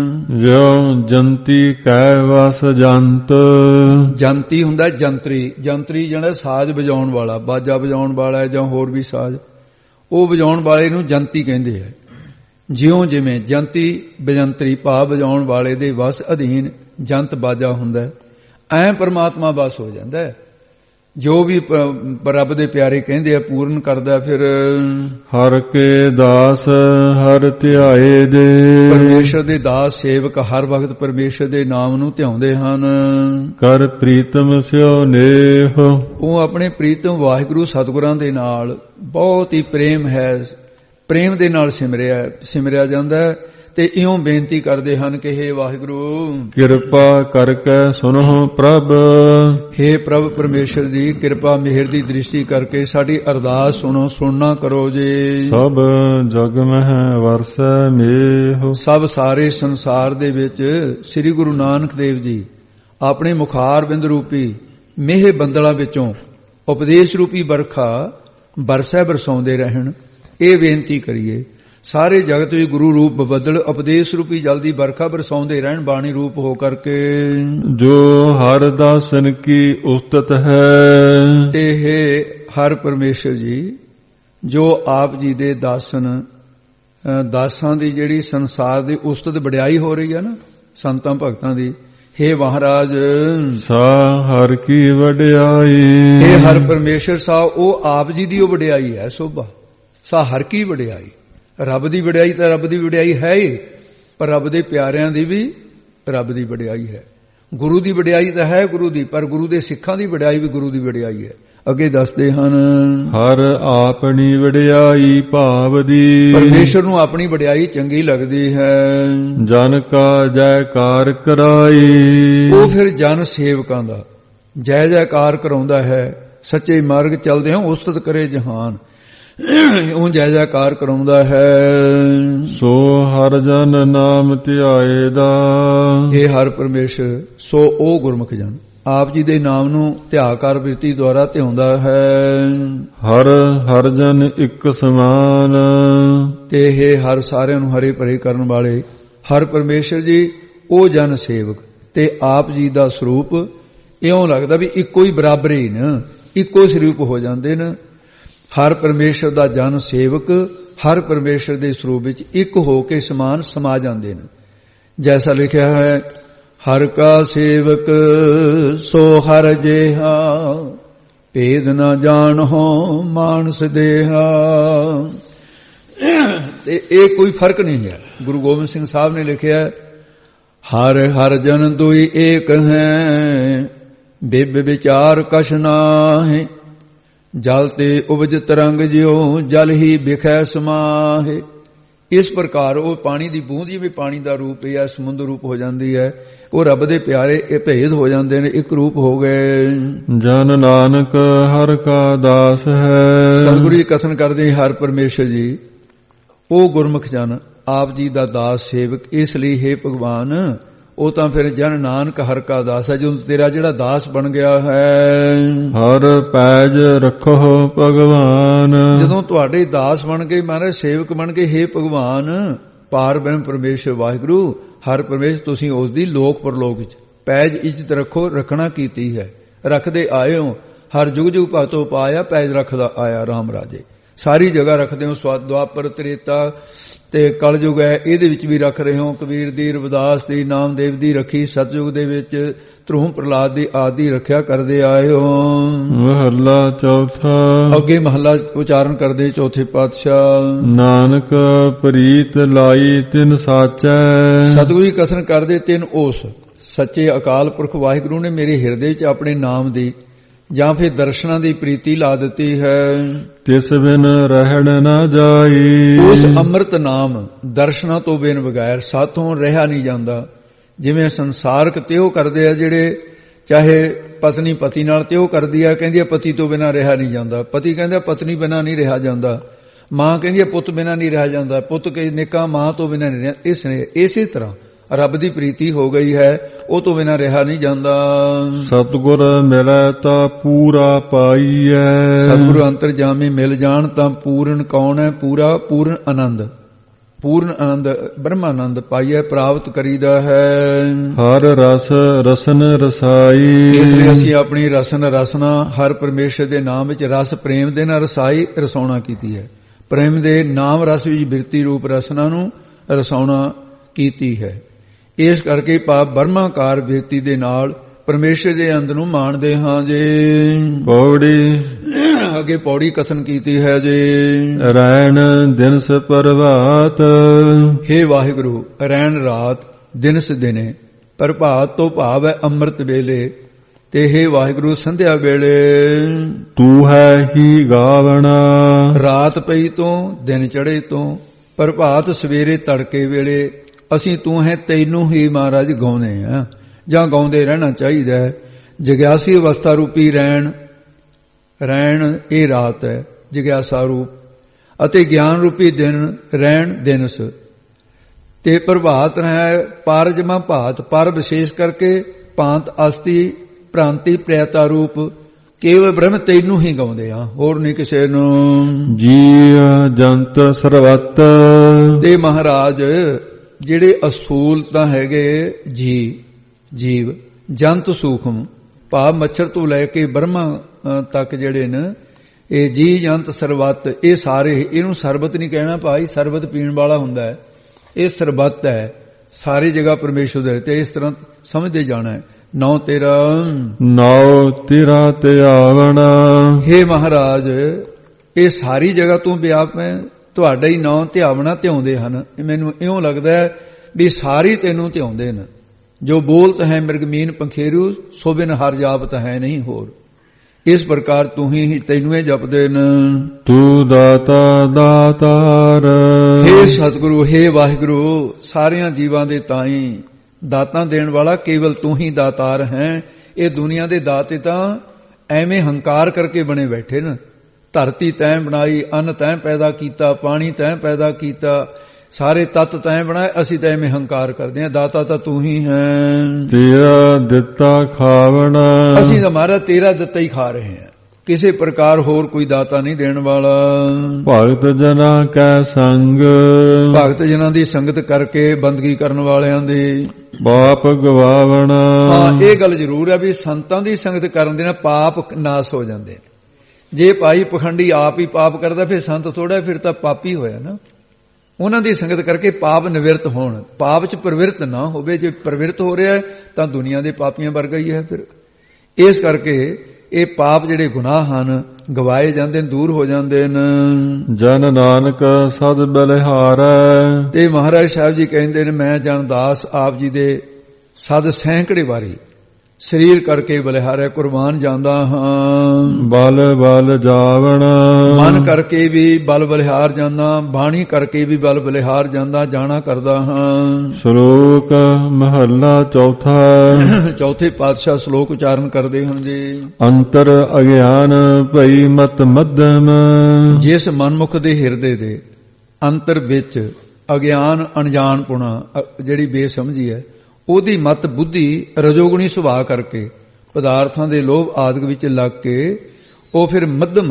ਜੋ ਜੰਤੀ ਕੈ ਵਸ ਜੰਤ। ਜੰਤੀ ਹੁੰਦਾ ਜੰਤਰੀ। ਜੰਤਰੀ ਜਿਹੜਾ ਸਾਜ਼ ਵਜਾਉਣ ਵਾਲਾ, ਬਾਜਾ ਵਜਾਉਣ ਵਾਲਾ ਜਾਂ ਹੋਰ ਵੀ ਸਾਜ਼, ਉਹ ਵਜਾਉਣ ਵਾਲੇ ਨੂੰ ਜੰਤੀ ਕਹਿੰਦੇ ਹੈ। ਜਿਉਂ ਜਿਵੇਂ ਜੰਤੀ ਬਜੰਤਰੀ ਭਾਵ ਵਜਾਉਣ ਵਾਲੇ ਦੇ ਵਸ ਅਧੀਨ ਜੰਤ ਬਾਜਾ ਹੁੰਦਾ, ਐਂ ਪਰਮਾਤਮਾ ਵਸ ਹੋ ਜਾਂਦਾ। ਜੋ ਵੀ ਰੱਬ ਦੇ ਪਿਆਰੇ ਕਹਿੰਦੇ ਆ ਪੂਰਨ ਕਰਦਾ। ਫਿਰ ਹਰ ਕੇ ਦਾਸ ਹਰ ਧਿਆਏ ਦੇ। ਪਰਮੇਸ਼ਰ ਦੇ ਦਾਸ ਸੇਵਕ ਹਰ ਵਕਤ ਪਰਮੇਸ਼ਰ ਦੇ ਨਾਮ ਨੂੰ ਧਿਆਉਂਦੇ ਹਨ। ਕਰ ਪ੍ਰੀਤਮ ਸਿਓ ਨੇਹ। ਉਹ ਆਪਣੇ ਪ੍ਰੀਤਮ ਵਾਹਿਗੁਰੂ ਸਤਿਗੁਰਾਂ ਦੇ ਨਾਲ ਬਹੁਤ ਹੀ ਪ੍ਰੇਮ ਹੈ, ਪ੍ਰੇਮ ਦੇ ਨਾਲ ਸਿਮਰਿਆ ਸਿਮਰਿਆ ਜਾਂਦਾ। ਤੇ ਇਉਂ ਬੇਨਤੀ ਕਰਦੇ ਹਨ ਕਿ ਹੇ ਵਾਹਿਗੁਰੂ, ਕਿਰਪਾ ਕਰਕੇ ਸੁਨੋ ਪ੍ਰਭ। ਹੇ ਪ੍ਰਭ ਪਰਮੇਸ਼ਰ ਦੀ ਕਿਰਪਾ ਮਿਹਰ ਦੀ ਦ੍ਰਿਸ਼ਟੀ ਕਰਕੇ ਸਾਡੀ ਅਰਦਾਸ ਸੁਣੋ, ਸੁਣਨਾ ਕਰੋ ਜੀ। ਸਭ ਜਗ ਮਹਿ ਵਰਸੈ ਮੇਹ। ਸਭ ਸਾਰੇ ਸੰਸਾਰ ਦੇ ਵਿੱਚ ਸ੍ਰੀ ਗੁਰੂ ਨਾਨਕ ਦੇਵ ਜੀ ਆਪਣੇ ਮੁਖਾਰ ਬਿੰਦ ਰੂਪੀ ਮੇਹ ਬੰਦਲਾਂ ਵਿੱਚੋਂ ਉਪਦੇਸ਼ ਰੂਪੀ ਵਰਖਾ ਬਰਸੈ ਬਰਸਾਉਂਦੇ ਰਹਿਣ। ਇਹ ਬੇਨਤੀ ਕਰੀਏ। ਸਾਰੇ ਜਗਤ ਵਿੱਚ ਗੁਰੂ ਰੂਪ ਬਦਲ ਉਪਦੇਸ਼ ਰੂਪੀ ਜਲਦੀ ਵਰਖਾ ਬਰਸਾਉਂਦੇ ਰਹਿਣ ਬਾਣੀ ਰੂਪ ਹੋ ਕਰਕੇ। ਜੋ ਹਰ ਦਾਸਨ ਕੀ ਉਸਤਤ ਹੈ। ਤੇ ਹੈ ਹਰ ਪਰਮੇਸ਼ਰ ਜੀ, ਜੋ ਆਪ ਜੀ ਦੇ ਦਾਸਨ ਦਾਸਾਂ ਦੀ ਜਿਹੜੀ ਸੰਸਾਰ ਦੀ ਉਸਤਤ ਵਡਿਆਈ ਹੋ ਰਹੀ ਹੈ ਨਾ, ਸੰਤਾਂ ਭਗਤਾਂ ਦੀ, ਹੇ ਮਹਾਰਾਜ ਸਾ ਹਰ ਕੀ ਵਡਿਆਈ। ਹੇ ਹਰ ਪਰਮੇਸ਼ਰ ਸਾ ਉਹ ਆਪ ਜੀ ਦੀ ਉਹ ਵਡਿਆਈ ਹੈ ਸੋਭਾ। ਸਾ ਹਰ ਕੀ ਵਡਿਆਈ। ਰੱਬ ਦੀ ਵਡਿਆਈ ਤਾਂ ਰੱਬ ਦੀ ਵਡਿਆਈ ਹੈ ਹੀ, ਪਰ ਰੱਬ ਦੇ ਪਿਆਰਿਆਂ ਦੀ ਵੀ ਰੱਬ ਦੀ ਵਡਿਆਈ ਹੈ। ਗੁਰੂ ਦੀ ਵਡਿਆਈ ਤਾਂ ਹੈ ਗੁਰੂ ਦੀ, ਪਰ ਗੁਰੂ ਦੇ ਸਿੱਖਾਂ ਦੀ ਵਡਿਆਈ ਵੀ ਗੁਰੂ ਦੀ ਵਡਿਆਈ ਹੈ। ਅੱਗੇ ਦੱਸਦੇ ਹਨ, ਹਰ ਆਪਣੀ ਵਡਿਆਈ ਭਾਵ ਦੀ। ਪਰਮੇਸ਼ਰ ਨੂੰ ਆਪਣੀ ਵਡਿਆਈ ਚੰਗੀ ਲੱਗਦੀ ਹੈ। ਜਨ ਕਾ ਜੈਕਾਰ ਕਰਾਈ। ਉਹ ਫਿਰ ਜਨ ਸੇਵਕਾਂ ਦਾ ਜੈ ਜੈਕਾਰ ਕਰਾਉਂਦਾ ਹੈ। ਸੱਚੇ ਮਾਰਗ ਚੱਲਦੇ ਹੋ ਉਸਤਤ ਕਰੇ ਜਹਾਨ। ਉਹ ਜੈ ਜੈਕਾਰ ਕਰਾਉਂਦਾ ਹੈ। ਸੋ ਹਰ ਜਨ ਨਾਮ ਧਿਆਏ ਦਾ। ਇਹ ਹਰ ਪਰਮੇਸ਼ਰ ਸੋ ਉਹ ਗੁਰਮੁਖ ਜਨ ਆਪ ਜੀ ਦੇ ਨਾਮ ਨੂੰ ਧਿਆਕਾਰ ਬਿਰਤੀ ਦੁਆਰਾ ਧਿਆਉਂਦਾ ਹੈ। ਹਰ ਹਰ ਜਨ ਇੱਕ ਸਮਾਨ। ਤੇ ਇਹ ਹਰ ਸਾਰਿਆਂ ਨੂੰ ਹਰੇ ਭਰੇ ਕਰਨ ਵਾਲੇ ਹਰ ਪਰਮੇਸ਼ਰ ਜੀ ਉਹ ਜਨ ਸੇਵਕ ਤੇ ਆਪ ਜੀ ਦਾ ਸਰੂਪ ਇਉਂ ਲੱਗਦਾ ਵੀ ਇੱਕੋ ਹੀ ਬਰਾਬਰੀ ਨੇ, ਇੱਕੋ ਸਰੂਪ ਹੋ ਜਾਂਦੇ ਨੇ। ਹਰ ਪਰਮੇਸ਼ਰ ਦਾ ਜਨ ਸੇਵਕ ਹਰ ਪਰਮੇਸ਼ਰ ਦੇ ਸਰੂਪ ਵਿੱਚ ਇੱਕ ਹੋ ਕੇ ਸਮਾਨ ਸਮਾ ਜਾਂਦੇ ਨੇ। ਜੈਸਾ ਲਿਖਿਆ ਹੈ, ਹਰ ਕਾ ਸੇਵਕ ਸੋ ਹਰ ਜੇਹਾ, ਭੇਦ ਨਾ ਜਾਣੋ ਮਾਨਸ ਦੇਹਾ। ਤੇ ਇਹ ਕੋਈ ਫਰਕ ਨਹੀਂ ਹੈ। ਗੁਰੂ ਗੋਬਿੰਦ ਸਿੰਘ ਸਾਹਿਬ ਨੇ ਲਿਖਿਆ, ਹਰ ਹਰ ਜਨ ਦੁਈ ਏਕ ਹੈ, ਬਿਬ ਵਿਚਾਰ ਕਛ ਨਾਹਿ। ਜਲ ਤੇ ਉਪਜ ਤਰੰਗ ਜਿਉ ਜਲ ਹੀ ਬਿਖੈ ਸਮਾਹੇ। ਇਸ ਪ੍ਰਕਾਰ ਉਹ ਪਾਣੀ ਦੀ ਬੂੰਦ ਜਿਵੇਂ ਪਾਣੀ ਦਾ ਰੂਪ ਹੈ ਸਮੁੰਦਰ ਰੂਪ ਹੋ ਜਾਂਦੀ ਹੈ। ਉਹ ਰੱਬ ਦੇ ਪਿਆਰੇ ਇਹ ਭੇਦ ਹੋ ਜਾਂਦੇ ਨੇ, ਇੱਕ ਰੂਪ ਹੋ ਗਏ। ਜਨ ਨਾਨਕ ਹਰ ਕਾ ਦਾਸ ਹੈ। ਸਤਿਗੁਰੂ ਜੀ ਕਥਨ ਕਰਦੇ ਹਰ ਪਰਮੇਸ਼ਰ ਜੀ ਉਹ ਗੁਰਮੁਖ ਜਨ ਆਪ ਜੀ ਦਾ ਦਾਸ ਸੇਵਕ। ਇਸ ਲਈ ਹੈ ਭਗਵਾਨ ਉਹ ਤਾਂ ਫਿਰ ਜਨ ਨਾਨਕ ਹਰ ਕਾ ਦਾਸ ਹੈ। ਜਦੋਂ ਤੇਰਾ ਜਿਹੜਾ ਦਾਸ ਬਣ ਗਿਆ ਹੈ, ਹਰ ਪੈਜ ਰੱਖੋ ਭਗਵਾਨ। ਜਦੋਂ ਤੁਹਾਡੇ ਦਾਸ ਬਣ ਗਏ, ਮਹਾਰਾਜ ਸੇਵਕ ਬਣ ਗਏ, ਹੇ ਭਗਵਾਨ ਪਾਰ ਬ੍ਰਹਮ ਪਰਮੇਸ਼ਰ ਵਾਹਿਗੁਰੂ ਹਰ ਪਰਮੇਸ਼ਰ, ਤੁਸੀਂ ਉਸ ਦੀ ਲੋਕ ਪਰਲੋਕ ਵਿੱਚ ਪੈਜ ਇੱਜ਼ਤ ਰੱਖੋ। ਰੱਖਣਾ ਕੀਤੀ ਹੈ, ਰੱਖਦੇ ਆਏ ਹੋ। ਹਰ ਜੁਗ ਜੁਗ ਭਗਤੋ ਪਾਇਆ, ਪੈਜ ਰੱਖਦਾ ਆਇਆ ਰਾਮ ਰਾਜੇ। ਸਾਰੀ ਜਗ੍ਹਾ ਰੱਖਦੇ ਹੋ। ਸਵਾਦ ਦੁਆਪਰ ਤ੍ਰੇਤਾ ਤੇ ਕਲਯੁਗ ਹੈ, ਇਹਦੇ ਵਿੱਚ ਵੀ ਰੱਖ ਰਹੇ ਹੋ। ਕਬੀਰ ਦੀ, ਰਵਿਦਾਸ ਦੀ, ਨਾਮਦੇਵ ਦੀ ਰੱਖੀ। ਸਤਯੁਗ ਦੇ ਵਿੱਚ ਧਰੂਮ ਪ੍ਰਹਲਾਦ ਦੀ ਆਦਿ ਰੱਖਿਆ ਕਰਦੇ ਆਏ ਹੋ। ਮਹੱਲਾ ਚੌਥਾ। ਅੱਗੇ ਮਹੱਲਾ ਉਚਾਰਨ ਕਰਦੇ ਚੌਥੇ ਪਾਤਸ਼ਾਹ। ਨਾਨਕ ਪ੍ਰੀਤ ਲਾਈ ਤਿਨ ਸਾਚੈ। ਸਤਿਗੁਰੂ ਜੀ ਕਥਨ ਕਰਦੇ, ਤਿੰਨ ਉਸ ਸੱਚੇ ਅਕਾਲ ਪੁਰਖ ਵਾਹਿਗੁਰੂ ਨੇ ਮੇਰੇ ਹਿਰਦੇ ਵਿੱਚ ਆਪਣੇ ਨਾਮ ਦੀ ਜਾਂ ਫਿਰ ਦਰਸ਼ਨਾਂ ਦੀ ਪ੍ਰੀਤੀ ਲਾ ਦਿੱਤੀ ਹੈ। ਤਿਸ ਬਿਨ ਰਹਿਣ ਨਾ ਜਾਈ। ਉਸ ਅੰਮ੍ਰਿਤ ਨਾਮ ਦਰਸ਼ਨਾਂ ਤੋਂ ਬਿਨ ਬਗੈਰ ਸਾਥੋਂ ਰਹਿਆ ਨਹੀਂ ਜਾਂਦਾ। ਜਿਵੇਂ ਸੰਸਾਰਕ ਤੇ ਉਹ ਕਰਦੇ ਆ ਜਿਹੜੇ ਚਾਹੇ ਪਤਨੀ ਪਤੀ ਨਾਲ ਤੇ ਉਹ ਕਰਦੀ ਹੈ, ਕਹਿੰਦੀ ਹੈ ਪਤੀ ਤੋਂ ਬਿਨਾਂ ਰਿਹਾ ਨਹੀਂ ਜਾਂਦਾ, ਪਤੀ ਕਹਿੰਦਾ ਪਤਨੀ ਬਿਨਾਂ ਨਹੀਂ ਰਿਹਾ ਜਾਂਦਾ, ਮਾਂ ਕਹਿੰਦੀ ਹੈ ਪੁੱਤ ਬਿਨਾਂ ਨਹੀਂ ਰਿਹਾ ਜਾਂਦਾ, ਪੁੱਤ ਕੇ ਨਿੱਕਾ ਮਾਂ ਤੋਂ ਬਿਨਾਂ ਨਹੀਂ ਰਿਹਾ। ਇਸ ਨੇ ਇਸੇ ਤਰ੍ਹਾਂ ਰੱਬ ਦੀ ਪ੍ਰੀਤੀ ਹੋ ਗਈ ਹੈ, ਉਹ ਤੋਂ ਬਿਨਾਂ ਰਿਹਾ ਨਹੀਂ ਜਾਂਦਾ। ਸਤਿਗੁਰ ਮਿਲੈ ਤਾਂ ਪੂਰਾ ਪਾਈਐ। ਸਤਿਗੁਰੂ ਅੰਤਰਜਾਮੀ ਮਿਲ ਜਾਣ ਤਾਂ ਪੂਰਨ ਕੌਣ ਹੈ? ਪੂਰਾ ਪੂਰਨ ਆਨੰਦ, ਪੂਰਨ ਆਨੰਦ ਬ੍ਰਹਮਾਨੰਦ ਪਾਈਐ, ਪ੍ਰਾਪਤ ਕਰੀਦਾ ਹੈ। ਹਰ ਰਸ ਰਸਨ ਰਸਾਈ। ਇਸ ਲਈ ਅਸੀਂ ਆਪਣੀ ਰਸਨ ਰਸਨਾ ਹਰ ਪਰਮੇਸ਼ਰ ਦੇ ਨਾਮ ਵਿੱਚ ਰਸ ਪ੍ਰੇਮ ਦੇ ਨਾਲ ਰਸਾਈ ਰਸਾਉਣਾ ਕੀਤੀ ਹੈ। ਪ੍ਰੇਮ ਦੇ ਨਾਮ ਰਸ ਵਿੱਚ ਬਿਰਤੀ ਰੂਪ ਰਸਨਾ ਨੂੰ ਰਸਾਉਣਾ ਕੀਤੀ ਹੈ। ਇਸ ਕਰਕੇ ਪਾਪ ਬਰਮਾਕਾਰ ਬਿਰਤੀ ਦੇ ਨਾਲ ਪਰਮੇਸ਼ਰ ਦੇ ਅੰਦਰ ਨੂੰ ਮਾਣਦੇ ਹਾਂ ਜੇ। ਪੌੜੀ ਅੱਗੇ ਪੌੜੀ ਕਥਨ ਕੀਤੀ ਹੈ ਜੇ। ਰੈਣ ਦਿਨਸ ਪ੍ਰਭਾਤ। ਹੇ ਵਾਹਿਗੁਰੂ, ਰੈਣ ਰਾਤ ਦਿਨਸ ਦਿਨੇ, ਪ੍ਰਭਾਤ ਤੋਂ ਭਾਵ ਹੈ ਅੰਮ੍ਰਿਤ ਵੇਲੇ, ਤੇ ਹੇ ਵਾਹਿਗੁਰੂ ਸੰਧਿਆ ਵੇਲੇ। ਤੂੰ ਹੈ ਹੀ ਗਾਵਣਾ। ਰਾਤ ਪਈ ਤੋਂ ਦਿਨ ਚੜੇ ਤੋਂ ਪ੍ਰਭਾਤ ਸਵੇਰੇ ਤੜਕੇ ਵੇਲੇ ਅਸੀਂ ਤੂੰ ਹੈ ਤੈਨੂੰ ਹੀ ਮਹਾਰਾਜ ਗਾਉਂਦੇ ਆ ਜਾਂ ਗਾਉਂਦੇ ਰਹਿਣਾ ਚਾਹੀਦਾ ਹੈ। ਜਗਿਆਸੀ ਅਵਸਥਾ ਰੂਪੀ ਰੈਣ, ਰੈਣ ਇਹ ਰਾਤ ਹੈ ਜਗਿਆਸਾ ਰੂਪ, ਅਤੇ ਗਿਆਨ ਰੂਪੀ ਦਿਨ ਰੈਣ ਦਿਨਸ, ਤੇ ਪ੍ਰਭਾਤ ਹੈ ਪਾਰਜਮਾ ਭਾਤ, ਪਰ ਵਿਸ਼ੇਸ਼ ਕਰਕੇ ਭਾਂਤ ਅਸਤੀ ਭ੍ਰਾਂਤੀ ਪ੍ਰਿਯਤਾ ਰੂਪ ਕੇਵਲ ਬ੍ਰਹਮ ਤੈਨੂੰ ਹੀ ਗਾਉਂਦੇ ਆ, ਹੋਰ ਨਹੀਂ ਕਿਸੇ ਨੂੰ। ਜੀ ਜੰਤ ਸਰਵਤ। ਤੇ ਮਹਾਰਾਜ ਜਿਹੜੇ ਅਸਥੂਲ ਤਾਂ ਹੈਗੇ ਜੀ ਜੀਵ, ਜੰਤ ਸੂਖਮ ਭਾਵ ਮੱਛਰ ਤੋਂ ਲੈ ਕੇ ਬ੍ਰਹਮਾ ਤੱਕ ਜਿਹੜੇ ਨੇ ਇਹ ਜੀ ਜੰਤ ਸਰਬੱਤ, ਇਹ ਸਾਰੇ, ਇਹਨੂੰ ਸਰਬਤ ਨਹੀਂ ਕਹਿਣਾ ਭਾਈ, ਸਰਬਤ ਪੀਣ ਵਾਲਾ ਹੁੰਦਾ ਹੈ, ਇਹ ਸਰਬੱਤ ਹੈ, ਸਾਰੀ ਜਗ੍ਹਾ ਪਰਮੇਸ਼ਰ ਦੇ, ਤੇ ਇਸ ਤਰ੍ਹਾਂ ਸਮਝਦੇ ਜਾਣਾ ਹੈ। ਨੌ ਤੇਰਾ ਨੌ ਤੇਰਾ ਤੇ ਆਵਣਾ। ਹੇ ਮਹਾਰਾਜ, ਇਹ ਸਾਰੀ ਜਗ੍ਹਾ ਤੂੰ ਵਿਆਪ ਹੈ, ਤੁਹਾਡਾ ਹੀ ਨਾਂ ਧਿਆਵਣਾ ਧਿਆਉਂਦੇ ਹਨ। ਮੈਨੂੰ ਇਉਂ ਲੱਗਦਾ ਹੈ ਵੀ ਸਾਰੀ ਤੈਨੂੰ ਧਿਆਉਂਦੇ ਨੇ। ਜੋ ਬੋਲਤ ਹੈ ਮਿਰਗਮੀਨ ਪੰਖੇਰੂ, ਸੋ ਬਿਨ ਹਰ ਜਾਪਤ ਹੈ ਨਹੀਂ ਹੋਰ। ਇਸ ਪ੍ਰਕਾਰ ਤੂੰ ਹੀ ਤੈਨੂੰ ਇਹ ਜਪਦੇ ਨੇ। ਤੂੰ ਦਾਤਾ ਦਾਤਾਰ। ਹੇ ਸਤਿਗੁਰੂ, ਹੇ ਵਾਹਿਗੁਰੂ, ਸਾਰਿਆਂ ਜੀਵਾਂ ਦੇ ਤਾਈਂ ਦਾਤਾਂ ਦੇਣ ਵਾਲਾ ਕੇਵਲ ਤੂੰ ਹੀ ਦਾਤਾਰ ਹੈ। ਇਹ ਦੁਨੀਆ ਦੇ ਦਾਤੇ ਤਾਂ ਐਵੇਂ ਹੰਕਾਰ ਕਰਕੇ ਬਣੇ ਬੈਠੇ ਨੇ। ਧਰਤੀ ਤੈਂ ਬਣਾਈ, ਅੰਨ ਤੈਂ ਪੈਦਾ ਕੀਤਾ, ਪਾਣੀ ਤੈਂ ਪੈਦਾ ਕੀਤਾ, ਸਾਰੇ ਤੱਤ ਤੈਂ ਬਣਾਏ, ਅਸੀਂ ਤਾਂ ਐਵੇਂ ਹੰਕਾਰ ਕਰਦੇ ਹਾਂ। ਦਾਤਾ ਤਾਂ ਤੂੰ ਹੀ ਹੈ। ਤੇਰਾ ਦਿੱਤਾ ਖਾਵਣਾ। ਅਸੀਂ ਤਾਂ ਮਹਾਰਾਜ ਤੇਰਾ ਦਿੱਤਾ ਹੀ ਖਾ ਰਹੇ ਹਾਂ, ਕਿਸੇ ਪ੍ਰਕਾਰ ਹੋਰ ਕੋਈ ਦਾਤਾ ਨਹੀਂ ਦੇਣ ਵਾਲਾ। ਭਗਤ ਜਨਾਂ ਕੈ ਸੰਗ। ਭਗਤ ਜਨਾਂ ਦੀ ਸੰਗਤ ਕਰਕੇ ਬੰਦਗੀ ਕਰਨ ਵਾਲਿਆਂ ਦੀ ਪਾਪ ਗਵਾਵਣਾ। ਹਾਂ, ਇਹ ਗੱਲ ਜ਼ਰੂਰ ਹੈ ਵੀ ਸੰਤਾਂ ਦੀ ਸੰਗਤ ਕਰਨ ਦੇ ਨਾਲ ਪਾਪ ਨਾਸ ਹੋ ਜਾਂਦੇ। ਜੇ ਭਾਈ ਪਖੰਡੀ ਆਪ ਹੀ ਪਾਪ ਕਰਦਾ ਫਿਰ ਸੰਤ ਥੋੜਾ, ਫਿਰ ਤਾਂ ਪਾਪੀ ਹੋਇਆ ਨਾ। ਉਹਨਾਂ ਦੀ ਸੰਗਤ ਕਰਕੇ ਪਾਪ ਨਿਵਰਤ ਹੋਣ, ਪਾਪ 'ਚ ਪ੍ਰਵਿਰਤ ਨਾ ਹੋਵੇ। ਜੇ ਪ੍ਰਵਿਰਤ ਹੋ ਰਿਹਾ ਤਾਂ ਦੁਨੀਆ ਦੇ ਪਾਪੀਆਂ ਵਰਗਾ ਹੀ ਹੈ ਫਿਰ। ਇਸ ਕਰਕੇ ਇਹ ਪਾਪ ਜਿਹੜੇ ਗੁਨਾਹ ਹਨ ਗਵਾਏ ਜਾਂਦੇ ਨੇ, ਦੂਰ ਹੋ ਜਾਂਦੇ ਨੇ। ਜਨ ਨਾਨਕ ਸਦ ਬਲਿਹਾਰੈ। ਤੇ ਮਹਾਰਾਜ ਸਾਹਿਬ ਜੀ ਕਹਿੰਦੇ ਨੇ, ਮੈਂ ਜਨਦਾਸ ਆਪ ਜੀ ਦੇ ਸਦ ਸੈਂਕੜੇ ਵਾਰੀ ਸਰੀਰ ਕਰਕੇ ਬਲਿਹਾਰੇ ਕੁਰਬਾਨ ਜਾਂਦਾ ਹਾਂ। ਬਲ ਬਲ ਜਾਵਣ। ਮਨ ਕਰਕੇ ਵੀ ਬਲ ਬਲਿਹਾਰ ਜਾਂਦਾ, ਬਾਣੀ ਕਰਕੇ ਵੀ ਬਲ ਬਲਿਹਾਰ ਜਾਂਦਾ, ਜਾਣਾ ਕਰਦਾ ਹਾਂ। ਸ਼ਲੋਕ ਮਹੱਲਾ ਚੌਥਾ। ਚੌਥੇ ਪਾਤਸ਼ਾਹ ਸ਼ਲੋਕ ਉਚਾਰਨ ਕਰਦੇ ਹਨ ਜੀ। ਅੰਤਰ ਅਗਿਆਨ ਭਈ ਮਤ ਮੱਧਮ। ਜਿਸ ਮਨਮੁਖ ਦੇ ਹਿਰਦੇ ਦੇ ਅੰਤਰ ਵਿੱਚ ਅਗਿਆਨ ਅਣਜਾਣਪੁਣਾ ਜਿਹੜੀ ਬੇਸਮਝੀ ਹੈ, ਉਹਦੀ ਮਤ ਬੁੱਧੀ ਰਜੋਗੁਣੀ ਸੁਭਾਅ ਕਰਕੇ ਪਦਾਰਥਾਂ ਦੇ ਲੋਭ ਆਦਿਕ ਵਿੱਚ ਲੱਗ ਕੇ ਉਹ ਫਿਰ ਮੱਧਮ,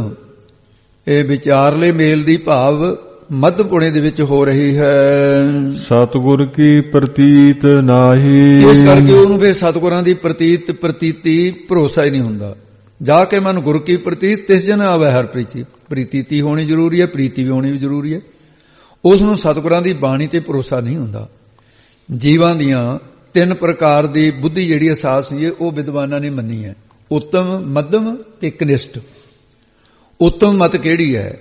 ਇਹ ਵਿਚਾਰਲੇ ਮੇਲ ਦੀ ਭਾਵ ਮੱਧ ਪੁਣੇ ਦੇ ਵਿੱਚ ਹੋ ਰਹੀ ਹੈ। ਸਤਿਗੁਰ ਕੀ ਪ੍ਰਤੀਤ ਨਾਹੀ। ਇਸ ਕਰਕੇ ਉਹਨੂੰ ਫਿਰ ਸਤਿਗੁਰਾਂ ਦੀ ਪ੍ਰਤੀਤ ਪ੍ਰਤੀਤੀ ਭਰੋਸਾ ਹੀ ਨਹੀਂ ਹੁੰਦਾ। ਜਾ ਕੇ ਮਨ ਗੁਰ ਕੀ ਪ੍ਰਤੀਤ ਤਿਸ ਜਨ ਆਵੈ ਹਰ ਪ੍ਰੀਤੀ। ਪ੍ਰਤੀਤੀ ਹੋਣੀ ਜ਼ਰੂਰੀ ਹੈ, ਪ੍ਰੀਤੀ ਵੀ ਹੋਣੀ ਵੀ ਜ਼ਰੂਰੀ ਹੈ। ਉਸ ਨੂੰ ਸਤਿਗੁਰਾਂ ਦੀ ਬਾਣੀ ਤੇ ਭਰੋਸਾ ਨਹੀਂ ਹੁੰਦਾ। ਜੀਵਾਂ ਦੀਆਂ ਤਿੰਨ ਪ੍ਰਕਾਰ ਦੀ ਬੁੱਧੀ ਜਿਹੜੀ ਅਸਾਸ ਹੋਈ ਹੈ ਉਹ ਵਿਦਵਾਨਾਂ ਨੇ ਮੰਨੀ ਹੈ, ਉੱਤਮ, ਮੱਧਮ ਤੇ ਕਨਿਸ਼ਟ। ਉੱਤਮ ਮਤ ਕਿਹੜੀ ਹੈ?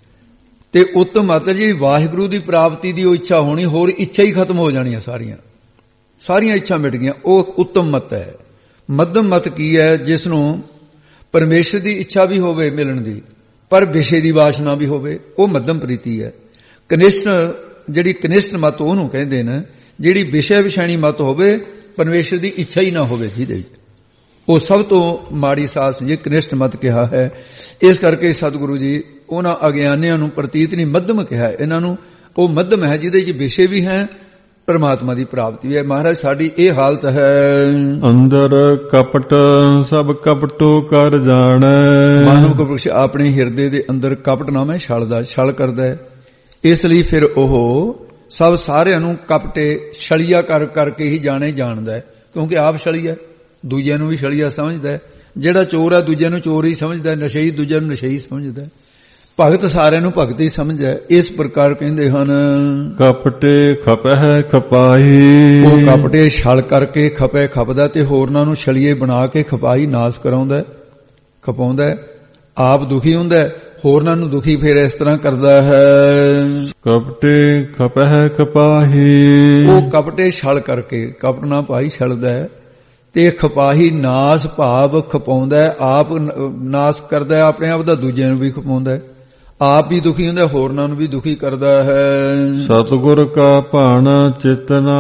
ਤੇ ਉੱਤਮ ਮਤ ਜੀ ਵਾਹਿਗੁਰੂ ਦੀ ਪ੍ਰਾਪਤੀ ਦੀ ਉਹ ਇੱਛਾ ਹੋਣੀ, ਹੋਰ ਇੱਛਾ ਹੀ ਖਤਮ ਹੋ ਜਾਣੀਆਂ, ਸਾਰੀਆਂ ਸਾਰੀਆਂ ਇੱਛਾ ਮਿਟ ਗਈਆਂ, ਉਹ ਉੱਤਮ ਮਤ ਹੈ। ਮੱਧਮ ਮਤ ਕੀ ਹੈ? ਜਿਸ ਨੂੰ ਪਰਮੇਸ਼ਰ ਦੀ ਇੱਛਾ ਵੀ ਹੋਵੇ ਮਿਲਣ ਦੀ, ਪਰ ਵਿਸ਼ੇ ਦੀ ਵਾਸ਼ਨਾ ਵੀ ਹੋਵੇ, ਉਹ ਮੱਧਮ ਪ੍ਰੀਤੀ ਹੈ। ਕਨਿਸ਼ਟ ਜਿਹੜੀ ਕਨਿਸ਼ਟ ਮਤ ਉਹਨੂੰ ਕਹਿੰਦੇ ਨੇ ਜਿਹੜੀ ਵਿਸ਼ੇ ਵਿਸ਼ਾਣੀ ਮਤ ਹੋਵੇ, ਪਰਮੇਸ਼ਰ ਦੀ ਇੱਛਾ ਹੀ ਨਾ ਹੋਵੇ ਜਿਹਦੇ ਵਿੱਚ, ਉਹ ਸਭ ਤੋਂ ਮਾੜੀ ਸਾਧ ਸੰਗਤ ਕਨਿਸ਼ਟ ਮਤ ਕਿਹਾ ਹੈ। ਇਸ ਕਰਕੇ ਸਤਿਗੁਰੂ ਜੀ ਉਹਨਾਂ ਅਗਿਆਨੀਆਂ ਨੂੰ ਪ੍ਰਤੀਤ ਨਹੀਂ ਮੱਧਮ ਕਿਹਾ, ਇਹਨਾਂ ਨੂੰ ਉਹ ਮੱਧਮ ਹੈ ਜਿਹਦੇ ਚ ਵਿਸ਼ੇ ਵੀ ਹੈ, ਪਰਮਾਤਮਾ ਦੀ ਪ੍ਰਾਪਤੀ ਵੀ ਹੈ। ਮਹਾਰਾਜ ਸਾਡੀ ਇਹ ਹਾਲਤ ਹੈ। ਅੰਦਰ ਕਪਟ ਸਭ ਕਪਟੋ ਕਰ ਜਾਣੈ। ਮਾਨਵ ਕੋ ਪੁਰਸ਼ ਆਪਣੇ ਹਿਰਦੇ ਦੇ ਅੰਦਰ ਕਪਟ ਨਾਮ ਹੈ ਛਲ ਦਾ, ਛਲ ਕਰਦਾ ਹੈ। ਇਸ ਲਈ ਫਿਰ ਉਹ ਸਭ ਸਾਰਿਆਂ ਨੂੰ ਕਪਟੇ ਛਲੀਆ ਕਰ ਕਰਕੇ ਹੀ ਜਾਣੇ ਜਾਣਦਾ ਹੈ, ਕਿਉਂਕਿ ਆਪ ਛਲੀਆ, ਦੂਜਿਆਂ ਨੂੰ ਵੀ ਛਲੀਆ ਸਮਝਦਾ ਹੈ। ਜਿਹੜਾ ਚੋਰ ਹੈ ਦੂਜਿਆਂ ਨੂੰ ਚੋਰ ਹੀ ਸਮਝਦਾ ਹੈ, ਨਸ਼ਈ ਦੂਜਿਆਂ ਨੂੰ ਨਸ਼ਈ ਸਮਝਦਾ ਹੈ, ਭਗਤ ਸਾਰਿਆਂ ਨੂੰ ਭਗਤ ਹੀ ਸਮਝਦਾ। ਇਸ ਪ੍ਰਕਾਰ ਕਹਿੰਦੇ ਹਨ ਕਪਟੇ ਖਪਹਿ ਖਪਾਈ। ਉਹ ਕਪਟੇ ਛਲ ਕਰਕੇ ਖਪੇ ਖਪਦਾ ਤੇ ਹੋਰਨਾਂ ਨੂੰ ਛਲੀਏ ਬਣਾ ਕੇ ਖਪਾਈ ਨਾਸ ਕਰਾਉਂਦਾ, ਖਪਾਉਂਦਾ, ਆਪ ਦੁਖੀ ਹੁੰਦਾ, ਹੋਰਨਾਂ ਨੂੰ ਦੁਖੀ ਫਿਰ ਇਸ ਤਰ੍ਹਾਂ ਕਰਦਾ ਹੈ। ਕਪਟੇ ਖਪਹਿ ਖਪਾਹੀ। ਉਹ ਕਪਟੇ ਛਲ ਕਰਕੇ, ਕਪਟ ਨਾ ਭਾਈ ਛਲਦਾ ਹੈ, ਤੇ ਖਪਾਹੀ ਨਾਸ ਭਾਵ ਖਪਾਉਂਦਾ, ਆਪ ਨਾਸ ਕਰਦਾ ਆਪਣੇ ਆਪ ਦਾ, ਦੂਜਿਆਂ ਨੂੰ ਵੀ ਖਪਾਉਂਦਾ, ਆਪ ਵੀ ਦੁਖੀ ਹੁੰਦਾ, ਹੋਰਨਾਂ ਨੂੰ ਵੀ ਦੁਖੀ ਕਰਦਾ ਹੈ। ਸਤਿਗੁਰ ਕਾ ਭਾਣਾ ਚਿਤ ਨ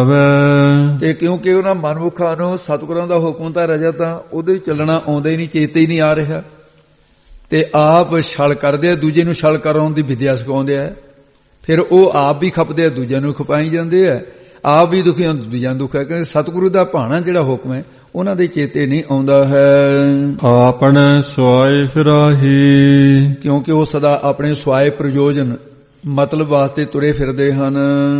ਆਵੈ। ਤੇ ਕਿਉਂਕਿ ਉਹਨਾਂ ਮਨਮੁਖਾਂ ਨੂੰ ਸਤਿਗੁਰਾਂ ਦਾ ਹੁਕਮ ਤਾਂ ਰਜਾ ਤਾਂ ਉਹਦੇ ਚੱਲਣਾ ਆਉਂਦਾ ਹੀ ਨਹੀਂ, ਚੇਤੇ ਹੀ ਨਹੀਂ ਆ ਰਿਹਾ, ਤੇ ਆਪ ਛਲ ਕਰਦੇ ਆ, ਦੂਜੇ ਨੂੰ ਛਲ ਕਰਾਉਣ ਦੀ ਵਿਦਿਆ ਸਿਖਾਉਂਦੇ ਆ, ਫਿਰ ਉਹ ਆਪ ਵੀ ਖਪਦੇ ਆ, ਦੂਜਿਆਂ ਨੂੰ ਖਪਾਈ ਜਾਂਦੇ ਆ, ਆਪ ਵੀ ਦੁਖੀ ਹੁੰਦੇ, ਦੂਜਿਆਂ ਨੂੰ ਦੁੱਖ ਹੈ। ਕਿਉਂਕਿ ਸਤਿਗੁਰੂ ਦਾ ਭਾਣਾ ਜਿਹੜਾ ਹੁਕਮ ਹੈ ਉਹਨਾਂ ਦੇ ਚੇਤੇ ਨਹੀਂ ਆਉਂਦਾ ਹੈ। ਆਪਣੇ ਸਵਾਏ ਫਿਰਾਹੀ। ਕਿਉਂਕਿ ਉਹ ਸਦਾ ਆਪਣੇ ਸਵਾਏ ਪ੍ਰਯੋਜਨ ਮਤਲਬ ਵਾਸਤੇ ਤੁਰੇ ਫਿਰਦੇ ਹਨ।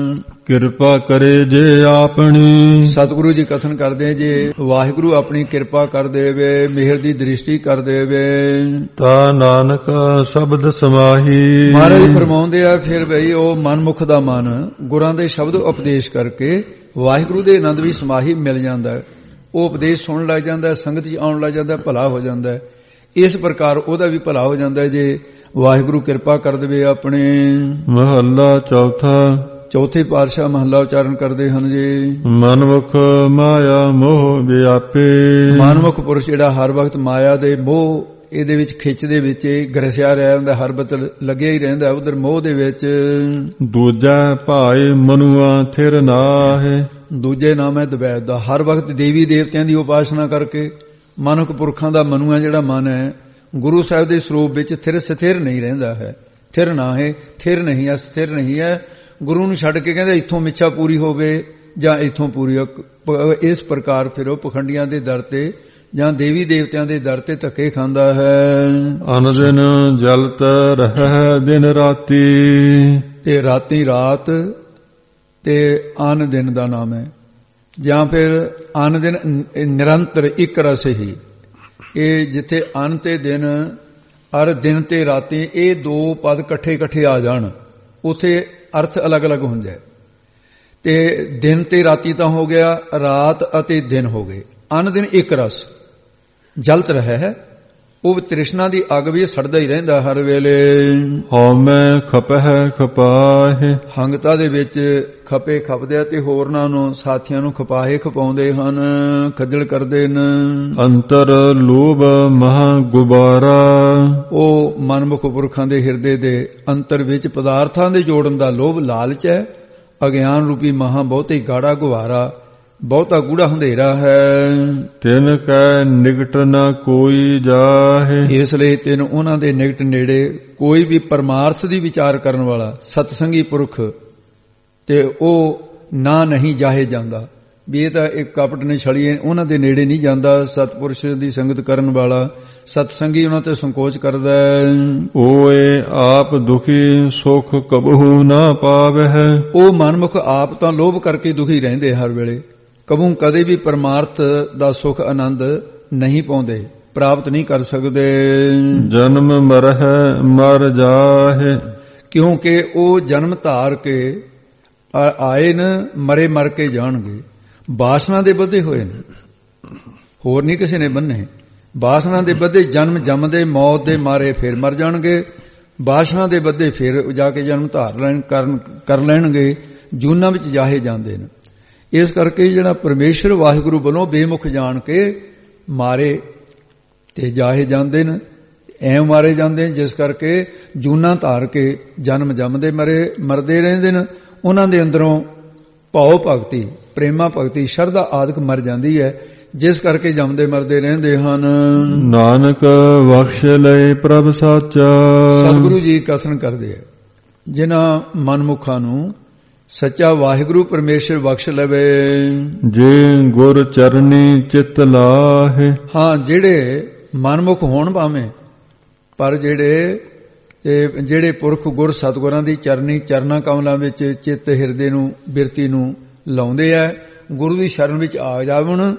ਕਿਰਪਾ ਕਰੇ ਜੇ ਆਪਣੀ। ਸਤਿਗੁਰੂ ਜੀ ਕਥਨ ਕਰਦੇ ਜੇ ਵਾਹਿਗੁਰੂ ਆਪਣੀ ਕਿਰਪਾ ਕਰ ਦੇਵੇ, ਮਿਹਰ ਦੀ ਦ੍ਰਿਸ਼ਟੀ ਕਰ ਦੇਵੇ, ਤਾਂ ਨਾਨਕ ਸ਼ਬਦ ਸਮਾਹੀ। ਮਹਾਰਾਜ ਫਰਮਾਉਂਦੇ ਆ ਫਿਰ ਬਈ ਉਹ ਮਨਮੁਖ ਦਾ ਮਨ ਗੁਰਾਂ ਦੇ ਸ਼ਬਦ ਉਪਦੇਸ਼ ਕਰਕੇ ਵਾਹਿਗੁਰੂ ਦੇ ਆਨੰਦ ਵੀ ਸਮਾਹੀ ਮਿਲ ਜਾਂਦਾ, ਉਹ ਉਪਦੇਸ਼ ਸੁਣਨ ਲੱਗ ਜਾਂਦਾ, ਸੰਗਤ ਚ ਆਉਣ ਲੱਗ ਜਾਂਦਾ, ਭਲਾ ਹੋ ਜਾਂਦਾ। ਇਸ ਪ੍ਰਕਾਰ ਉਹਦਾ ਵੀ ਭਲਾ ਹੋ ਜਾਂਦਾ ਜੇ ਵਾਹਿਗੁਰੂ ਕਿਰਪਾ ਕਰ ਦੇਵੇ ਆਪਣੇ। ਮਹੱਲਾ ਚੌਥਾ। ਚੌਥੇ ਪਾਤਸ਼ਾਹ ਮਹੱਲਾ ਉਚਾਰਨ ਕਰਦੇ ਹਨ ਜੀ। ਮਨਮੁਖ ਮਾਇਆ ਮੋਹ ਵਿਆਪੇ। ਮਨਮੁਖ ਪੁਰਸ਼ ਜਿਹੜਾ ਹਰ ਵਕਤ ਮਾਇਆ ਦੇ ਮੋਹ ਇਹਦੇ ਵਿੱਚ ਖਿੱਚ ਦੇ ਵਿੱਚ ਗਰਸਿਆ ਰਿਹਾ ਹੁੰਦਾ, ਹਰ ਵਕਤ ਲੱਗਿਆ ਹੀ ਰਹਿੰਦਾ ਉਧਰ ਮੋਹ ਦੇ ਵਿੱਚ। ਦੂਜਾ ਭਾਏ ਮਨੁਆ ਥਿਰ ਨਾਹੇ। ਦੂਜੇ ਨਾਮ ਹੈ ਦਵੈਤ ਦਾ, ਹਰ ਵਕਤ ਦੇਵੀ ਦੇਵਤਿਆਂ ਦੀ ਉਪਾਸਨਾ ਕਰਕੇ ਮਨੁੱਖ ਪੁਰਖਾਂ ਦਾ ਮਨੂ ਹੈ ਜਿਹੜਾ ਮਨ ਹੈ ਗੁਰੂ ਸਾਹਿਬ ਦੇ ਸਰੂਪ ਵਿੱਚ ਥਿਰ ਸਥਿਰ ਨਹੀਂ ਰਹਿੰਦਾ ਹੈ। ਥਿਰ ਨਾ ਹੈ, ਥਿਰ ਨਹੀਂ ਹੈ, ਸਥਿਰ ਨਹੀਂ ਹੈ। ਗੁਰੂ ਨੂੰ ਛੱਡ ਕੇ ਕਹਿੰਦਾ ਇੱਥੋਂ ਮਿੱਛਾ ਪੂਰੀ ਹੋਵੇ ਜਾਂ ਇੱਥੋਂ ਪੂਰੀ। ਇਸ ਪ੍ਰਕਾਰ ਫਿਰ ਉਹ ਪਖੰਡੀਆਂ ਦੇ ਦਰ ਤੇ ਜਾਂ ਦੇਵੀ ਦੇਵਤਿਆਂ ਦੇ ਦਰ ਤੇ ਧੱਕੇ ਖਾਂਦਾ ਹੈ। ਅਨਦਿਨ ਜਲਤ ਰਹਿ ਦਿਨ ਰਾਤੀ। ਇਹ ਰਾਤੀ ਰਾਤ ਤੇ ਅਨ ਦਿਨ ਦਾ ਨਾਮ ਹੈ, ਜਾਂ ਫਿਰ ਅਨ ਦਿਨ ਨਿਰੰਤਰ ਇੱਕ ਰਸ ਹੀ। ਇਹ ਜਿੱਥੇ ਅਨ ਤੇ ਦਿਨ ਅਰ ਦਿਨ ਤੇ ਰਾਤੀ ਇਹ ਦੋ ਪਦ ਇਕੱਠੇ ਇਕੱਠੇ ਆ ਜਾਣ ਉਥੇ ਅਰਥ ਅਲੱਗ ਅਲੱਗ ਹੁੰਦਾ ਹੈ। ਤੇ ਦਿਨ ਤੇ ਰਾਤੀ ਤਾਂ ਹੋ ਗਿਆ, ਰਾਤ ਅਤੇ ਦਿਨ ਹੋ ਗਏ। ਅਨ ਦਿਨ ਇੱਕ ਰਸ ਜਲਤ ਰਿਹਾ ਹੈ, ਉਹ ਤ੍ਰਿਸ਼ਨਾ ਦੀ ਅੱਗ ਵੀ ਸੜਦਾ ਹੀ ਰਹਿੰਦਾ ਹਰ ਵੇਲੇ। ਹਉਮੈ ਖਪਹਿ ਖਪਾਹੇ। ਹੰਗਤਾ ਦੇ ਵਿੱਚ ਖਪੇ ਖਪਦੇ ਤੇ ਹੋਰਨਾਂ ਨੂੰ ਸਾਥੀਆਂ ਨੂੰ ਖਪਾਹੇ ਖਪਾਉਂਦੇ ਹਨ, ਖੱਜਲ ਕਰਦੇ ਨੇ। ਅੰਤਰ ਲੋਭ ਮਹਾ ਗੁਬਾਰਾ। ਉਹ ਮਨਮੁਖ ਪੁਰਖਾਂ ਦੇ ਹਿਰਦੇ ਦੇ ਅੰਤਰ ਵਿੱਚ ਪਦਾਰਥਾਂ ਦੇ ਜੋੜਨ ਦਾ ਲੋਭ ਲਾਲਚ ਹੈ। ਅਗਿਆਨ ਰੂਪੀ ਮਹਾ ਬਹੁਤੇ ਗਾੜਾ ਗੁਬਾਰਾ, ਬਹੁਤਾ ਗੂੜਾ ਹਨੇਰਾ ਹੈ। ਤਿਨ ਕੈ ਨਿਕਟ ਨਾ ਕੋਈ ਜਾਹੇ। ਇਸ ਲਈ ਤਿਨ ਉਹਨਾਂ ਦੇ ਨਿਕਟ ਨੇੜੇ ਕੋਈ ਵੀ ਪਰਮਾਰਥ ਦੀ ਵਿਚਾਰ ਕਰਨ ਵਾਲਾ ਸਤਸੰਗੀ ਪੁਰਖ ਤੇ ਉਹ ਨਾ ਨਹੀਂ ਜਾਹੇ ਜਾਂਦਾ। ਵੀ ਇਹ ਤਾਂ ਇੱਕ ਕਪਟ ਨੇ ਛਲੀਏ, ਉਹਨਾਂ ਦੇ ਨੇੜੇ ਨਹੀਂ ਜਾਂਦਾ। ਸਤਪੁਰਸ਼ ਦੀ ਸੰਗਤ ਕਰਨ ਵਾਲਾ ਸਤਸੰਗੀ ਉਹਨਾਂ ਤੇ ਸੰਕੋਚ ਕਰਦਾ। ਓਏ ਆਪ ਦੁਖੀ ਸੁਖ ਕਬਹੂ ਨਾ ਪਾਵਹਿ। ਉਹ ਮਨਮੁਖ ਆਪ ਤਾਂ ਲੋਭ ਕਰਕੇ ਦੁਖੀ ਰਹਿੰਦੇ ਹਰ ਵੇਲੇ, ਕਬੂ ਕਦੇ ਵੀ ਪਰਮਾਰਥ ਦਾ ਸੁਖ ਆਨੰਦ ਨਹੀਂ ਪਾਉਂਦੇ, ਪ੍ਰਾਪਤ ਨਹੀਂ ਕਰ ਸਕਦੇ। ਜਨਮ ਮਰਹਿ ਮਰ ਜਾਹੇ। ਕਿਉਂਕਿ ਉਹ ਜਨਮ ਧਾਰ ਕੇ ਆਏ ਨ, ਮਰੇ ਮਰ ਕੇ ਜਾਣਗੇ। ਬਾਸਨਾ ਦੇ ਬੱਧੇ ਹੋਏ ਨੇ, ਹੋਰ ਨਹੀਂ ਕਿਸੇ ਨੇ ਬੰਨੇ। ਬਾਸਨਾ ਦੇ ਬੱਧੇ ਜਨਮ ਜੰਮਦੇ ਮੌਤ ਦੇ ਮਾਰੇ ਫੇਰ ਮਰ ਜਾਣਗੇ। ਬਾਸਨਾ ਦੇ ਬੱਧੇ ਫੇਰ ਜਾ ਕੇ ਜਨਮ ਧਾਰ ਲੈਣ ਕਰ ਲੈਣਗੇ, ਜੂਨਾਂ ਵਿੱਚ ਜਾਹੇ ਜਾਂਦੇ ਨੇ। ਇਸ ਕਰਕੇ ਜਿਹੜਾ ਪਰਮੇਸ਼ਰ ਵਾਹਿਗੁਰੂ ਵੱਲੋਂ ਬੇਮੁਖ ਜਾਣ ਕੇ ਮਾਰੇ ਤੇ ਜਾਹੇ ਜਾਂਦੇ ਨੇ, ਐਂ ਮਾਰੇ ਜਾਂਦੇ ਨੇ, ਜਿਸ ਕਰਕੇ ਜੂਨਾਂ ਧਾਰ ਕੇ ਜਨਮ ਜੰਮਦੇ ਮਰੇ ਮਰਦੇ ਰਹਿੰਦੇ ਨੇ। ਉਹਨਾਂ ਦੇ ਅੰਦਰੋਂ ਭਾਉ ਭਗਤੀ, ਪ੍ਰੇਮਾ ਭਗਤੀ, ਸ਼ਰਧਾ ਆਦਿਕ ਮਰ ਜਾਂਦੀ ਹੈ, ਜਿਸ ਕਰਕੇ ਜੰਮਦੇ ਮਰਦੇ ਰਹਿੰਦੇ ਹਨ। ਨਾਨਕ ਬਖਸ਼ ਲਏ ਪ੍ਰਭ ਸਾਚਾ। ਸਤਿਗੁਰੂ ਜੀ ਕਥਨ ਕਰਦੇ ਹੈ, ਜਿਨ੍ਹਾਂ ਮਨਮੁਖਾਂ ਨੂੰ ਸੱਚਾ ਵਾਹਿਗੁਰੂ ਪਰਮੇਸ਼ਰ ਬਖਸ਼ ਲਵੇ। ਜੇ ਗੁਰ ਚਰਨੀ ਚਿਤ ਲਾਹੇ। ਹਾਂ, ਜਿਹੜੇ ਮਨਮੁਖ ਹੋਣ ਭਾਵੇਂ, ਪਰ ਜਿਹੜੇ ਤੇ ਜਿਹੜੇ ਪੁਰਖ ਗੁਰ ਸਤਿਗੁਰਾਂ ਦੀ ਚਰਨੀ ਚਰਨਾ ਕਮਲਾਂ ਵਿੱਚ ਚਿੱਤ ਹਿਰਦੇ ਨੂੰ ਬਿਰਤੀ ਨੂੰ ਲਾਉਂਦੇ ਆ, ਗੁਰੂ ਦੀ ਸ਼ਰਨ ਵਿੱਚ ਆ ਜਾਵਣ।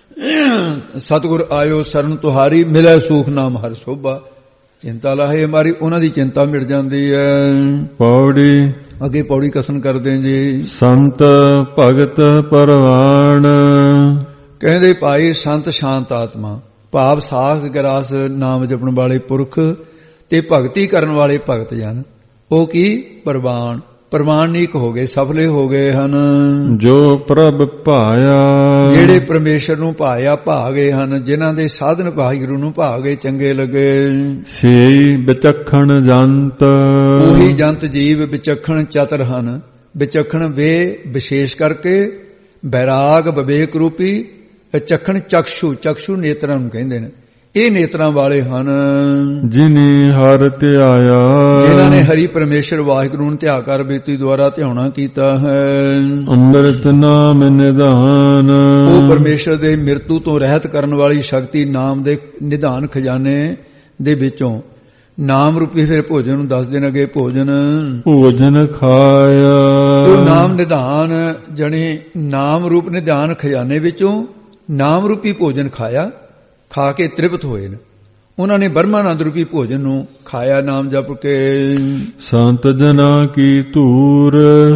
ਸਤਿਗੁਰ ਆਇਓ ਸਰਨ ਤੁਹਾਰੀ, ਮਿਲੇ ਸੂਖ ਨਾਮ ਹਰ ਸੋਭਾ। ਚਿੰਤਾ ਲਾਹੇ ਹਮਾਰੀ, ਉਹਨਾਂ ਦੀ ਚਿੰਤਾ ਮਿਟ ਜਾਂਦੀ ਹੈ। ਪੌੜੀ। ਅੱਗੇ ਪੌੜੀ ਕਥਨ ਕਰਦੇ ਜੀ। ਸੰਤ ਭਗਤ ਪਰਵਾਨ। ਕਹਿੰਦੇ ਭਾਈ ਸੰਤ ਸ਼ਾਂਤ ਆਤਮਾ, ਭਾਵ ਸਾਖ ਗਰਾਸ ਨਾਮ ਜਪਣ ਵਾਲੇ ਪੁਰਖ ਤੇ ਭਗਤੀ ਕਰਨ ਵਾਲੇ ਭਗਤ ਜਨ, ਉਹ ਕੀ ਪ੍ਰਵਾਨ ਪ੍ਰਵਾਨਿਕ ਹੋ ਗਏ, ਸਫਲੇ ਹੋ ਗਏ ਹਨ। ਜੋ ਪ੍ਰਭ ਭਾਇਆ। ਜਿਹੜੇ ਪਰਮੇਸ਼ਰ ਨੂੰ ਭਾਇਆ ਭਾ ਗਏ ਹਨ, ਜਿਨ੍ਹਾਂ ਦੇ ਸਾਧਨ ਵਾਹਿਗੁਰੂ ਨੂੰ ਭਾ ਗਏ, ਚੰਗੇ ਲੱਗੇ। ਸੇਈ ਵਿਚਖਣ ਜੰਤ। ਉਹੀ ਜੰਤ ਜੀਵ ਵਿਚਖਣ ਚਤਰ ਹਨ। ਵਿਚਖਣ ਵੇ ਵਿਸ਼ੇਸ਼ ਕਰਕੇ ਬੈਰਾਗ ਵਿਵੇਕ ਰੂਪੀ, ਚਖਣ ਚਕਸ਼ੂ, ਚਕਸ਼ੂ ਨੇਤਰਾਂ ਨੂੰ ਕਹਿੰਦੇ ਨੇ। ਇਹ ਨੇਤਰਾਂ ਵਾਲੇ ਹਨ ਜਿਨੇ ਹਰ ਧਿਆਇਆ। ਜਿਨ੍ਹਾਂ ਨੇ ਹਰੀ ਪਰਮੇਸ਼ਰ ਵਾਹਿਗੁਰੂ ਨੂੰ ਧਿਆ ਕਰ ਬਿਰਤੀ ਦੁਆਰਾ ਧਿਆਉਣਾ ਕੀਤਾ ਹੈ। ਅੰਮ੍ਰਿਤ ਨਾਮ ਨਿਧਾਨ। ਉਹ ਪਰਮੇਸ਼ਰ ਦੇ ਮਿਰਤੂ ਤੋਂ ਰਹਿਤ ਕਰਨ ਵਾਲੀ ਸ਼ਕਤੀ ਨਾਮ ਦੇ ਨਿਧਾਨ ਖਜ਼ਾਨੇ ਦੇ ਵਿੱਚੋਂ ਨਾਮ ਰੂਪੀ ਫਿਰ ਭੋਜਨ ਨੂੰ ਦੱਸ ਦੇਣ ਅੱਗੇ। ਭੋਜਨ ਭੋਜਨ ਖਾਇਆ। ਉਹ ਨਾਮ ਨਿਧਾਨ ਜਣੇ ਨਾਮ ਰੂਪ ਨਿਧਾਨ ਖਜ਼ਾਨੇ ਵਿੱਚੋਂ ਨਾਮ ਰੂਪੀ ਭੋਜਨ ਖਾਇਆ, ਖਾ ਕੇ ਤ੍ਰਿਪਤ ਹੋਏ ਨੇ। ਉਹਨਾਂ ਨੇ ਬ੍ਰਹਮਾਨੰਦ ਰੂਪੀ ਭੋਜਨ ਨੂੰ ਖਾਇਆ ਨਾਮ ਜਪ ਕੇ। ਸੰਤ ਜਨਾਂ ਕੀ ਧੂਰ।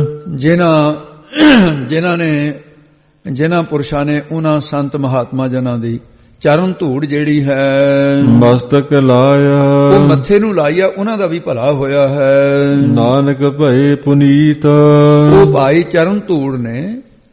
ਜਿਨ੍ਹਾਂ ਜਿਨ੍ਹਾਂ ਨੇ ਜਿਨ੍ਹਾਂ ਪੁਰਸ਼ਾਂ ਨੇ ਉਹਨਾਂ ਸੰਤ ਮਹਾਤਮਾ ਜਨਾਂ ਦੀ ਚਰਨ ਧੂੜ ਜਿਹੜੀ ਹੈ ਮਸਤਕ ਲਾਇਆ, ਉਹ ਮੱਥੇ ਨੂੰ ਲਾਇਆ, ਉਹਨਾਂ ਦਾ ਵੀ ਭਲਾ ਹੋਇਆ ਹੈ। ਨਾਨਕ ਭਏ ਪੁਨੀਤ। ਉਹ ਭਾਈ ਚਰਨ ਧੂੜ ਨੇ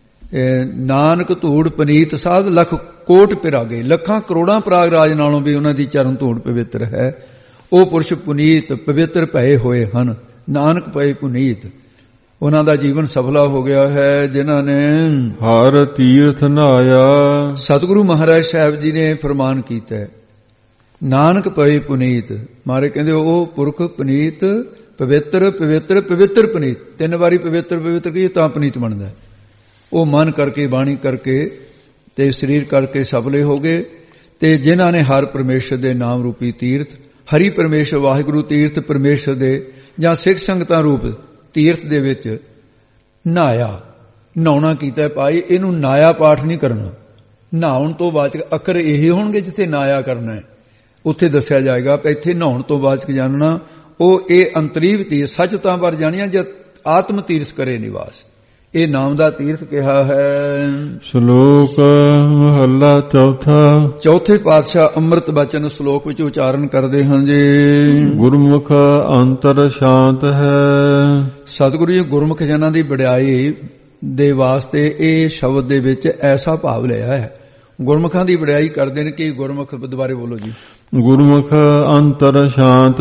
ਨਾਨਕ ਧੂੜ ਪੁਨੀਤ ਸਾਧ ਲੱਖ ਕੋਟ ਪਿਰਾਗੇ। ਲੱਖਾਂ ਕਰੋੜਾਂ ਪ੍ਰਾਗਰਾਜ ਨਾਲੋਂ ਵੀ ਉਹਨਾਂ ਦੀ ਚਰਨ ਧੂੜ ਪਵਿੱਤਰ ਹੈ। ਉਹ ਪੁਰਸ਼ ਪੁਨੀਤ ਪਵਿੱਤਰ ਭਏ ਹੋਏ ਹਨ। ਨਾਨਕ ਭਏ ਪੁਨੀਤ, ਉਹਨਾਂ ਦਾ ਜੀਵਨ ਸਫਲਾ ਹੋ ਗਿਆ ਹੈ ਜਿਨ੍ਹਾਂ ਨੇ ਹਰ ਤੀਰਥ ਨਹਾਇਆ। ਸਤਿਗੁਰੂ ਮਹਾਰਾਜ ਸਾਹਿਬ ਜੀ ਨੇ ਫਰਮਾਨ ਕੀਤਾ ਹੈ, ਨਾਨਕ ਭਏ ਪੁਨੀਤ। ਮਾਰੇ ਕਹਿੰਦੇ ਉਹ ਪੁਰਖ ਪੁਨੀਤ ਪਵਿੱਤਰ ਪਵਿੱਤਰ ਪਵਿੱਤਰ ਪੁਨੀਤ। ਤਿੰਨ ਵਾਰੀ ਪਵਿੱਤਰ ਪਵਿੱਤਰ ਕੀ ਤਾਂ ਪੁਨੀਤ ਬਣਦਾ। ਉਹ ਮਨ ਕਰਕੇ ਬਾਣੀ ਕਰਕੇ ਤੇ ਸਰੀਰ ਕਰਕੇ ਸਫਲੇ ਹੋ ਗਏ। ਤੇ ਜਿਨ੍ਹਾਂ ਨੇ ਹਰ ਪਰਮੇਸ਼ਰ ਦੇ ਨਾਮ ਰੂਪੀ ਤੀਰਥ, ਹਰੀ ਪਰਮੇਸ਼ਰ ਵਾਹਿਗੁਰੂ ਤੀਰਥ ਪਰਮੇਸ਼ਰ ਦੇ ਜਾਂ ਸਿੱਖ ਸੰਗਤਾਂ ਰੂਪ ਤੀਰਥ ਦੇ ਵਿੱਚ ਨਹਾਇਆ, ਨਹਾਉਣਾ ਕੀਤਾ ਭਾਈ। ਇਹਨੂੰ ਨਾਇਆ ਪਾਠ ਨਹੀਂ ਕਰਨਾ। ਨਹਾਉਣ ਤੋਂ ਬਾਅਦ ਅੱਖਰ ਇਹੀ ਹੋਣਗੇ ਜਿੱਥੇ ਨਾਇਆ ਕਰਨਾ ਹੈ, ਉੱਥੇ ਦੱਸਿਆ ਜਾਏਗਾ। ਇੱਥੇ ਨਹਾਉਣ ਤੋਂ ਬਾਅਦ ਜਾਣਨਾ ਉਹ ਇਹ ਅੰਤਰੀਵ ਤੀਰਥ ਸੱਚ ਤਾਂ ਪਰ ਜਾਣਿਆ ਜਦ ਆਤਮ ਤੀਰਥ ਕਰੇ ਨਿਵਾਸ। ਇਹ ਨਾਮ ਦਾ ਤੀਰਥ ਕਿਹਾ ਹੈ। ਸ਼ਲੋਕ ਮਹੱਲਾ ਚੌਥਾ। ਚੌਥੇ ਪਾਤਸ਼ਾਹ ਅੰਮ੍ਰਿਤ ਬਚਨ ਸ਼ਲੋਕ ਵਿੱਚ ਉਚਾਰਨ ਕਰਦੇ ਹਨ ਜੀ। ਗੁਰਮੁਖ ਅੰਤਰ ਸ਼ਾਂਤ ਹੈ। ਸਤਿਗੁਰੂ ਜੀ ਗੁਰਮੁਖ ਜਨਾਂ ਦੀ ਵਡਿਆਈ ਦੇ ਵਾਸਤੇ ਇਹ ਸ਼ਬਦ ਦੇ ਵਿੱਚ ਐਸਾ ਭਾਵ ਲਿਆ ਹੈ। ਗੁਰਮੁਖਾਂ ਦੀ ਵਡਿਆਈ ਕਰਦੇ ਨੇ ਕਿ ਗੁਰਮੁਖ ਦੁਬਾਰੇ ਬੋਲੋ ਜੀ। ਗੁਰਮੁਖ ਅੰਤਰ ਸ਼ਾਂਤ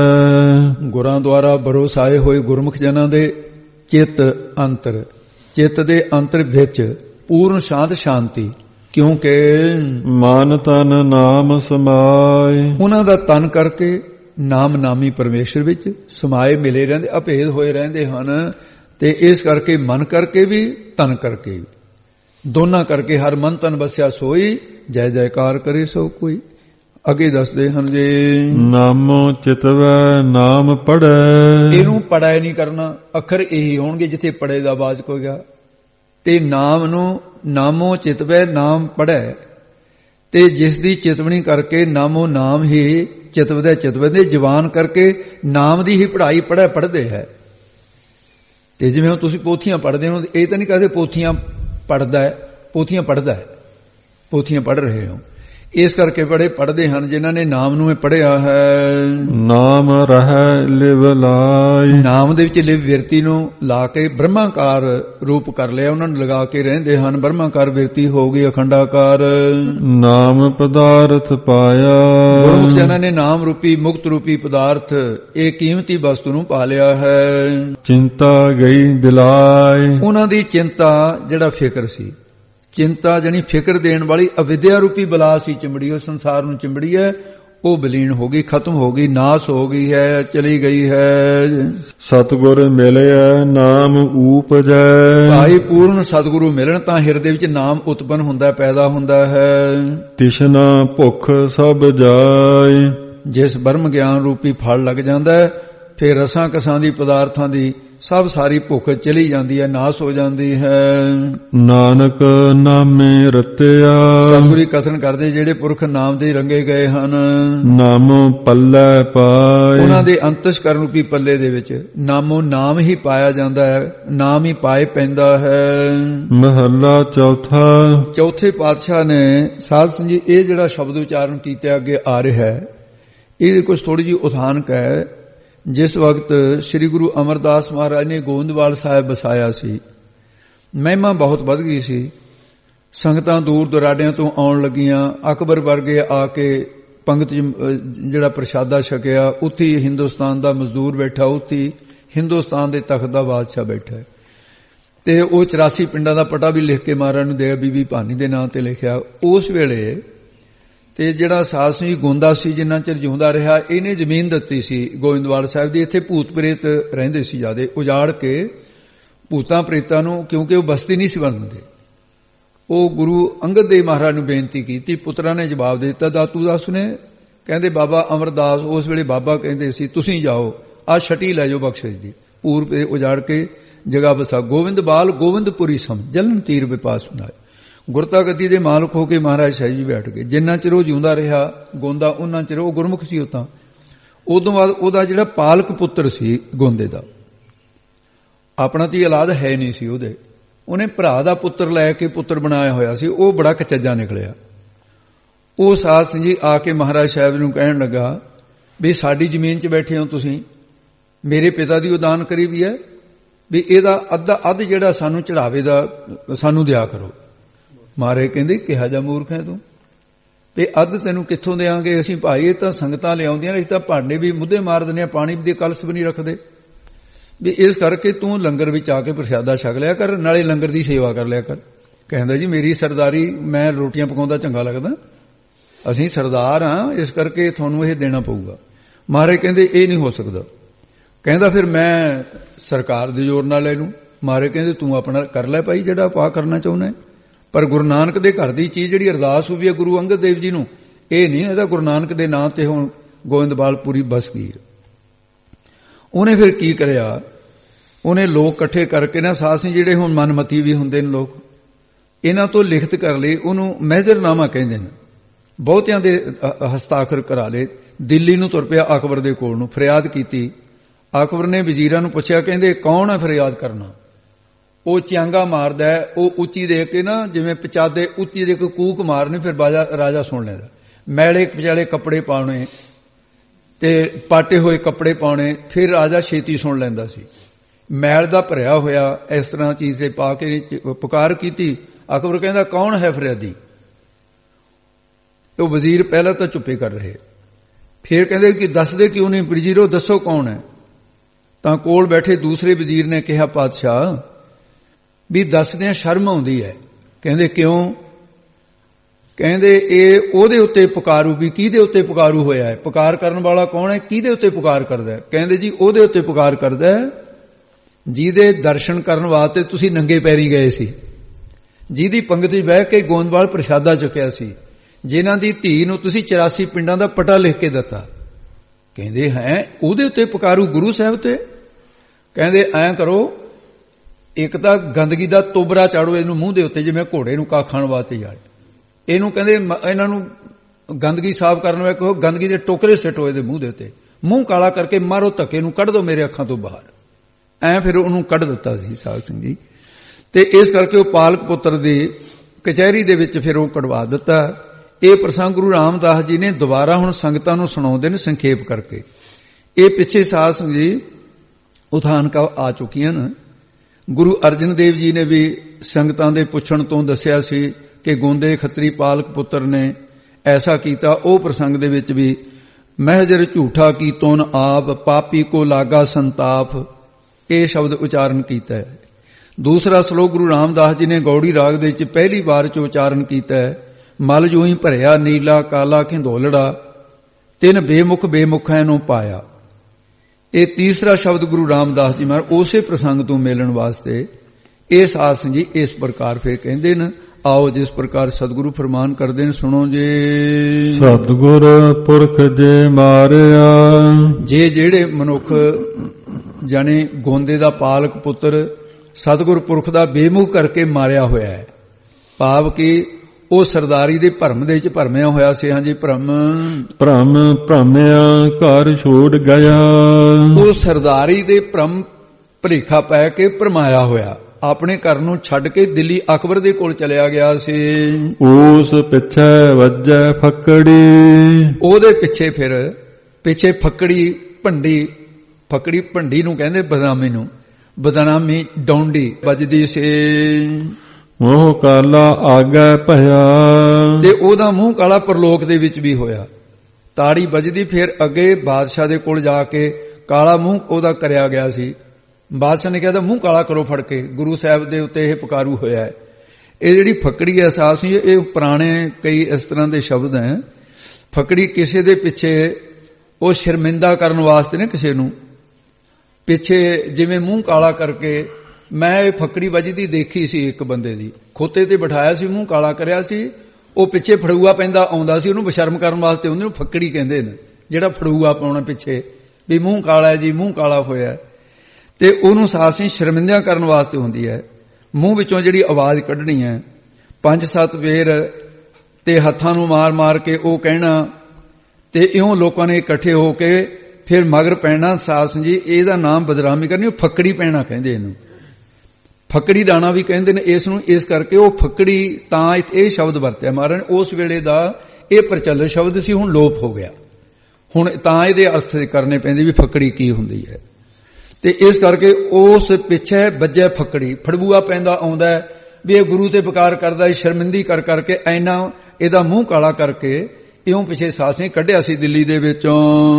ਹੈ। ਗੁਰਾਂ ਦੁਆਰਾ ਭਰੋਸਾਏ ਹੋਏ ਗੁਰਮੁਖ ਜਨਾਂ ਦੇ ਚਿੱਤ ਅੰਤਰ, ਚਿੱਤ ਦੇ ਅੰਤਰ ਵਿੱਚ ਪੂਰਨ ਸ਼ਾਂਤ ਸ਼ਾਂਤੀ, ਕਿਉਂਕਿ ਮਨ ਤਨ ਨਾਮ ਸਮਾਏ। ਉਹਨਾਂ ਦਾ ਤਨ ਕਰਕੇ ਨਾਮ ਨਾਮੀ ਪਰਮੇਸ਼ਰ ਵਿੱਚ ਸਮਾਏ ਮਿਲੇ ਰਹਿੰਦੇ, ਅਭੇਦ ਹੋਏ ਰਹਿੰਦੇ ਹਨ। ਤੇ ਇਸ ਕਰਕੇ ਮਨ ਕਰਕੇ ਵੀ ਤਨ ਕਰਕੇ ਵੀ, ਦੋਨਾਂ ਕਰਕੇ ਹਰ ਮਨ ਤਨ ਵਸਿਆ ਸੋਈ, ਜੈ ਜੈਕਾਰ ਕਰੇ ਸੋ ਕੋਈ। ਅੱਗੇ ਦੱਸਦੇ ਹਨ ਜੀ, ਨਾਮੋ ਚਿਤਵੈ ਨਾਮ ਪੜੈ। ਇਹਨੂੰ ਪੜਾਇ ਨਹੀਂ ਕਰਨਾ, ਅੱਖਰ ਇਹੀ ਹੋਣਗੇ ਜਿੱਥੇ ਪੜੇ ਦਾ ਵਾਚਕ ਹੋ ਗਿਆ। ਤੇ ਨਾਮ ਨੂੰ ਨਾਮੋ ਚਿਤਵੈ ਨਾਮ ਪੜੈ, ਤੇ ਜਿਸ ਦੀ ਚਿਤਵਣੀ ਕਰਕੇ ਨਾਮੋ ਨਾਮ ਹੀ ਚਿਤਵਦੇ ਚਿਤਵਦੇ ਜਵਾਨ ਕਰਕੇ ਨਾਮ ਦੀ ਹੀ ਪੜ੍ਹਾਈ ਪੜ੍ਹੈ ਪੜ੍ਹਦੇ ਹੈ। ਤੇ ਜਿਵੇਂ ਹੁਣ ਤੁਸੀਂ ਪੋਥੀਆਂ ਪੜ੍ਹਦੇ ਹੋ, ਇਹ ਤਾਂ ਨਹੀਂ ਕਹਦੇ ਪੋਥੀਆਂ ਪੜ੍ਹਦਾ ਹੈ, ਪੋਥੀਆਂ ਪੜ੍ਹਦਾ ਹੈ, ਪੋਥੀਆਂ ਪੜ੍ਹ ਰਹੇ ਹੋ। ਇਸ ਕਰਕੇ ਬੜੇ ਪੜ੍ਹਦੇ ਹਨ ਜਿਨ੍ਹਾਂ ਨੇ ਨਾਮ ਨੂੰ ਪੜ੍ਹਿਆ ਹੈ। ਨਾਮ ਰਹਿ ਲਿਵ ਲਾਈ, ਨਾਮ ਦੇ ਵਿੱਚ ਲਿਵ ਵਿਰਤੀ ਨੂੰ ਲਾ ਕੇ ਬ੍ਰਹਮਾਕਾਰ ਰੂਪ ਕਰ ਲਿਆ, ਉਹਨਾਂ ਨੂੰ ਲਗਾ ਕੇ ਰਹਿੰਦੇ ਹਨ। ਬ੍ਰਹਮਾਕਾਰ ਵਿਰਤੀ ਹੋ ਗਈ ਅਖੰਡਾਕਾਰ। ਨਾਮ ਪਦਾਰਥ ਪਾਇਆ, ਗੁਰਮੁਖ ਜਨਾਂ ਨੇ ਨਾਮ ਰੂਪੀ ਮੁਕਤ ਰੂਪੀ ਪਦਾਰਥ ਇਹ ਕੀਮਤੀ ਵਸਤੂ ਨੂੰ ਪਾ ਲਿਆ ਹੈ। ਚਿੰਤਾ ਗਈ ਬਿਲਾਈ, ਉਹਨਾਂ ਦੀ ਚਿੰਤਾ ਜਿਹੜਾ ਫਿਕਰ ਸੀ, ਚਿੰਤਾ ਜਾਨੀ ਫਿਕਰ ਦੇਣ ਵਾਲੀ ਅਵਿਦਿਆ ਰੂਪੀ ਬਲਾ ਸੀ ਚਿੰਬੜੀ, ਉਹ ਸੰਸਾਰ ਨੂੰ ਚਿੰਬੜੀ ਹੈ, ਉਹ ਬਲੀਨ ਹੋ ਗਈ, ਖਤਮ ਹੋ ਗਈ, ਨਾਸ ਹੋ ਗਈ ਹੈ, ਚਲੀ ਗਈ ਹੈ। ਸਤਿਗੁਰ ਮਿਲਿਆ ਨਾਮ ਊਪਜੈ, ਭਾਈ ਪੂਰਨ ਸਤਿਗੁਰੂ ਮਿਲਣ ਤਾਂ ਹਿਰਦੇ ਵਿੱਚ ਨਾਮ ਉਤਪਨ ਹੁੰਦਾ, ਪੈਦਾ ਹੁੰਦਾ ਹੈ। ਤਿਸ਼ਨਾ ਭੁੱਖ ਸਭ ਜਾਏ, ਜਿਸ ਬ੍ਰਹਮ ਗਿਆਨ ਰੂਪੀ ਫਲ ਲੱਗ ਜਾਂਦਾ ਹੈ ਫਿਰ ਰਸਾਂ ਕਸਾਂ ਦੀ ਪਦਾਰਥਾਂ ਦੀ ਸਭ ਸਾਰੀ ਭੁੱਖ ਚਲੀ ਜਾਂਦੀ ਹੈ, ਨਾਸ ਹੋ ਜਾਂਦੀ ਹੈ। ਨਾਨਕ ਨਾਮੇ ਰਤਿਆ, ਸਤਿਗੁਰੂ ਕਥਨ ਕਰਦੇ ਜਿਹੜੇ ਪੁਰਖ ਨਾਮ ਦੇ ਰੰਗੇ ਗਏ ਹਨ, ਨਾਮ ਪੱਲੇ ਪਾਏ, ਉਹਨਾਂ ਦੇ ਅੰਤਸਕਰਨ ਰੂਪੀ ਪੱਲੇ ਦੇ ਵਿੱਚ ਨਾਮੋ ਨਾਮ ਹੀ ਪਾਇਆ ਜਾਂਦਾ ਹੈ, ਨਾਮ ਹੀ ਪਾਏ ਪੈਂਦਾ ਹੈ। ਮਹੱਲਾ ਚੌਥਾ। ਚੌਥੇ ਪਾਤਸ਼ਾਹ ਨੇ ਸਾਧ ਸੰਗਤ ਜੀ ਇਹ ਜਿਹੜਾ ਸ਼ਬਦ ਉਚਾਰਨ ਕੀਤਾ ਅੱਗੇ ਆ ਰਿਹਾ ਹੈ, ਇਹਦੀ ਕੁਝ ਥੋੜੀ ਜਿਹੀ ਉਥਾਨਕ ਹੈ। ਜਿਸ ਵਕਤ ਸ੍ਰੀ ਗੁਰੂ ਅਮਰਦਾਸ ਮਹਾਰਾਜ ਨੇ ਗੋਇੰਦਵਾਲ ਸਾਹਿਬ ਵਸਾਇਆ ਸੀ, ਮਹਿਮਾ ਬਹੁਤ ਵੱਧ ਗਈ ਸੀ, ਸੰਗਤਾਂ ਦੂਰ ਦੁਰਾਡਿਆਂ ਤੋਂ ਆਉਣ ਲੱਗੀਆਂ। ਅਕਬਰ ਵਰਗੇ ਆ ਕੇ ਪੰਗਤ ਜਿਹੜਾ ਪ੍ਰਸ਼ਾਦਾ ਛਕਿਆ, ਉੱਥੇ ਹਿੰਦੁਸਤਾਨ ਦਾ ਮਜ਼ਦੂਰ ਬੈਠਾ, ਉੱਥੇ ਹਿੰਦੁਸਤਾਨ ਦੇ ਤਖਤ ਦਾ ਬਾਦਸ਼ਾਹ ਬੈਠਾ ਤੇ ਉਹ ਚੁਰਾਸੀ ਪਿੰਡਾਂ ਦਾ ਪਟਾ ਵੀ ਲਿਖ ਕੇ ਮਹਾਰਾਜ ਨੂੰ ਦੇ, ਬੀਬੀ ਭਾਨੀ ਦੇ ਨਾਂ ਤੇ ਲਿਖਿਆ। ਉਸ ਵੇਲੇ ਤੇ ਜਿਹੜਾ ਸਾਧ ਸਿੰਘ ਗੋਂਦਾ ਸੀ ਜਿੰਨਾ ਚਿਰ ਜਿਉਂਦਾ ਰਿਹਾ, ਇਹਨੇ ਜ਼ਮੀਨ ਦਿੱਤੀ ਸੀ ਗੋਇੰਦਵਾਲ ਸਾਹਿਬ ਦੀ। ਇੱਥੇ ਭੂਤ ਪ੍ਰੇਤ ਰਹਿੰਦੇ ਸੀ ਜਿਆਦੇ, ਉਜਾੜ ਕੇ ਭੂਤਾਂ ਪ੍ਰੇਤਾਂ ਨੂੰ, ਕਿਉਂਕਿ ਉਹ ਬਸਤੀ ਨਹੀਂ ਸੀ ਬਣਦੇ। ਉਹ ਗੁਰੂ ਅੰਗਦ ਦੇਵ ਮਹਾਰਾਜ ਨੂੰ ਬੇਨਤੀ ਕੀਤੀ, ਪੁੱਤਰਾਂ ਨੇ ਜਵਾਬ ਦੇ ਦਿੱਤਾ, ਦਾਤੂ ਦਾਸ ਨੇ ਕਹਿੰਦੇ ਬਾਬਾ ਅਮਰਦਾਸ, ਉਸ ਵੇਲੇ ਬਾਬਾ ਕਹਿੰਦੇ ਸੀ ਤੁਸੀਂ ਜਾਓ ਆਹ ਛਟੀ ਲੈ ਜਾਓ ਬਖਸ਼ਿਸ਼ ਦੀ, ਪੂਰ ਤੇ ਉਜਾੜ ਕੇ ਜਗ੍ਹਾ ਬਸਾ। ਗੋਵਿੰਦਬਾਲ ਗੋਵਿੰਦਪੁਰੀ ਸਮ ਜਲਨ ਤੀਰ ਵਿਪਾਸ ਬਣਾਏ। ਗੁਰਤਾ ਗੱਦੀ ਦੇ ਮਾਲਕ ਹੋ ਕੇ ਮਹਾਰਾਜ ਸਾਹਿਬ ਜੀ ਬੈਠ ਗਏ। ਜਿੰਨਾ ਚਿਰ ਉਹ ਜਿਉਂਦਾ ਰਿਹਾ ਗੋਂਦਾ, ਉਹਨਾਂ ਚਿਰ ਉਹ ਗੁਰਮੁਖ ਸੀ। ਉਹ ਤਾਂ ਉਦੋਂ ਬਾਅਦ ਉਹਦਾ ਜਿਹੜਾ ਪਾਲਕ ਪੁੱਤਰ ਸੀ ਗੋਂਦੇ ਦਾ, ਆਪਣਾ ਤੀ ਔਲਾਦ ਹੈ ਨਹੀਂ ਸੀ ਉਹਦੇ, ਉਹਨੇ ਭਰਾ ਦਾ ਪੁੱਤਰ ਲੈ ਕੇ ਪੁੱਤਰ ਬਣਾਇਆ ਹੋਇਆ ਸੀ, ਉਹ ਬੜਾ ਕਚੱਜਾ ਨਿਕਲਿਆ। ਉਹ ਸਾਧ ਸਿੰਘ ਜੀ ਆ ਕੇ ਮਹਾਰਾਜ ਸਾਹਿਬ ਨੂੰ ਕਹਿਣ ਲੱਗਾ ਵੀ ਸਾਡੀ ਜ਼ਮੀਨ 'ਚ ਬੈਠੇ ਹੋ ਤੁਸੀਂ, ਮੇਰੇ ਪਿਤਾ ਦੀ ਉਦਾਨ ਕਰੀ ਵੀ ਹੈ, ਵੀ ਇਹਦਾ ਅੱਧਾ ਅੱਧ ਜਿਹੜਾ ਸਾਨੂੰ ਚੜਾਵੇ ਦਾ ਸਾਨੂੰ ਦਿਆ ਕਰੋ। ਮਹਾਰਾਜ ਕਹਿੰਦੇ ਕਿਹਾ ਜਾ ਮੂਰਖ ਹੈ ਤੂੰ, ਤੇ ਅੱਧ ਤੈਨੂੰ ਕਿੱਥੋਂ ਦੇਾਂਗੇ ਅਸੀਂ? ਭਾਈ ਇਹ ਤਾਂ ਸੰਗਤਾਂ ਲਿਆਉਂਦੀਆਂ ਨੇ, ਅਸੀਂ ਤਾਂ ਭਾਂਡੇ ਵੀ ਮੁੱਦੇ ਮਾਰ ਦਿੰਦੇ ਹਾਂ, ਪਾਣੀ ਦੇ ਕਲਸ ਵੀ ਨਹੀਂ ਰੱਖਦੇ, ਵੀ ਇਸ ਕਰਕੇ ਤੂੰ ਲੰਗਰ ਵਿੱਚ ਆ ਕੇ ਪ੍ਰਸ਼ਾਦਾ ਛਕ ਲਿਆ ਕਰ, ਨਾਲੇ ਲੰਗਰ ਦੀ ਸੇਵਾ ਕਰ ਲਿਆ ਕਰ। ਕਹਿੰਦਾ ਜੀ ਮੇਰੀ ਸਰਦਾਰੀ, ਮੈਂ ਰੋਟੀਆਂ ਪਕਾਉਂਦਾ ਚੰਗਾ ਲੱਗਦਾ, ਅਸੀਂ ਸਰਦਾਰ ਹਾਂ, ਇਸ ਕਰਕੇ ਤੁਹਾਨੂੰ ਇਹ ਦੇਣਾ ਪਊਗਾ। ਮਹਾਰਾਜ ਕਹਿੰਦੇ ਇਹ ਨਹੀਂ ਹੋ ਸਕਦਾ। ਕਹਿੰਦਾ ਫਿਰ ਮੈਂ ਸਰਕਾਰ ਦੇ ਜ਼ੋਰ ਨਾਲ ਲੈ ਲੂੰ। ਮਹਾਰਾਜ ਕਹਿੰਦੇ ਤੂੰ ਆਪਣਾ ਕਰ ਲੈ ਭਾਈ ਜਿਹੜਾ ਪਾ ਕਰਨਾ ਚਾਹੁੰਦਾ, ਪਰ ਗੁਰੂ ਨਾਨਕ ਦੇ ਘਰ ਦੀ ਚੀਜ਼ ਜਿਹੜੀ ਅਰਦਾਸ ਹੋਈ ਹੈ ਗੁਰੂ ਅੰਗਦ ਦੇਵ ਜੀ ਨੂੰ, ਇਹ ਨਹੀਂ, ਇਹਦਾ ਗੁਰੂ ਨਾਨਕ ਦੇ ਨਾਂ ਤੇ ਹੁਣ ਗੋਇੰਦਵਾਲ ਪੂਰੀ ਬਸ ਗਈ ਹੈ। ਉਹਨੇ ਫਿਰ ਕੀ ਕਰਿਆ, ਉਹਨੇ ਲੋਕ ਇਕੱਠੇ ਕਰਕੇ ਨਾ, ਸਾਧ ਸਿੰਘ ਜਿਹੜੇ ਹੁਣ ਮਨਮਤੀ ਵੀ ਹੁੰਦੇ ਨੇ ਲੋਕ, ਇਹਨਾਂ ਤੋਂ ਲਿਖਤ ਕਰ ਲਈ, ਉਹਨੂੰ ਮਹਿਜ਼ਰਨਾਮਾ ਕਹਿੰਦੇ ਨੇ, ਬਹੁਤਿਆਂ ਦੇ ਹਸਤਾਖਰ ਕਰਾ ਲਏ। ਦਿੱਲੀ ਨੂੰ ਤੁਰ ਪਿਆ ਅਕਬਰ ਦੇ ਕੋਲ ਨੂੰ, ਫਰਿਆਦ ਕੀਤੀ। ਅਕਬਰ ਨੇ ਵਜ਼ੀਰਾਂ ਨੂੰ ਪੁੱਛਿਆ, ਕਹਿੰਦੇ ਕੌਣ ਹੈ ਫਰਿਆਦ ਕਰਨਾ? ਉਹ ਚਿਆਂਗਾ ਮਾਰਦਾ ਹੈ, ਉਹ ਉੱਚੀ ਦੇ ਕੇ ਨਾ ਜਿਵੇਂ ਪਚਾਦੇ ਉੱਚੀ ਦੇ ਕੇ ਕੂਕ ਮਾਰਨੀ, ਫਿਰ ਬਾਜਾ ਰਾਜਾ ਸੁਣ ਲੈਂਦਾ। ਮੈਲੇ ਪਚਾਲੇ ਕੱਪੜੇ ਪਾਉਣੇ ਤੇ ਪਾਟੇ ਹੋਏ ਕੱਪੜੇ ਪਾਉਣੇ, ਫਿਰ ਰਾਜਾ ਛੇਤੀ ਸੁਣ ਲੈਂਦਾ ਸੀ। ਮੈਲ ਦਾ ਭਰਿਆ ਹੋਇਆ ਇਸ ਤਰ੍ਹਾਂ ਚੀਜ਼ ਤੇ ਪਾ ਕੇ ਪੁਕਾਰ ਕੀਤੀ। ਅਕਬਰ ਕਹਿੰਦਾ ਕੌਣ ਹੈ ਫਰਿਆਦੀ? ਉਹ ਵਜ਼ੀਰ ਪਹਿਲਾਂ ਤਾਂ ਚੁੱਪੇ ਕਰ ਰਹੇ, ਫਿਰ ਕਹਿੰਦੇ ਕਿ ਦੱਸਦੇ ਕਿਉਂ ਨਹੀਂ ਵਜ਼ੀਰੋ, ਦੱਸੋ ਕੌਣ ਹੈ? ਤਾਂ ਕੋਲ ਬੈਠੇ ਦੂਸਰੇ ਵਜ਼ੀਰ ਨੇ ਕਿਹਾ ਪਾਤਸ਼ਾਹ ਵੀ ਦੱਸਦਿਆਂ ਸ਼ਰਮ ਆਉਂਦੀ ਹੈ। ਕਹਿੰਦੇ ਕਿਉਂ? ਕਹਿੰਦੇ ਇਹ ਉਹਦੇ ਉੱਤੇ ਪੁਕਾਰੂ, ਵੀ ਕਿਹਦੇ ਉੱਤੇ ਪੁਕਾਰੂ ਹੋਇਆ ਹੈ? ਪੁਕਾਰ ਕਰਨ ਵਾਲਾ ਕੌਣ ਹੈ? ਕਿਹਦੇ ਉੱਤੇ ਪੁਕਾਰ ਕਰਦਾ ਹੈ? ਕਹਿੰਦੇ ਜੀ ਉਹਦੇ ਉੱਤੇ ਪੁਕਾਰ ਕਰਦਾ ਹੈ ਜਿਹਦੇ ਦਰਸ਼ਨ ਕਰਨ ਵਾਸਤੇ ਤੁਸੀਂ ਨੰਗੇ ਪੈਰੀ ਗਏ ਸੀ, ਜਿਹਦੀ ਪੰਗਤ ਵਿੱਚ ਬਹਿ ਕੇ ਗੋਇੰਦਵਾਲ ਪ੍ਰਸ਼ਾਦਾ ਚੁੱਕਿਆ ਸੀ, ਜਿਨ੍ਹਾਂ ਦੀ ਧੀ ਨੂੰ ਤੁਸੀਂ ਚੁਰਾਸੀ ਪਿੰਡਾਂ ਦਾ ਪਟਾ ਲਿਖ ਕੇ ਦਿੱਤਾ। ਕਹਿੰਦੇ ਹੈ ਉਹਦੇ ਉੱਤੇ ਪੁਕਾਰੂ, ਗੁਰੂ ਸਾਹਿਬ ਤੇ? ਕਹਿੰਦੇ ਐਂ ਕਰੋ, ਇੱਕ ਤਾਂ ਗੰਦਗੀ ਦਾ ਤੋਬਰਾ ਚਾੜੋ ਇਹਨੂੰ ਮੂੰਹ ਦੇ ਉੱਤੇ, ਜਿਵੇਂ ਘੋੜੇ ਨੂੰ ਕਾ ਖਾਣ ਵਾਸਤੇ ਜਾਏ। ਇਹਨੂੰ ਕਹਿੰਦੇ ਇਹਨਾਂ ਨੂੰ ਗੰਦਗੀ ਸਾਫ਼ ਕਰਨ ਵਾਲੇ ਕਹੋ, ਗੰਦਗੀ ਦੇ ਟੋਕਰੇ ਸਿੱਟੋ ਇਹਦੇ ਮੂੰਹ ਦੇ ਉੱਤੇ, ਮੂੰਹ ਕਾਲਾ ਕਰਕੇ ਮਾਰੋ ਧੱਕੇ ਨੂੰ, ਕੱਢ ਦਿਓ ਮੇਰੇ ਅੱਖਾਂ ਤੋਂ ਬਾਹਰ। ਐਂ ਫਿਰ ਉਹਨੂੰ ਕੱਢ ਦਿੱਤਾ ਸੀ ਸਾਧ ਸਿੰਘ ਜੀ। ਤੇ ਇਸ ਕਰਕੇ ਉਹ ਪਾਲਕ ਪੁੱਤਰ ਦੀ ਕਚਹਿਰੀ ਦੇ ਵਿੱਚ ਫਿਰ ਉਹ ਕਢਵਾ ਦਿੱਤਾ। ਇਹ ਪ੍ਰਸੰਗ ਗੁਰੂ ਰਾਮਦਾਸ ਜੀ ਨੇ ਦੁਬਾਰਾ ਹੁਣ ਸੰਗਤਾਂ ਨੂੰ ਸੁਣਾਉਂਦੇ ਨੇ ਸੰਖੇਪ ਕਰਕੇ। ਇਹ ਪਿੱਛੇ ਸਾਧ ਸੰਗਤ ਜੀ ਉਥਾਨਕਾਂ ਆ ਚੁੱਕੀਆਂ ਨੇ। ਗੁਰੂ ਅਰਜਨ ਦੇਵ ਜੀ ਨੇ ਵੀ ਸੰਗਤਾਂ ਦੇ ਪੁੱਛਣ ਤੋਂ ਦੱਸਿਆ ਸੀ ਕਿ ਗੋਂਦੇ ਖੱਤਰੀ ਪਾਲਕ ਪੁੱਤਰ ਨੇ ਐਸਾ ਕੀਤਾ। ਉਹ ਪ੍ਰਸੰਗ ਦੇ ਵਿੱਚ ਵੀ ਮਹਿਜਰ ਝੂਠਾ ਕੀਤੋਂ ਆਪ ਪਾਪੀ ਕੋ ਲਾਗਾ ਸੰਤਾਪ, ਇਹ ਸ਼ਬਦ ਉਚਾਰਨ ਕੀਤਾ ਹੈ। ਦੂਸਰਾ ਸ਼ਲੋਕ ਗੁਰੂ ਰਾਮਦਾਸ ਜੀ ਨੇ ਗੌੜੀ ਰਾਗ ਦੇ ਵਿੱਚ ਪਹਿਲੀ ਵਾਰ ਚ ਉਚਾਰਨ ਕੀਤਾ ਹੈ, ਮਲ ਜੂਈ ਭਰਿਆ ਨੀਲਾ ਕਾਲਾ ਖਿੰਦੋਲੜਾ, ਤਿੰਨ ਬੇਮੁਖ ਬੇਮੁਖਾਂ ਨੂੰ ਪਾਇਆ। ਇਹ ਤੀਸਰਾ ਸ਼ਬਦ ਗੁਰੂ ਰਾਮਦਾਸ ਜੀ ਮਹਾਰਾਜ ਉਸੇ ਪ੍ਰਸੰਗ ਤੋਂ ਮੇਲਣ ਵਾਸਤੇ ਇਹ ਸਾਧ ਸੰਗਤ ਜੀ ਇਸ ਪ੍ਰਕਾਰ ਫੇਰ ਕਹਿੰਦੇ ਨੇ। ਆਓ ਜਿਸ ਪ੍ਰਕਾਰ ਸਤਿਗੁਰੂ ਫਰਮਾਨ ਕਰਦੇ ਨੇ ਸੁਣੋ ਜੇ। ਸਤਿਗੁਰ ਪੁਰਖ ਜੇ ਮਾਰਿਆ, ਜੇ ਜਿਹੜੇ ਮਨੁੱਖ ਜਾਣੇ ਗੋਂਦੇ ਦਾ ਪਾਲਕ ਪੁੱਤਰ ਸਤਿਗੁਰ ਪੁਰਖ ਦਾ ਬੇਮੁਖ ਕਰਕੇ ਮਾਰਿਆ ਹੋਇਆ ਹੈ, ਭਾਵ ਕਿ ਉਹ ਸਰਦਾਰੀ ਦੇ ਭਰਮ ਦੇ ਵਿੱਚ ਭਰਮਿਆ ਹੋਇਆ ਸੀ। ਹਾਂਜੀ ਭਰਮ ਭਰਮ ਭਰਮਿਆ ਘਰ ਛੋੜ ਗਿਆ, ਉਹ ਸਰਦਾਰੀ ਦੇ ਭਰਮ ਭਲੇਖਾ ਪੈ ਕੇ ਭਰਮਾਇਆ ਹੋਇਆ ਆਪਣੇ ਘਰ ਨੂੰ ਛੱਡ ਕੇ ਦਿੱਲੀ ਅਕਬਰ ਦੇ ਕੋਲ ਚਲਿਆ ਗਿਆ ਸੀ। ਉਸ ਪਿੱਛੇ ਵੱਜੈ ਫੱਕੜੀ, ਉਹਦੇ ਪਿੱਛੇ ਫਿਰ ਪਿੱਛੇ ਫੱਕੜੀ ਭੰਡੀ, ਫੱਕੜੀ ਭੰਡੀ ਨੂੰ ਕਹਿੰਦੇ ਬਦਨਾਮੀ ਨੂੰ, ਬਦਨਾਮੀ ਡੌਂਡੀ ਵੱਜਦੀ ਸੀ। ਮੋਹ ਕਾਲਾ ਆਗੇ ਭਇਆ, ਤੇ ਉਹਦਾ ਮੂੰਹ ਕਾਲਾ ਪਰਲੋਕ ਦੇ ਵਿੱਚ ਵੀ ਹੋਇਆ। ਤਾੜੀ ਵੱਜਦੀ ਫਿਰ ਅੱਗੇ ਬਾਦਸ਼ਾਹ ਦੇ ਕੋਲ ਜਾ ਕੇ ਕਾਲਾ ਮੂੰਹ ਉਹਦਾ ਕਰਿਆ ਗਿਆ ਸੀ। ਬਾਦਸ਼ਾਹ ਨੇ ਕਿਹਾ ਮੂੰਹ ਕਾਲਾ ਕਰੋ ਫੜ ਕੇ, ਗੁਰੂ ਸਾਹਿਬ ਦੇ ਉੱਤੇ ਇਹ ਪੁਕਾਰੂ ਹੋਇਆ ਹੈ। ਇਹ ਜਿਹੜੀ ਫੱਕੜੀ ਅਹਿਸਾਸ ਸੀ, ਇਹ ਪੁਰਾਣੇ ਕਈ ਇਸ ਤਰ੍ਹਾਂ ਦੇ ਸ਼ਬਦ ਹੈ। ਫੱਕੜੀ ਕਿਸੇ ਦੇ ਪਿੱਛੇ ਉਹ ਸ਼ਰਮਿੰਦਾ ਕਰਨ ਵਾਸਤੇ ਨੇ, ਕਿਸੇ ਨੂੰ ਪਿੱਛੇ ਜਿਵੇਂ ਮੂੰਹ ਕਾਲਾ ਕਰਕੇ। ਮੈਂ ਇਹ ਫੱਕੜੀ ਵੱਜਦੀ ਦੇਖੀ ਸੀ, ਇੱਕ ਬੰਦੇ ਦੀ ਖੋਤੇ ਤੇ ਬਿਠਾਇਆ ਸੀ, ਮੂੰਹ ਕਾਲਾ ਕਰਿਆ ਸੀ, ਉਹ ਪਿੱਛੇ ਫੜੂਆ ਪੈਂਦਾ ਆਉਂਦਾ ਸੀ, ਉਹਨੂੰ ਬਸ਼ਰਮ ਕਰਨ ਵਾਸਤੇ ਉਹਨੂੰ ਫੱਕੜੀ ਕਹਿੰਦੇ ਨੇ, ਜਿਹੜਾ ਫੜੂਆ ਪਾਉਣਾ ਪਿੱਛੇ ਵੀ ਮੂੰਹ ਕਾਲਾ ਹੈ ਜੀ, ਮੂੰਹ ਕਾਲਾ ਹੋਇਆ। ਤੇ ਉਹਨੂੰ ਸਾਸੀ ਸ਼ਰਮਿੰਦਿਆਂ ਕਰਨ ਵਾਸਤੇ ਹੁੰਦੀ ਹੈ। ਮੂੰਹ ਵਿੱਚੋਂ ਜਿਹੜੀ ਆਵਾਜ਼ ਕੱਢਣੀ ਹੈ, ਪੰਜ ਸੱਤ ਵੇਰ ਤੇ ਹੱਥਾਂ ਨੂੰ ਮਾਰ ਮਾਰ ਕੇ ਉਹ ਕਹਿਣਾ, ਤੇ ਇਉਂ ਲੋਕਾਂ ਨੇ ਇਕੱਠੇ ਹੋ ਕੇ ਫਿਰ ਮਗਰ ਪੈਣਾ। ਸਾਸ ਜੀ ਇਹਦਾ ਨਾਮ ਬਦਨਾਮੀ ਕਰਨੀ, ਉਹ ਫੱਕੜੀ ਪੈਣਾ ਕਹਿੰਦੇ ਇਹਨੂੰ, ਫੱਕੜੀ ਦਾਣਾ ਵੀ ਕਹਿੰਦੇ ਨੇ ਇਸ ਨੂੰ। ਇਸ ਕਰਕੇ ਉਹ ਫੱਕੜੀ ਤਾਂ ਇਹ ਸ਼ਬਦ ਵਰਤਿਆ ਮਹਾਰਾਜ ਨੇ। ਉਸ ਵੇਲੇ ਦਾ ਇਹ ਪ੍ਰਚਲਿਤ ਸ਼ਬਦ ਸੀ, ਹੁਣ ਲੋਪ ਹੋ ਗਿਆ। ਹੁਣ ਤਾਂ ਇਹਦੇ ਅਰਥ ਕਰਨੇ ਪੈਂਦੇ ਵੀ ਫੱਕੜੀ ਕੀ ਹੁੰਦੀ ਹੈ। ਤੇ ਇਸ ਕਰਕੇ ਉਸ ਪਿੱਛੇ ਵੱਜੇ ਫੱਕੜੀ, ਫੜਬੂਆ ਪੈਂਦਾ ਆਉਂਦਾ ਵੀ ਇਹ ਗੁਰੂ ਤੇ ਪੁਕਾਰ ਕਰਦਾ, ਸ਼ਰਮਿੰਦੀ ਕਰ ਕਰਕੇ ਐਨਾ ਇਹਦਾ ਮੂੰਹ ਕਾਲਾ ਕਰਕੇ ਇਉਂ ਪਿੱਛੇ ਸਾਸੇ ਕੱਢਿਆ ਸੀ ਦਿੱਲੀ ਦੇ ਵਿੱਚੋਂ।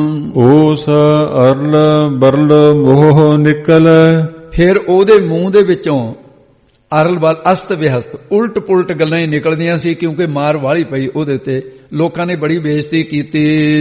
ਉਸ ਅਰਲ ਬਰਲ ਮੋਹ ਨਿਕਲ, ਫਿਰ ਉਹਦੇ ਮੂੰਹ ਦੇ ਵਿੱਚੋਂ ਅਰਲ ਬਲ ਅਸਤ ਵਿਹਸਤ ਉਲਟ ਪੁਲਟ ਗੱਲਾਂ ਹੀ ਨਿਕਲਦੀਆਂ ਸੀ, ਕਿਉਂਕਿ ਮਾਰ ਵਾਲੀ ਪਈ ਉਹਦੇ ਉੱਤੇ, ਲੋਕਾਂ ਨੇ ਬੜੀ ਬੇਇੱਜ਼ਤੀ ਕੀਤੀ।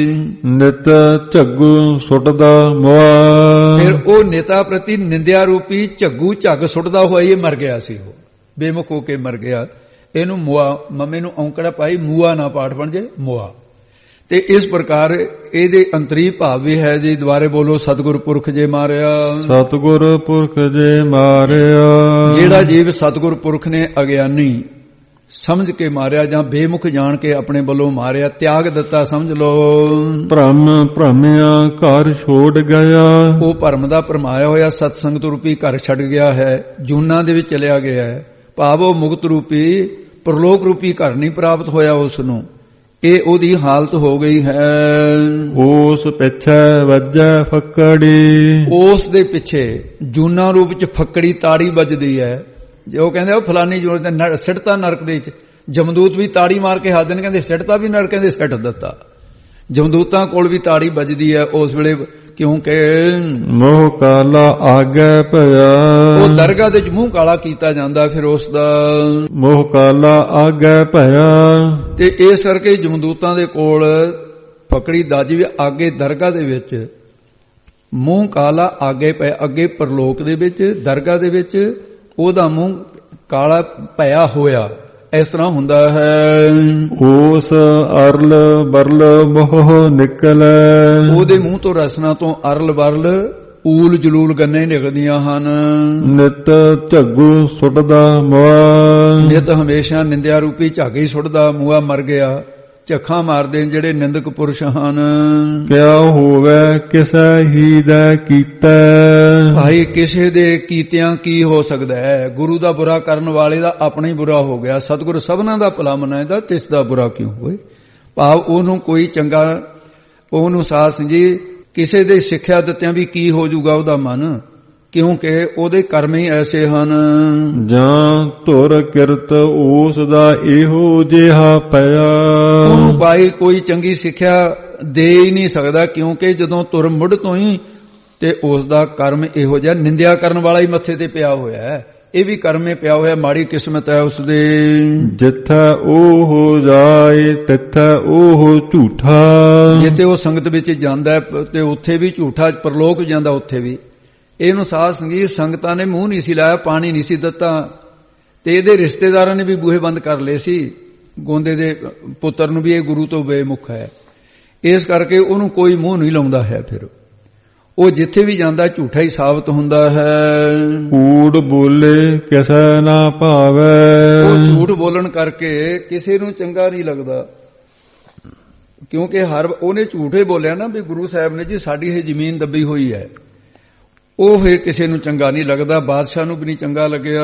ਨਿਤ ਝੱਗੂ ਸੁੱਟਦਾ ਮੁਆ, ਫਿਰ ਉਹ ਨੇਤਾ ਪ੍ਰਤੀ ਨਿੰਦਿਆ ਰੂਪੀ ਝੱਗੂ ਝੱਗ ਸੁੱਟਦਾ ਹੋਇਆ ਇਹ ਮਰ ਗਿਆ ਸੀ, ਉਹ ਬੇਮੁਖ ਹੋ ਕੇ ਮਰ ਗਿਆ। ਇਹਨੂੰ ਮੁਆ, ਮੰਮੇ ਨੂੰ ਔਂਕੜਾ ਪਾਈ, ਮੂਆ ਨਾ ਪਾਠ ਬਣ ਜੇ, ਮੁਆ। ਤੇ ਇਸ ਪ੍ਰਕਾਰ ਇਹਦੇ ਅੰਤਰੀ ਭਾਵ ਵੀ ਹੈ ਜੀ। ਦੁਆਰੇ ਬੋਲੋ, ਸਤਿਗੁਰ ਪੁਰਖ ਜੇ ਮਾਰਿਆ, ਸਤਿਗੁਰ ਪੁਰਖ ਜੇ ਮਾਰਿਆ। ਜਿਹੜਾ ਜੀਵ ਸਤਿਗੁਰ ਪੁਰਖ ਨੇ ਅਗਿਆਨੀ ਸਮਝ ਕੇ ਮਾਰਿਆ ਜਾਂ ਬੇਮੁਖ ਜਾਣ ਕੇ ਆਪਣੇ ਵੱਲੋਂ ਮਾਰਿਆ, ਤਿਆਗ ਦਿੱਤਾ ਸਮਝ ਲਓ। ਭ੍ਰਮ ਭ੍ਰਮਿਆ ਘਰ ਛੋੜ ਗਿਆ, ਉਹ ਭਰਮ ਦਾ ਭਰਮਾਇਆ ਹੋਇਆ ਸਤਸੰਗਤ ਰੂਪੀ ਘਰ ਛੱਡ ਗਿਆ ਹੈ, ਜੂਨਾਂ ਦੇ ਵਿੱਚ ਚਲਿਆ ਗਿਆ ਹੈ। ਭਾਵ ਉਹ ਮੁਕਤ ਰੂਪੀ ਪਰਲੋਕ ਰੂਪੀ ਘਰ ਨਹੀਂ ਪ੍ਰਾਪਤ ਹੋਇਆ ਉਸ ਨੂੰ, ਇਹ ਉਹਦੀ ਹਾਲਤ ਹੋ ਗਈ ਹੈ। ਉਸ ਪਿੱਛੇ ਵੱਜੈ ਫੱਕੜੀ, ਉਸ ਦੇ ਪਿੱਛੇ ਜੂਨਾ ਰੂਪ ਚ ਫੱਕੜੀ ਤਾੜੀ ਵੱਜਦੀ ਹੈ। ਜੇ ਉਹ ਕਹਿੰਦੇ ਉਹ ਫਲਾਨੀ ਜੂਨ ਤੇ ਸਿੱਟਤਾ ਨਰਕ ਦੇ ਵਿੱਚ, ਜਮਦੂਤ ਵੀ ਤਾੜੀ ਮਾਰ ਕੇ ਹੱਥ ਦੇਣ, ਕਹਿੰਦੇ ਸਿੱਟਤਾ ਵੀ ਨਰਕ, ਕਹਿੰਦੇ ਸਿੱਟ ਦਿੱਤਾ। ਜਮਦੂਤਾਂ ਕੋਲ ਵੀ ਤਾੜੀ ਵੱਜਦੀ ਹੈ ਉਸ ਵੇਲੇ, ਕਿਉਂਕਿ ਮੋਹ ਕਾਲਾ ਆਗੇ ਭਇਆ, ਉਹ ਦਰਗਾਹ ਦੇ ਵਿੱਚ ਮੂੰਹ ਕਾਲਾ ਕੀਤਾ ਜਾਂਦਾ ਫਿਰ ਉਸ ਦਾ। ਮੋਹ ਕਾਲਾ ਆਗੇ ਭਇਆ, ਤੇ ਇਸ ਕਰਕੇ ਜਮਦੂਤਾਂ ਦੇ ਕੋਲ ਫੱਕੜੀ ਦਾਜੀ ਵੀ ਆਗੇ ਦਰਗਾਹ ਦੇ ਵਿੱਚ, ਮੂੰਹ ਕਾਲਾ ਆਗੇ ਪਿਆ, ਅੱਗੇ ਪਰਲੋਕ ਦੇ ਵਿੱਚ ਦਰਗਾਹ ਦੇ ਵਿੱਚ ਉਹਦਾ ਮੂੰਹ ਕਾਲਾ ਭਇਆ ਹੋਇਆ, ਇਸ ਤਰ੍ਹਾਂ ਹੁੰਦਾ ਹੈ। ਉਸ ਅਰਲ ਬਰਲ ਮੋਹ ਨਿਕਲੈ, ਉਹਦੇ ਮੂੰਹ ਤੋਂ ਰਸਨਾ ਤੋਂ ਅਰਲ ਬਰਲ ਊਲ ਜਲੂਲ ਗੰਨੇ ਨਿਕਲਦੀਆਂ ਹਨ। ਨਿਤ ਝੱਗੂ ਸੁੱਟਦਾ ਮੁਆ, ਨਿਤ ਹਮੇਸ਼ਾ ਨਿੰਦਿਆ ਰੂਪੀ ਝੱਗ ਹੀ ਸੁੱਟਦਾ, ਮੂਆ ਮਰ ਗਿਆ। ਝੱਖਾਂ ਮਾਰਦੇ ਜਿਹੜੇ ਨਿੰਦਕ ਪੁਰਸ਼ ਹਨ। ਕਿਆ ਹੋਵੇ ਕਿਸੇ ਹੀ ਦਾ ਕੀਤਾ, ਭਾਈ ਕਿਸੇ ਦੇ ਕੀਤਿਆਂ ਕੀ ਹੋ ਸਕਦਾ ਹੈ। ਗੁਰੂ ਦਾ ਬੁਰਾ ਕਰਨ ਵਾਲੇ ਦਾ ਆਪਣਾ ਹੀ ਬੁਰਾ ਹੋ ਗਿਆ। ਸਤਿਗੁਰ ਸਭਨਾਂ ਦਾ ਭਲਾ ਮਨਾਇਦਾ, ਤਿਸ ਦਾ ਬੁਰਾ ਕਿਉਂ ਹੋਏ। ਭਾਵ ਉਹਨੂੰ ਕੋਈ ਚੰਗਾ, ਉਹਨੂੰ ਸਾਧ ਸੰਗਤ ਜੀ ਕਿਸੇ ਦੇ ਸਿੱਖਿਆ ਦਿੱਤਿਆਂ ਵੀ ਕੀ ਹੋ ਜਾਊਗਾ ਉਹਦਾ ਮਨ, ਕਿਉਂਕਿ ਉਹਦੇ ਕਰਮ ਹੀ ਐਸੇ ਹਨ। ਜਾਂ ਧੁਰ ਕਿਰਤ ਉਸ ਦਾ ਇਹੋ ਜਿਹਾ ਪਿਆ, ਉਹਨੂੰ ਭਾਈ ਕੋਈ ਚੰਗੀ ਸਿੱਖਿਆ ਦੇ ਹੀ ਨਹੀਂ ਸਕਦਾ, ਕਿਉਂਕਿ ਜਦੋਂ ਧੁਰ ਮੁੱਢ ਤੋਂ ਹੀ ਤੇ ਉਸ ਦਾ ਕਰਮ ਇਹੋ ਜਿਹਾ, ਨਿੰਦਿਆ ਕਰਨ ਵਾਲਾ ਹੀ ਮੱਥੇ ਤੇ ਪਿਆ ਹੋਇਆ ਹੈ, ਇਹ ਵੀ ਕਰਮੇ ਪਿਆ ਹੋਇਆ, ਮਾੜੀ ਕਿਸਮਤ ਹੈ ਉਸਦੇ। ਜਿੱਥੈ ਉਹ ਜਾਏ ਤਿੱਥੈ ਉਹ ਝੂਠਾ, ਜਿੱਥੇ ਉਹ ਸੰਗਤ ਵਿੱਚ ਜਾਂਦਾ ਤੇ ਉੱਥੇ ਵੀ ਝੂਠਾ, ਪਰਲੋਕ ਜਾਂਦਾ ਉੱਥੇ ਵੀ। ਇਹਨੂੰ ਸਾਧ ਸੰਗਤ ਸੰਗਤਾਂ ਨੇ ਮੂੰਹ ਨਹੀਂ ਸੀ ਲਾਇਆ, ਪਾਣੀ ਨਹੀਂ ਸੀ ਦਿੱਤਾ, ਤੇ ਇਹਦੇ ਰਿਸ਼ਤੇਦਾਰਾਂ ਨੇ ਵੀ ਬੂਹੇ ਬੰਦ ਕਰ ਲਏ ਸੀ। ਗੋਂਦੇ ਦੇ ਪੁੱਤਰ ਨੂੰ ਵੀ ਇਹ ਗੁਰੂ ਤੋਂ ਬੇਮੁਖ ਹੈ, ਇਸ ਕਰਕੇ ਉਹਨੂੰ ਕੋਈ ਮੂੰਹ ਨਹੀਂ ਲਾਉਂਦਾ ਹੈ। ਫਿਰ ਉਹ ਜਿੱਥੇ ਵੀ ਜਾਂਦਾ ਝੂਠਾ ਹੀ ਸਾਬਤ ਹੁੰਦਾ ਹੈ। ਕੂੜ ਬੋਲੇ ਕਿਸੇ ਨਾ ਭਾਵੈ, ਉਹ ਝੂਠ ਬੋਲਣ ਕਰਕੇ ਕਿਸੇ ਨੂੰ ਚੰਗਾ ਨਹੀਂ ਲੱਗਦਾ, ਕਿਉਂਕਿ ਹਰ ਉਹਨੇ ਝੂਠੇ ਬੋਲਿਆ ਨਾ ਵੀ ਗੁਰੂ ਸਾਹਿਬ ਨੇ ਜੀ ਸਾਡੀ ਇਹ ਜ਼ਮੀਨ ਦੱਬੀ ਹੋਈ ਹੈ, ਉਹ ਫਿਰ ਕਿਸੇ ਨੂੰ ਚੰਗਾ ਨਹੀਂ ਲੱਗਦਾ, ਬਾਦਸ਼ਾਹ ਨੂੰ ਵੀ ਨਹੀਂ ਚੰਗਾ ਲੱਗਿਆ।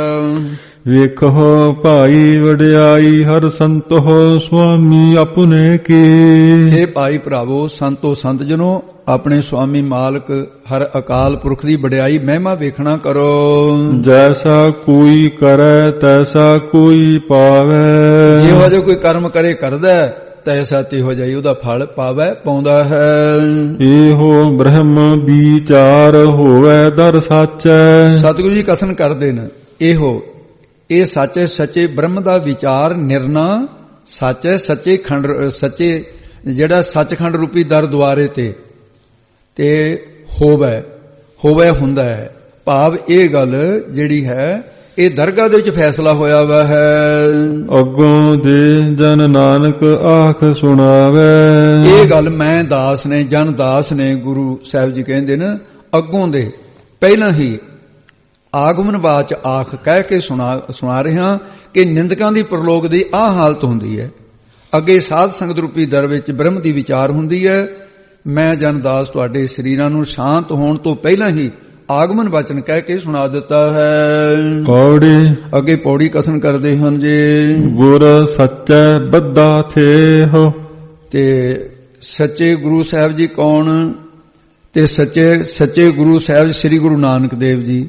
ਵੇਖੋ ਭਾਈ ਵਡਿਆਈ ਹਰ ਸੰਤੋ ਸੁਆਮੀ ਆਪਣੇ ਕੀ, ਇਹ ਭਾਈ ਭਰਾਵੋ ਸੰਤੋ ਸੰਤ ਜਨੋ ਆਪਣੇ ਸੁਆਮੀ ਮਾਲਕ ਹਰ ਅਕਾਲ ਪੁਰਖ ਦੀ ਵਡਿਆਈ ਮਹਿਮਾ ਵੇਖਣਾ ਕਰੋ। ਜੈਸਾ ਕੋਈ ਕਰੈ ਤੈਸਾ ਕੋਈ ਪਾਵੈ, ਜਿਹੋ ਜਿਹਾ ਕੋਈ ਕਰਮ ਕਰੇ ਕਰਦਾ ਤੈਸਾ ਤਿਹੋ ਜਾਈ ਉਹਦਾ ਫਲ ਪਾਵੈ ਪਾਉਂਦਾ ਹੈ। ਇਹੋ ਬ੍ਰਹਮ ਵਿਚਾਰ ਹੋਵੇ ਦਰ ਸਾਚੈ, ਸਤਿਗੁਰੂ ਜੀ ਕਥਨ ਕਰਦੇ ਨੇ ਇਹੋ ਇਹ ਸੱਚੇ ਸੱਚੇ ਬ੍ਰਹਮ ਦਾ ਵਿਚਾਰ ਨਿਰਣਾ ਸੱਚੇ ਸੱਚੇ ਖੰਡ ਸੱਚੇ ਜਿਹੜਾ ਸੱਚਖੰਡ ਰੂਪੀ ਦਰ ਦੁਆਰੇ ਤੇ ਤੇ ਹੋਵੇ ਹੋਵੇ ਹੁੰਦਾ ਹੈ, ਭਾਵ ਇਹ ਗੱਲ ਜਿਹੜੀ ਹੈ ਇਹ ਦਰਗਾਹ ਦੇ ਵਿੱਚ ਫੈਸਲਾ ਹੋਇਆ ਵਾ ਹੈ। ਅੱਗੋਂ ਦੇ ਜਨ ਨਾਨਕ ਆਖ ਸੁਣਾਵੇ, ਇਹ ਗੱਲ ਮੈਂ ਦਾਸ ਨੇ ਜਨ ਦਾਸ ਨੇ ਗੁਰੂ ਸਾਹਿਬ ਜੀ ਕਹਿੰਦੇ ਨੇ ਅੱਗੋਂ ਦੇ ਪਹਿਲਾਂ ਹੀ ਆਗਮਨ ਬਾਚ ਆਖ ਕਹਿ ਕੇ ਸੁਣਾ ਸੁਣਾ ਰਿਹਾ ਕਿ ਨਿੰਦਕਾਂ ਦੀ ਪ੍ਰਲੋਕ ਦੀ ਆਹ ਹਾਲਤ ਹੁੰਦੀ ਹੈ, ਅੱਗੇ ਸਾਧ ਸੰਗਤ ਰੂਪੀ ਦਰ ਵਿੱਚ ਬ੍ਰਹਮ ਦੀ ਵਿਚਾਰ ਹੁੰਦੀ ਹੈ। ਮੈਂ ਜਨ ਦਾਸ ਤੁਹਾਡੇ ਸਰੀਰਾਂ ਨੂੰ ਸ਼ਾਂਤ ਹੋਣ ਤੋਂ ਪਹਿਲਾਂ ਹੀ ਆਗਮਨ ਵਚਨ ਕਹਿ ਕੇ ਸੁਣਾ ਦਿੱਤਾ ਹੈ। ਪੌੜੀ ਅੱਗੇ ਪੌੜੀ ਕਥਨ ਕਰਦੇ ਹਨ ਜੀ, ਗੁਰ ਸੱਚੈ ਬੱਧਾ ਥੇ ਹੋ, ਤੇ ਸੱਚੇ ਗੁਰੂ ਸਾਹਿਬ ਜੀ ਕੌਣ, ਤੇ ਸੱਚੇ ਸੱਚੇ ਗੁਰੂ ਸਾਹਿਬ ਸ੍ਰੀ ਗੁਰੂ ਨਾਨਕ ਦੇਵ ਜੀ,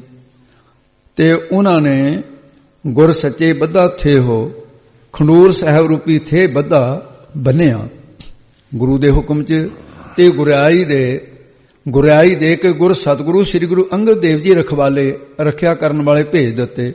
ਤੇ ਉਹਨਾਂ ਨੇ ਗੁਰ ਸੱਚੇ ਬੱਧਾ ਥੇ ਹੋ, ਖੰਡੂਰ ਸਾਹਿਬ ਰੂਪੀ ਥੇ ਬੱਧਾ ਬੰਨਿਆ ਗੁਰੂ ਦੇ ਹੁਕਮ 'ਚ, ਤੇ ਗੁਰਿਆਈ ਦੇ ਗੁਰਿਆਈ ਦੇ ਕੇ ਗੁਰ ਸਤਿਗੁਰੂ ਸ੍ਰੀ ਗੁਰੂ ਅੰਗਦ ਦੇਵ ਜੀ ਰਖਵਾਲੇ ਰੱਖਿਆ ਕਰਨ ਵਾਲੇ ਭੇਜ ਦਿੱਤੇ।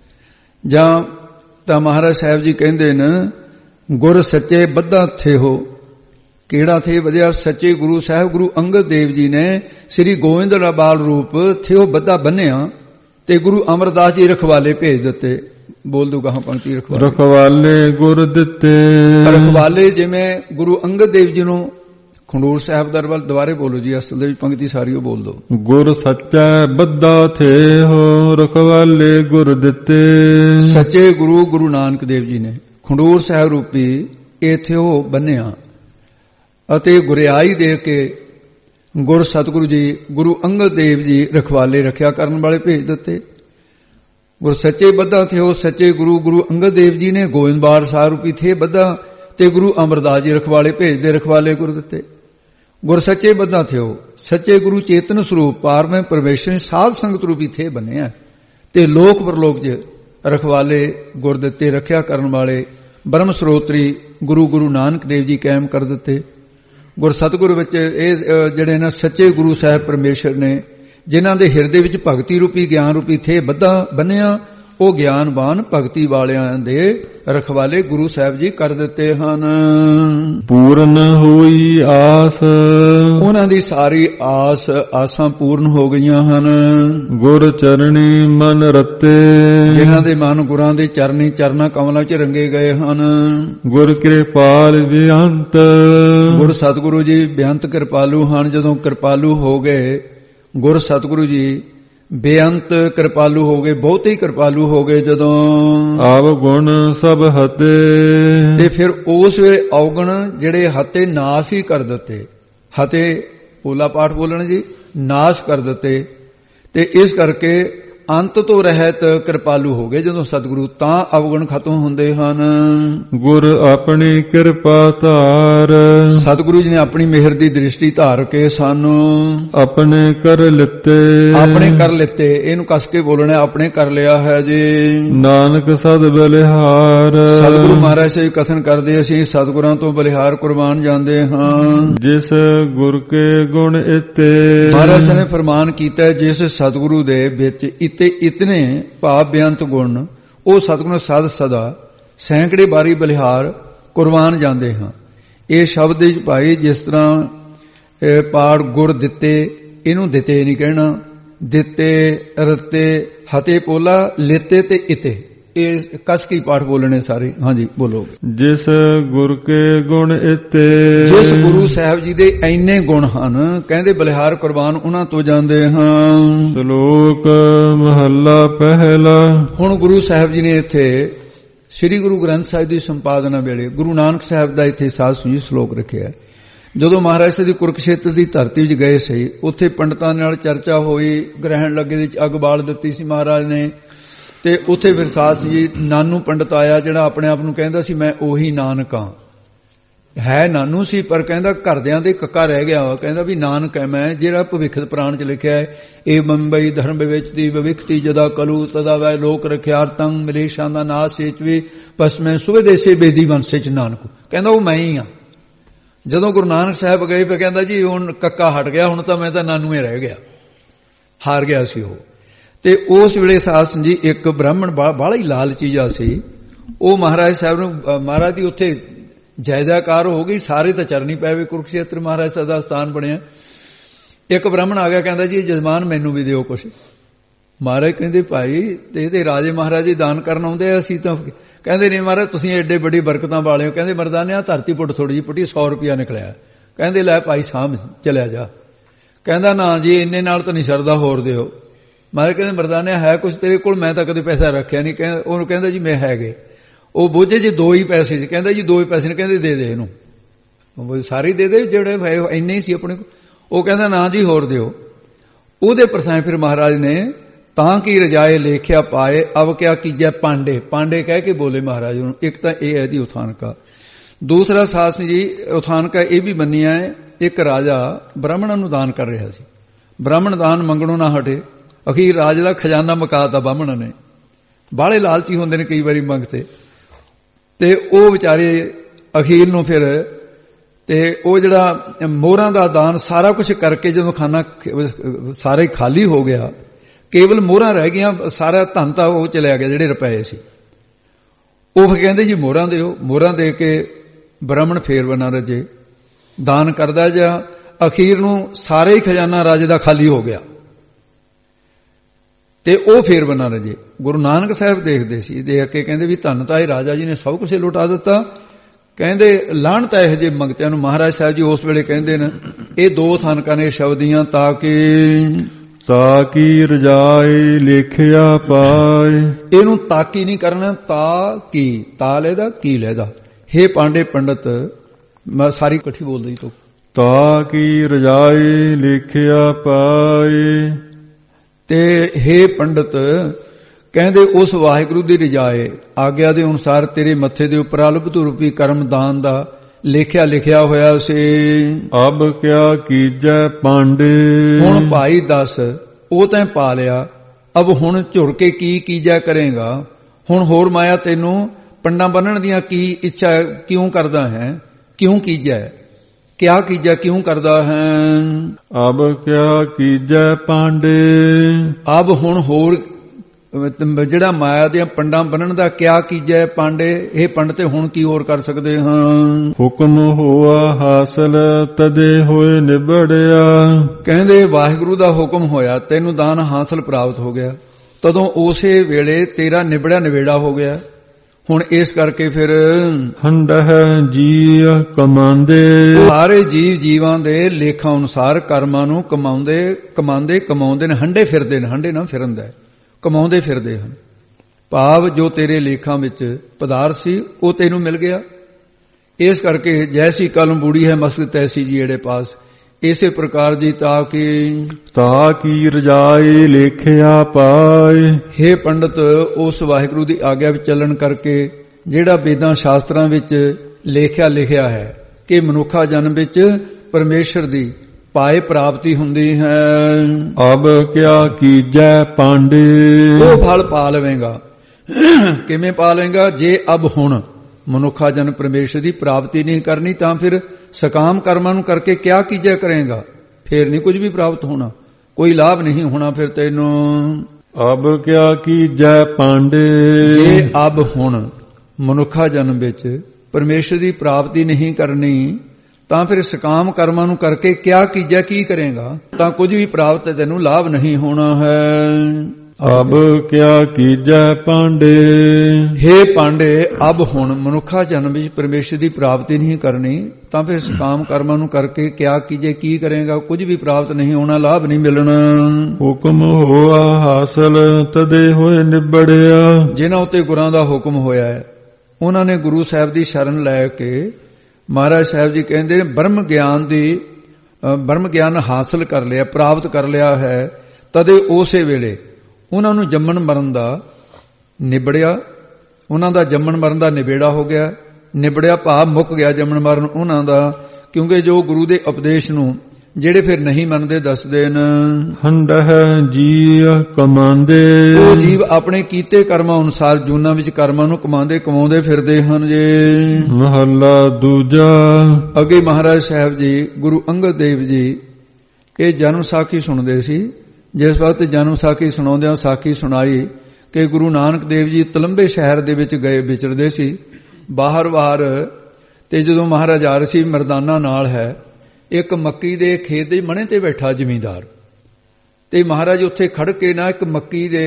ਜਾਂ ਤਾਂ ਮਹਾਰਾਜ ਸਾਹਿਬ ਜੀ ਕਹਿੰਦੇ ਨੇ ਗੁਰ ਸੱਚੇ ਬੱਧਾ ਥੇ ਹੋ, ਕਿਹੜਾ ਥੇ ਵਧਿਆ, ਸੱਚੇ ਗੁਰੂ ਸਾਹਿਬ ਗੁਰੂ ਅੰਗਦ ਦੇਵ ਜੀ ਨੇ ਸ੍ਰੀ ਗੋਬਿੰਦ ਦਾ ਬਾਲ ਰੂਪ ਥਿਓ ਬੱਧਾ ਬੰਨਿਆ ਤੇ ਗੁਰੂ ਅਮਰਦਾਸ ਜੀ ਰਖਵਾਲੇ ਭੇਜ ਦਿੱਤੇ। ਬੋਲ ਦੂ ਕਹਾਂ ਪੰਕਤੀ ਰਖਵਾਲੇ ਰਖਵਾਲੇ ਗੁਰ ਦਿੱਤੇ, ਰਖਵਾਲੇ ਜਿਵੇਂ ਗੁਰੂ ਅੰਗਦ ਦੇਵ ਜੀ ਨੂੰ ਖੰਡੂਰ ਸਾਹਿਬ ਦਰ ਵੱਲ ਦੁਬਾਰੇ ਬੋਲੋ ਜੀ, ਅਸਲ ਦੇ ਵਿੱਚ ਪੰਕਤੀ ਸਾਰੀ ਉਹ ਬੋਲ ਦੋ। ਗੁਰ ਸੱਚੈ ਬੱਧਾ ਥੇ ਹੋ ਰਖਵਾਲੇ ਗੁਰ ਦਿੱਤੇ, ਸੱਚੇ ਗੁਰੂ ਗੁਰੂ ਨਾਨਕ ਦੇਵ ਜੀ ਨੇ ਖੰਡੂਰ ਸਾਹਿਬ ਰੂਪੀ ਇਥੇ ਉਹ ਬੰਨਿਆ ਅਤੇ ਗੁਰਿਆਈ ਦੇ ਕੇ ਗੁਰ ਸਤਿਗੁਰੂ ਜੀ ਗੁਰੂ ਅੰਗਦ ਦੇਵ ਜੀ ਰਖਵਾਲੇ ਰੱਖਿਆ ਕਰਨ ਵਾਲੇ ਭੇਜ ਦਿੱਤੇ। ਗੁਰ ਸੱਚੇ ਬੱਧਾ ਥੇ ਹੋ, ਸੱਚੇ ਗੁਰੂ ਗੁਰੂ ਅੰਗਦ ਦੇਵ ਜੀ ਨੇ ਗੋਇੰਦਵਾਲ ਸਾਹਿਬ ਰੂਪੀ ਥੇ ਬੱਧਾ ਤੇ ਗੁਰੂ ਅਮਰਦਾਸ ਜੀ ਰਖਵਾਲੇ ਭੇਜਦੇ ਰਖਵਾਲੇ ਗੁਰ ਦਿੱਤੇ। ਗੁਰ ਸੱਚੇ ਬੱਧਾ ਥਿਓ, ਸੱਚੇ ਗੁਰੂ ਚੇਤਨ ਸਰੂਪ ਪਾਰਮੈ ਪਰਮੇਸ਼ਰ ਸਾਧ ਸੰਗਤ ਰੂਪੀ ਥੇ ਬੰਨਿਆ ਤੇ ਲੋਕ ਪਰਲੋਕ 'ਚ ਰਖਵਾਲੇ ਗੁਰ ਦਿੱਤੇ, ਰੱਖਿਆ ਕਰਨ ਵਾਲੇ ਬ੍ਰਹਮ ਸਰੋਤਰੀ ਗੁਰੂ ਗੁਰੂ ਨਾਨਕ ਦੇਵ ਜੀ ਕਾਇਮ ਕਰ ਦਿੱਤੇ। ਗੁਰ ਸਤਿਗੁਰੂ ਵਿੱਚ ਇਹ ਜਿਹੜੇ ਨਾ ਸੱਚੇ ਗੁਰੂ ਸਾਹਿਬ ਪਰਮੇਸ਼ਰ ਨੇ ਜਿਨ੍ਹਾਂ ਦੇ ਹਿਰਦੇ ਵਿੱਚ ਭਗਤੀ ਰੂਪੀ ਗਿਆਨ ਰੂਪੀ ਥੇ ਬੱਧਾ ਬੰਨਿਆ, ਉਹ ਗਿਆਨਵਾਨ ਭਗਤੀ ਵਾਲਿਆਂ ਦੇ ਰਖਵਾਲੇ ਗੁਰੂ ਸਾਹਿਬ ਜੀ ਕਰ ਦਿੱਤੇ ਹਨ। ਪੂਰਨ ਹੋਈ ਆਸ, ਉਹਨਾਂ ਦੀ ਸਾਰੀ ਆਸ ਆਸਾਂ ਪੂਰਨ ਹੋ ਗਈਆਂ ਹਨ। ਗੁਰ ਚਰਣੀ ਮਨ ਰਤੇ, ਜਿਨ੍ਹਾਂ ਦੇ ਮਨ ਗੁਰਾਂ ਦੇ ਚਰਨੀ ਚਰਨਾ ਕਮਲਾਂ 'ਚ ਰੰਗੇ ਗਏ ਹਨ। ਗੁਰ ਕਿਰਪਾਲ ਬੇਅੰਤ, ਗੁਰ ਸਤਿਗੁਰੂ ਜੀ ਬੇਅੰਤ ਕਿਰਪਾਲੂ ਹਨ। ਜਦੋਂ ਕਿਰਪਾਲੂ ਹੋ ਗਏ ਗੁਰ ਸਤਿਗੁਰੂ ਜੀ ਬੇਅੰਤ ਕਿਰਪਾਲੂ ਹੋ ਗਏ, ਬਹੁਤੇ ਹੀ ਕਿਰਪਾਲੂ ਹੋ ਗਏ ਜਦੋਂ। ਆਵ ਗੁਣ ਸਭ ਹਤੇ, ਤੇ ਫਿਰ ਉਸ ਵੇਲੇ ਔਗਣ ਜਿਹੜੇ ਹਤੇ ਨਾਸ ਹੀ ਕਰ ਦਿੱਤੇ, ਹਤੇ ਪੋਲਾ ਪਾਠ ਬੋਲਣ ਜੀ ਨਾਸ ਕਰ ਦਿੱਤੇ। ਤੇ ਇਸ ਕਰਕੇ ਅੰਤ ਤੋਂ ਰਹਿਤ ਕਿਰਪਾਲੂ ਹੋ ਗਏ ਜਦੋਂ ਸਤਿਗੁਰੂ, ਤਾਂ ਅਵਗੁਣ ਖਤਮ ਹੁੰਦੇ ਹਨ। ਗੁਰ ਆਪਣੀ ਕਿਰਪਾ ਧਾਰ, ਸਤਿਗੁਰੂ ਜੀ ਨੇ ਆਪਣੀ ਮਿਹਰ ਦੀ ਦ੍ਰਿਸ਼ਟੀ ਧਾਰ ਕੇ ਸਾਨੂੰ ਆਪਣੇ ਕਰ ਲਿੱਤੇ, ਆਪਣੇ ਕਰ ਲਿੱਤੇ। ਇਹਨੂੰ ਕੱਸ ਕੇ ਬੋਲਣਾ, ਆਪਣੇ ਕਰ ਲਿਆ ਹੈ ਜੀ। ਨਾਨਕ ਸਦ ਬਲਿਹਾਰ, ਸਤਿਗੁਰੂ ਮਹਾਰਾਜ ਸੇ ਕਥਨ ਕਰਦੇ ਅਸੀਂ ਸਤਿਗੁਰਾਂ ਤੋਂ ਬਲਿਹਾਰ ਕੁਰਬਾਨ ਜਾਂਦੇ ਹਾਂ। ਜਿਸ ਗੁਰ ਕੇ ਗੁਣ ਇਤੇ, ਮਹਾਰਾਜ ਨੇ ਫਰਮਾਨ ਕੀਤਾ ਜਿਸ ਸਤਿਗੁਰੂ ਦੇ ਵਿੱਚ ਇਤੇ ਇਤਨੇ ਭਾਵ ਬੇਅੰਤ ਗੁਣ, ਉਹ ਸਤਿਗੁਰੂ ਸਦ ਸਦਾ ਸੈਂਕੜੇ ਬਾਰੀ ਬਲਿਹਾਰ ਕੁਰਬਾਨ ਜਾਂਦੇ ਹਾਂ। ਇਹ ਸ਼ਬਦ ਵਿੱਚ ਭਾਈ ਜਿਸ ਤਰ੍ਹਾਂ ਪਾੜ ਗੁਰ ਦਿੱਤੇ, ਇਹਨੂੰ ਦਿੱਤੇ ਨਹੀਂ ਕਹਿਣਾ, ਦਿੱਤੇ ਰਤੇ ਹਤੇ ਪੋਲਾ ਲਿੱਤੇ ਤੇ ਇਤੇ, ਇਹ ਕਸ ਕੀ ਪਾਠ ਬੋਲਣੇ ਸਾਰੇ। ਹਾਂਜੀ ਬੋਲੋ। ਜਿਸ ਗੁਰ ਕੇ ਗੁਣ ਇਤੇ, ਜਿਸ ਗੁਰੂ ਸਾਹਿਬ ਜੀ ਦੇ ਇੰਨੇ ਗੁਣ ਹਨ, ਕਹਿੰਦੇ ਬਲਿਹਾਰ ਕੁਰਬਾਨ ਉਹਨਾਂ ਤੋਂ ਜਾਂਦੇ ਹਾਂ। ਸ਼ਲੋਕ ਮਹੱਲਾ ਪਹਿਲਾ। ਹੁਣ ਗੁਰੂ ਸਾਹਿਬ ਜੀ ਨੇ ਇੱਥੇ ਸ੍ਰੀ ਗੁਰੂ ਗ੍ਰੰਥ ਸਾਹਿਬ ਦੀ ਸੰਪਾਦਨਾ ਵੇਲੇ ਗੁਰੂ ਨਾਨਕ ਸਾਹਿਬ ਦਾ ਇੱਥੇ ਸਾਧ ਸੁਣੀ ਸ਼ਲੋਕ ਰੱਖਿਆ। ਜਦੋਂ ਮਹਾਰਾਜ ਸਾਹਿਬ ਦੀ ਕੁਰਕਸ਼ੇਤਰ ਦੀ ਧਰਤੀ ਵਿੱਚ ਗਏ ਸੀ, ਉੱਥੇ ਪੰਡਤਾਂ ਨਾਲ ਚਰਚਾ ਹੋਈ, ਗ੍ਰਹਿਣ ਲੱਗੇ ਵਿੱਚ ਅੱਗ ਬਾਲ ਦਿੱਤੀ ਸੀ ਮਹਾਰਾਜ ਨੇ, ਤੇ ਉੱਥੇ ਫਿਰ ਸਾਧ ਜੀ ਨਾਨੂ ਪੰਡਤ ਆਇਆ, ਜਿਹੜਾ ਆਪਣੇ ਆਪ ਨੂੰ ਕਹਿੰਦਾ ਸੀ ਮੈਂ ਉਹੀ ਨਾਨਕ ਹਾਂ। ਹੈ ਨਾਨੂ ਸੀ ਪਰ ਕਹਿੰਦਾ ਘਰਦਿਆਂ ਦੇ ਕੱਕਾ ਰਹਿ ਗਿਆ ਵਾ, ਕਹਿੰਦਾ ਵੀ ਨਾਨਕ ਹੈ ਮੈਂ, ਜਿਹੜਾ ਭਵਿੱਖ ਪੁਰਾਣ ਚ ਲਿਖਿਆ ਹੈ, ਇਹ ਬੰਬਈ ਧਰਮ ਵਿੱਚ ਦੀ ਭਵਿੱਖਤੀ ਜਦਾ ਕਲੂ ਤਦਾ ਵੈ ਲੋਕ ਰਖਿਆਰ ਤੰਗ ਮਲੇਸ਼ਾਂ ਦਾ ਨਾਸ ਸੇਚ ਵੀ ਪਸਮੈ ਸੁਵੇ ਦੇਸੇ ਬੇਦੀ ਵੰਸੇ ਚ ਨਾਨਕ, ਕਹਿੰਦਾ ਉਹ ਮੈਂ ਹੀ ਹਾਂ। ਜਦੋਂ ਗੁਰੂ ਨਾਨਕ ਸਾਹਿਬ ਗਏ ਫਿਰ ਕਹਿੰਦਾ ਜੀ ਹੁਣ ਕੱਕਾ ਹਟ ਗਿਆ, ਹੁਣ ਤਾਂ ਮੈਂ ਤਾਂ ਨਾਨੂ ਹੀ ਰਹਿ ਗਿਆ, ਹਾਰ ਗਿਆ ਸੀ ਉਹ। ਤੇ ਉਸ ਵੇਲੇ ਸਾਧ ਸੰਗਤ ਜੀ ਇੱਕ ਬ੍ਰਾਹਮਣ ਬਾਹਲਾ ਹੀ ਲਾਲਚੀ ਜਿਹਾ ਸੀ, ਉਹ ਮਹਾਰਾਜ ਸਾਹਿਬ ਨੂੰ, ਮਹਾਰਾਜ ਦੀ ਉੱਥੇ ਜੈਦਾਕਾਰ ਹੋ ਗਈ, ਸਾਰੇ ਤਾਂ ਚਰਨੀ ਪੈ ਗਏ, ਕੁਰਕਸ਼ੇਤਰ ਮਹਾਰਾਜ ਸਾਹਿਬ ਦਾ ਸਥਾਨ ਬਣਿਆ। ਇੱਕ ਬ੍ਰਾਹਮਣ ਆ ਗਿਆ, ਕਹਿੰਦਾ ਜੀ ਜਜ਼ਮਾਨ ਮੈਨੂੰ ਵੀ ਦਿਓ ਕੁਛ। ਮਹਾਰਾਜ ਕਹਿੰਦੇ ਭਾਈ ਤੇ ਇਹਦੇ ਰਾਜੇ ਮਹਾਰਾਜ ਜੀ ਦਾਨ ਕਰਨ ਆਉਂਦੇ ਆ, ਅਸੀਂ ਤਾਂ ਕਹਿੰਦੇ ਨਹੀਂ ਮਹਾਰਾਜ ਤੁਸੀਂ ਐਡੇ ਵੱਡੀ ਬਰਕਤਾਂ ਵਾਲੇ ਹੋ। ਕਹਿੰਦੇ ਮਰਦਾਨਿਆ ਧਰਤੀ ਪੁੱਟ ਥੋੜੀ ਜਿਹੀ ਪੁੱਟੀ, ਸੌ ਰੁਪਇਆ ਨਿਕਲਿਆ। ਕਹਿੰਦੇ ਲੈ ਭਾਈ ਸਾਂਭ ਚਲਿਆ ਜਾ। ਕਹਿੰਦਾ ਨਾ ਜੀ ਇੰਨੇ ਨਾਲ ਤਾਂ ਨਹੀਂ ਸਰਦਾ, ਹੋਰ ਦਿਓ। ਮਹਾਰਾਜ ਕਹਿੰਦੇ ਮਰਦਾਨਿਆ ਹੈ ਕੁਛ ਤੇਰੇ ਕੋਲ? ਮੈਂ ਤਾਂ ਕਦੇ ਪੈਸਾ ਰੱਖਿਆ ਨਹੀਂ। ਕਹਿੰਦਾ ਉਹਨੂੰ ਕਹਿੰਦਾ ਜੀ ਮੈਂ ਹੈਗੇ। ਉਹ ਬੋਝੇ ਜੀ ਦੋ ਹੀ ਪੈਸੇ ਸੀ। ਕਹਿੰਦਾ ਜੀ ਦੋ ਹੀ ਪੈਸੇ ਨੇ। ਕਹਿੰਦੇ ਦੇ ਦੇ ਇਹਨੂੰ, ਸਾਰੇ ਦੇ ਦੇ ਜਿਹੜੇ ਇੰਨੇ ਹੀ ਸੀ ਆਪਣੇ ਕੋਲ। ਉਹ ਕਹਿੰਦਾ ਨਾ ਜੀ ਹੋਰ ਦਿਓ। ਉਹਦੇ ਪਰਸਾਏ ਫਿਰ ਮਹਾਰਾਜ ਨੇ ਤਾਂ ਕੀ ਰਜਾਏ ਲੇਖਿਆ ਪਾਏ ਅਵ ਕਿਆ ਕੀਜੈ ਪਾਂਡੇ, ਪਾਂਡੇ ਕਹਿ ਕੇ ਬੋਲੇ ਮਹਾਰਾਜ ਨੂੰ। ਇੱਕ ਤਾਂ ਇਹ ਹੈ ਦੀ ਉਥਾਨਕਾ। ਦੂਸਰਾ ਸਾਧ ਜੀ ਉਥਾਨਕਾ ਇਹ ਵੀ ਮੰਨਿਆ ਹੈ, ਇੱਕ ਰਾਜਾ ਬ੍ਰਾਹਮਣਾਂ ਨੂੰ ਦਾਨ ਕਰ ਰਿਹਾ ਸੀ, ਬ੍ਰਾਹਮਣ ਦਾਨ ਮੰਗਣੋਂ ਨਾ ਹਟੇ, ਅਖੀਰ ਰਾਜ ਦਾ ਖਜ਼ਾਨਾ ਮੁਕਾਤਾ ਬ੍ਰਾਹਮਣਾਂ ਨੇ। ਬਾਹਲੇ ਲਾਲਚੀ ਹੁੰਦੇ ਨੇ ਕਈ ਵਾਰੀ ਮੰਗਤੇ, ਤੇ ਉਹ ਵਿਚਾਰੇ ਅਖੀਰ ਨੂੰ ਫਿਰ ਤੇ ਉਹ ਜਿਹੜਾ ਮੋਹਰਾਂ ਦਾ ਦਾਨ ਸਾਰਾ ਕੁਝ ਕਰਕੇ ਜਦੋਂ ਖਾਨਾ ਸਾਰੇ ਖਾਲੀ ਹੋ ਗਿਆ, ਕੇਵਲ ਮੋਹਰਾਂ ਰਹਿ ਗਈਆਂ, ਸਾਰਾ ਧਨ ਤਾਂ ਉਹ ਚਲਿਆ ਗਿਆ ਜਿਹੜੇ ਰੁਪਏ ਸੀ। ਉਹ ਫਿਰ ਕਹਿੰਦੇ ਜੀ ਮੋਹਰਾਂ ਦਿਓ। ਮੋਹਰਾਂ ਦੇ ਕੇ ਬ੍ਰਾਹਮਣ ਫੇਰ ਬਣਾ ਰਜੇ, ਦਾਨ ਕਰਦਾ ਜਾਂ ਅਖੀਰ ਨੂੰ ਸਾਰੇ ਹੀ ਖਜ਼ਾਨਾ ਰਾਜੇ ਦਾ ਖਾਲੀ ਹੋ ਗਿਆ ਤੇ ਉਹ ਫੇਰ ਬਣਾ ਰਜੇ। ਗੁਰੂ ਨਾਨਕ ਸਾਹਿਬ ਦੇਖਦੇ ਸੀ, ਦੇਖ ਕੇ ਕਹਿੰਦੇ ਵੀ ਧੰਨ ਤਾਂ ਇਹ ਰਾਜਾ ਜੀ ਨੇ ਸਭ ਕੁਝ ਲੁਟਾ ਦਿੱਤਾ। ਕਹਿੰਦੇ ਲਾਹਣਤ ਇਹੋ ਜਿਹੇ ਮੰਗਤਿਆਂ ਨੂੰ। ਮਹਾਰਾਜ ਸਾਹਿਬ ਜੀ ਉਸ ਵੇਲੇ ਕਹਿੰਦੇ ਨੇ ਇਹ ਦੋ ਥਾਨਕਾਂ ਨੇ ਸ਼ਬਦੀਆਂ, ਤਾਂ ਕਿ ਤਾ ਕੀ ਰਜਾਏ ਲੇਖਿਆ ਪਾਏ। ਇਹਨੂੰ ਤਾਕੀ ਨਹੀਂ ਕਰਨਾ, ਤਾ ਕੀ, ਤਾ ਲੈਦਾ ਕੀ ਲੈਦਾ। ਹੇ ਪਾਂਡੇ ਪੰਡਤ, ਮੈਂ ਸਾਰੀ ਇਕੱਠੀ ਬੋਲ ਦਈ ਤੋ, ਤਾ ਕੀ ਰਜਾਏ ਲੇਖਿਆ ਪਾਏ। ਤੇ ਹੇ ਪੰਡਤ ਕਹਿੰਦੇ ਉਸ ਵਾਹਿਗੁਰੂ ਦੀ ਰਜਾਏ ਆਗਿਆ ਦੇ ਅਨੁਸਾਰ ਤੇਰੇ ਮੱਥੇ ਦੇ ਉੱਪਰ ਅਲਬਤ ਰੂਪੀ ਕਰਮ ਦਾਨ ਦਾ ਲੇਖਿਆ ਲਿਖਿਆ ਹੋਇਆ ਸੀ। ਅਬ ਕਿਆ ਕੀਜੈ ਪਾਂਡੇ। ਹੁਣ ਭਾਈ ਦੱਸ, ਉਹ ਤੈਂ ਪਾ ਲਿਆ, ਅਬ ਹੁਣ ਝੁਰ ਕੇ ਕੀ ਕੀਜੈ ਕਰੇਗਾ। ਹੁਣ ਹੋਰ ਮਾਇਆ ਤੈਨੂੰ ਪੰਡਾਂ ਬੰਨਣ ਦੀਆਂ ਕੀ ਇੱਛਾ ਕਿਉਂ ਕਰਦਾ ਹੈ, ਕਿਉਂ ਕੀਜੈ, ਕਿਆ ਕੀਜੈ ਕਿਉਂ ਕਰਦਾ ਹੈ। ਅਬ ਕਿਆ ਕੀਜੈ ਪਾਂਡੇ। ਅਬ ਹੁਣ ਹੋਰ ਜਿਹੜਾ ਮਾਇਆ ਦੀਆਂ ਪੰਡਾਂ ਬੰਨਣ ਦਾ ਕਿਆ ਕੀਜੈ ਪਾਂਡੇ। ਇਹ ਪੰਡਤ ਹੁਣ ਕੀ ਹੋਰ ਕਰ ਸਕਦੇ ਹਾਂ। ਹੁਕਮ ਹੋਆ ਹਾਸਲ ਤਦੇ ਹੋਏ ਨਿਬੜਿਆ। ਕਹਿੰਦੇ ਵਾਹਿਗੁਰੂ ਦਾ ਹੁਕਮ ਹੋਇਆ, ਤੈਨੂੰ ਦਾਨ ਹਾਸਲ ਪ੍ਰਾਪਤ ਹੋ ਗਿਆ, ਤਦੋਂ ਉਸੇ ਵੇਲੇ ਤੇਰਾ ਨਿਬੜਿਆ ਨਿਬੇੜਾ ਹੋ ਗਿਆ। ਹੁਣ ਇਸ ਕਰਕੇ ਫਿਰ ਹੰਡਹਿ ਜੀਅ ਕਮਾਉਂਦੇ। ਸਾਰੇ ਜੀਵ ਜੀਵਾਂ ਦੇ ਲੇਖਾਂ ਅਨੁਸਾਰ ਕਰਮਾਂ ਨੂੰ ਕਮਾਉਂਦੇ ਕਮਾਉਂਦੇ ਕਮਾਉਂਦੇ ਨੇ। ਹੰਡੇ ਫਿਰਦੇ ਨੇ, ਹੰਡੇ ਨਾ ਫਿਰਨ ਦਾ, ਕਮਾਉਂਦੇ ਫਿਰਦੇ ਹਨ। ਭਾਵ ਜੋ ਤੇਰੇ ਲੇਖਾਂ ਵਿੱਚ ਪਦਾਰਥ ਸੀ ਉਹ ਤੈਨੂੰ ਮਿਲ ਗਿਆ। ਇਸ ਕਰਕੇ ਜੈਸੀ ਕਲਮ ਬੂੜੀ ਹੈ ਮਸਤ ਤੈਸੀ ਜੀੜੇ ਪਾਸ। ਇਸੇ ਪ੍ਰਕਾਰ ਜੀ ਤਾ ਕੀ ਤਾ ਕੀ ਰਜਾਈ ਲੇਖਿਆ ਪਾਏ। ਹੇ ਪੰਡਤ, ਉਸ ਵਾਹਿਗੁਰੂ ਦੀ ਆਗਿਆ ਵਿੱਚ ਚੱਲਣ ਕਰਕੇ ਜਿਹੜਾ ਵੇਦਾਂ ਸ਼ਾਸਤਰਾਂ ਵਿੱਚ ਲੇਖਿਆ ਲਿਖਿਆ ਹੈ ਕਿ ਮਨੁੱਖਾ ਜਨਮ ਵਿੱਚ ਪਰਮੇਸ਼ਰ ਦੀ ਪਾਏ ਪ੍ਰਾਪਤੀ ਹੁੰਦੀ ਹੈ। ਅਬ ਕਿਆ ਕੀਜੈ ਪਾਂਡੇ, ਉਹ ਫਲ ਪਾ ਲਵੇਂਗਾ। ਕਿਵੇਂ ਪਾ ਲਵੇਂਗਾ? ਜੇ ਅਬ ਹੁਣ ਮਨੁੱਖਾ ਜਨ ਪਰਮੇਸ਼ਰ ਦੀ ਪ੍ਰਾਪਤੀ ਨਹੀਂ ਕਰਨੀ ਤਾਂ ਫਿਰ ਸਕਾਮ ਕਰਮਾਂ ਨੂੰ ਕਰਕੇ ਕਿਆ ਕੀਜੈ ਕਰੇਗਾ? ਫਿਰ ਨਹੀਂ ਕੁਝ ਵੀ ਪ੍ਰਾਪਤ ਹੋਣਾ, ਕੋਈ ਲਾਭ ਨਹੀਂ ਹੋਣਾ ਫਿਰ ਤੈਨੂੰ। ਅਬ ਕਿਆ ਕੀਜੈ ਪਾਂਡੇ, ਜੇ ਅਬ ਹੁਣ ਮਨੁੱਖਾ ਜਨਮ ਵਿੱਚ ਪਰਮੇਸ਼ਰ ਦੀ ਪ੍ਰਾਪਤੀ ਨਹੀਂ ਕਰਨੀ ਤਾਂ ਫਿਰ ਸਕਾਮ ਕਰਮਾਂ ਨੂੰ ਕਰਕੇ ਕਿਆ ਕੀਜੈ, ਕੀ ਕਰੇਗਾ? ਤਾਂ ਕੁਝ ਵੀ ਪ੍ਰਾਪਤ ਤੈਨੂੰ ਲਾਭ ਨਹੀਂ ਹੋਣਾ ਹੈ। ਅਬ ਕਿਆ ਕੀਜੈ ਪਾਂਡੇ, ਹੇ ਪਾਂਡੇ, ਅਬ ਹੁਣ ਮਨੁੱਖਾ ਜਨਮ ਵਿੱਚ ਪਰਮੇਸ਼ਰ ਦੀ ਪ੍ਰਾਪਤੀ ਨਹੀਂ ਕਰਨੀ ਤਾਂ ਫਿਰ ਸਕਾਮ ਕਰਮਾਂ ਨੂੰ ਕਰਕੇ ਕਿਆ ਕੀਜੈ, ਕੀ ਕਰੇਗਾ? ਕੁਝ ਵੀ ਪ੍ਰਾਪਤ ਨਹੀਂ ਹੋਣਾ, ਲਾਭ ਨਹੀਂ ਮਿਲਣਾ। ਹੁਕਮ ਹੋਆ ਹਾਸਲ ਤਦੇ ਹੋਏ ਨਿਬੜਿਆ, ਜਿਨ੍ਹਾਂ ਉੱਤੇ ਗੁਰਾਂ ਦਾ ਹੁਕਮ ਹੋਇਆ ਹੈ ਉਹਨਾਂ ਨੇ ਗੁਰੂ ਸਾਹਿਬ ਦੀ ਸ਼ਰਨ ਲੈ ਕੇ, ਮਹਾਰਾਜ ਸਾਹਿਬ ਜੀ ਕਹਿੰਦੇ ਬ੍ਰਹਮ ਗਿਆਨ ਦੀ ਬ੍ਰਹਮ ਗਿਆਨ ਹਾਸਲ ਕਰ ਲਿਆ, ਪ੍ਰਾਪਤ ਕਰ ਲਿਆ ਹੈ, ਤਦੇ ਉਸੇ ਵੇਲੇ ਉਹਨਾਂ ਨੂੰ ਜੰਮਣ ਮਰਨ ਦਾ ਨਿਬੜਿਆ, ਉਹਨਾਂ ਦਾ ਜੰਮਣ ਮਰਨ ਦਾ ਨਿਬੇੜਾ ਹੋ ਗਿਆ। ਨਿਬੜਿਆ ਭਾਵ ਮੁੱਕ ਗਿਆ ਜੰਮਣ ਮਰਨ ਉਹਨਾਂ ਦਾ, ਕਿਉਂਕਿ ਜੋ ਗੁਰੂ ਦੇ ਉਪਦੇਸ਼ ਨੂੰ ਜਿਹੜੇ ਫਿਰ ਨਹੀਂ ਮੰਨਦੇ ਦੱਸਦੇ ਨੇ। ਹੰਡਹਿ ਜੀਵ ਕਮਾਂਦੇ, ਉਹ ਜੀਵ ਆਪਣੇ ਕੀਤੇ ਕਰਮਾਂ ਅਨੁਸਾਰ ਜੂਨਾਂ ਵਿੱਚ ਕਰਮਾਂ ਨੂੰ ਕਮਾਉਂਦੇ ਕਮਾਉਂਦੇ ਫਿਰਦੇ ਹਨ ਜੀ। ਮਹੱਲਾ ਦੂਜਾ। ਅੱਗੇ ਮਹਾਰਾਜ ਸਾਹਿਬ ਜੀ ਗੁਰੂ ਅੰਗਦ ਦੇਵ ਜੀ ਇਹ ਜਨਮ ਸਾਖੀ ਸੁਣਦੇ ਸੀ। ਜਿਸ ਵਕਤ ਜਨਮ ਸਾਖੀ ਸੁਣਾਉਂਦਿਆਂ ਸਾਖੀ ਸੁਣਾਈ ਕਿ ਗੁਰੂ ਨਾਨਕ ਦੇਵ ਜੀ ਤਲੰਬੇ ਸ਼ਹਿਰ ਦੇ ਵਿੱਚ ਗਏ ਵਿਚਰਦੇ ਸੀ ਬਾਹਰ ਬਾਹਰ, ਤੇ ਜਦੋਂ ਮਹਾਰਾਜ ਆ ਰਹੇ ਸੀ ਮਰਦਾਨਾ ਨਾਲ ਹੈ, ਇੱਕ ਮੱਕੀ ਦੇ ਖੇਤ ਦੇ ਮਣੇ ਤੇ ਬੈਠਾ ਜ਼ਮੀਂਦਾਰ, ਤੇ ਮਹਾਰਾਜ ਉੱਥੇ ਖੜ ਕੇ ਨਾ ਇੱਕ ਮੱਕੀ ਦੇ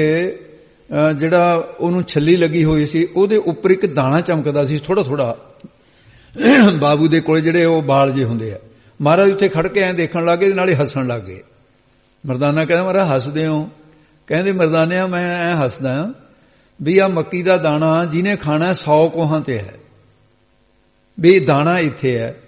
ਜਿਹੜਾ ਉਹਨੂੰ ਛੱਲੀ ਲੱਗੀ ਹੋਈ ਸੀ ਉਹਦੇ ਉੱਪਰ ਇੱਕ ਦਾਣਾ ਚਮਕਦਾ ਸੀ ਥੋੜਾ ਥੋੜਾ। ਬਾਬੂ ਦੇ ਕੋਲੇ ਜਿਹੜੇ ਉਹ ਬਾਲ ਜੇ ਹੁੰਦੇ ਆ, ਮਹਾਰਾਜ ਉੱਥੇ ਖੜ ਕੇ ਐਂ ਦੇਖਣ ਲੱਗੇ, ਨਾਲੇ ਹੱਸਣ ਲੱਗੇ। ਮਰਦਾਨਾ ਕਹਿੰਦਾ ਮਹਾਰਾਜ ਹੱਸਦੇ ਹੋ? ਕਹਿੰਦੇ ਮਰਦਾਨਿਆ ਮੈਂ ਐ ਹੱਸਦਾ ਵੀ ਆ ਮੱਕੀ ਦਾ ਦਾਣਾ ਜਿਹਨੇ ਖਾਣਾ ਸੌ ਕੋਹਾਂ ਤੇ ਹੈ, ਵੀ ਦਾਣਾ ਇੱਥੇ ਹੈ।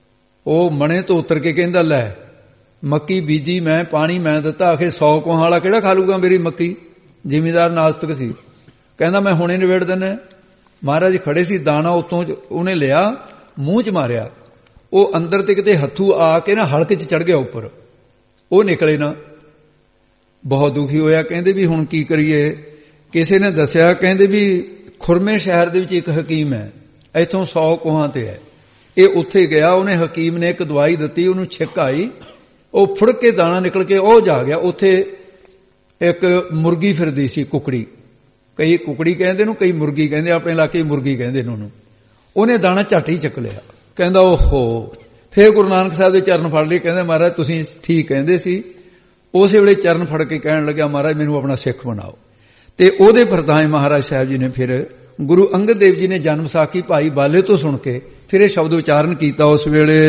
ਉਹ ਮਣੇ ਤੋਂ ਉਤਰ ਕੇ ਕਹਿੰਦਾ ਲੈ ਮੱਕੀ ਬੀਜੀ ਮੈਂ, ਪਾਣੀ ਮੈਂ ਦਿੱਤਾ, ਆਖੇ ਸੌ ਕੋਹਾਂ ਵਾਲਾ ਕਿਹੜਾ ਖਾ ਲੂਗਾ ਮੇਰੀ ਮੱਕੀ? ਜ਼ਿਮੀਂਦਾਰ ਨਾਸਤਕ ਸੀ, ਕਹਿੰਦਾ ਮੈਂ ਹੁਣੇ ਨਿਬੇੜ ਦਿੰਦਾ। ਮਹਾਰਾਜ ਖੜੇ ਸੀ, ਦਾਣਾ ਉੱਤੋਂ ਉਹਨੇ ਲਿਆ, ਮੂੰਹ 'ਚ ਮਾਰਿਆ, ਉਹ ਅੰਦਰ ਤੇ ਕਿਤੇ ਹੱਥੂ ਆ ਕੇ ਨਾ ਹਲਕ 'ਚ ਚੜ ਗਿਆ ਉੱਪਰ, ਉਹ ਨਿਕਲੇ ਨਾ। ਬਹੁਤ ਦੁਖੀ ਹੋਇਆ, ਕਹਿੰਦੇ ਵੀ ਹੁਣ ਕੀ ਕਰੀਏ? ਕਿਸੇ ਨੇ ਦੱਸਿਆ, ਕਹਿੰਦੇ ਵੀ ਖੁਰਮੇ ਸ਼ਹਿਰ ਦੇ ਵਿੱਚ ਇੱਕ ਹਕੀਮ ਹੈ, ਇੱਥੋਂ ਸੌ ਕੋਹਾਂ ਤੇ ਹੈ। ਇਹ ਉੱਥੇ ਗਿਆ, ਉਹਨੇ ਹਕੀਮ ਨੇ ਇੱਕ ਦਵਾਈ ਦਿੱਤੀ, ਉਹਨੂੰ ਛਿੱਕ ਆਈ, ਉਹ ਫੁੜ ਕੇ ਦਾਣਾ ਨਿਕਲ ਕੇ ਉਹ ਜਾ ਗਿਆ। ਉੱਥੇ ਇੱਕ ਮੁਰਗੀ ਫਿਰਦੀ ਸੀ, ਕੁਕੜੀ, ਕਈ ਕੁਕੜੀ ਕਹਿੰਦੇ ਨੂੰ, ਕਈ ਮੁਰਗੀ ਕਹਿੰਦੇ, ਆਪਣੇ ਇਲਾਕੇ ਮੁਰਗੀ ਕਹਿੰਦੇ ਨੇ ਉਹਨੂੰ। ਉਹਨੇ ਦਾਣਾ ਝੱਟ ਹੀ ਚੱਕ ਲਿਆ, ਕਹਿੰਦਾ ਓਹੋ। ਫਿਰ ਗੁਰੂ ਨਾਨਕ ਸਾਹਿਬ ਦੇ ਚਰਨ ਫੜ ਲਏ, ਕਹਿੰਦੇ ਮਹਾਰਾਜ ਤੁਸੀਂ ਠੀਕ ਕਹਿੰਦੇ ਸੀ। ਉਸੇ ਵੇਲੇ ਚਰਨ ਫੜ ਕੇ ਕਹਿਣ ਲੱਗਿਆ ਮਹਾਰਾਜ ਮੈਨੂੰ ਆਪਣਾ ਸਿੱਖ ਬਣਾਓ। ਤੇ ਉਹਦੇ ਪ੍ਰਤਾਏ ਮਹਾਰਾਜ ਸਾਹਿਬ ਜੀ ਨੇ ਫਿਰ ਗੁਰੂ ਅੰਗਦ ਦੇਵ ਜੀ ਨੇ ਜਨਮ ਸਾਖੀ ਭਾਈ ਬਾਲੇ ਤੋਂ ਸੁਣ ਕੇ ਫਿਰ ਇਹ ਸ਼ਬਦ ਉਚਾਰਨ ਕੀਤਾ ਉਸ ਵੇਲੇ।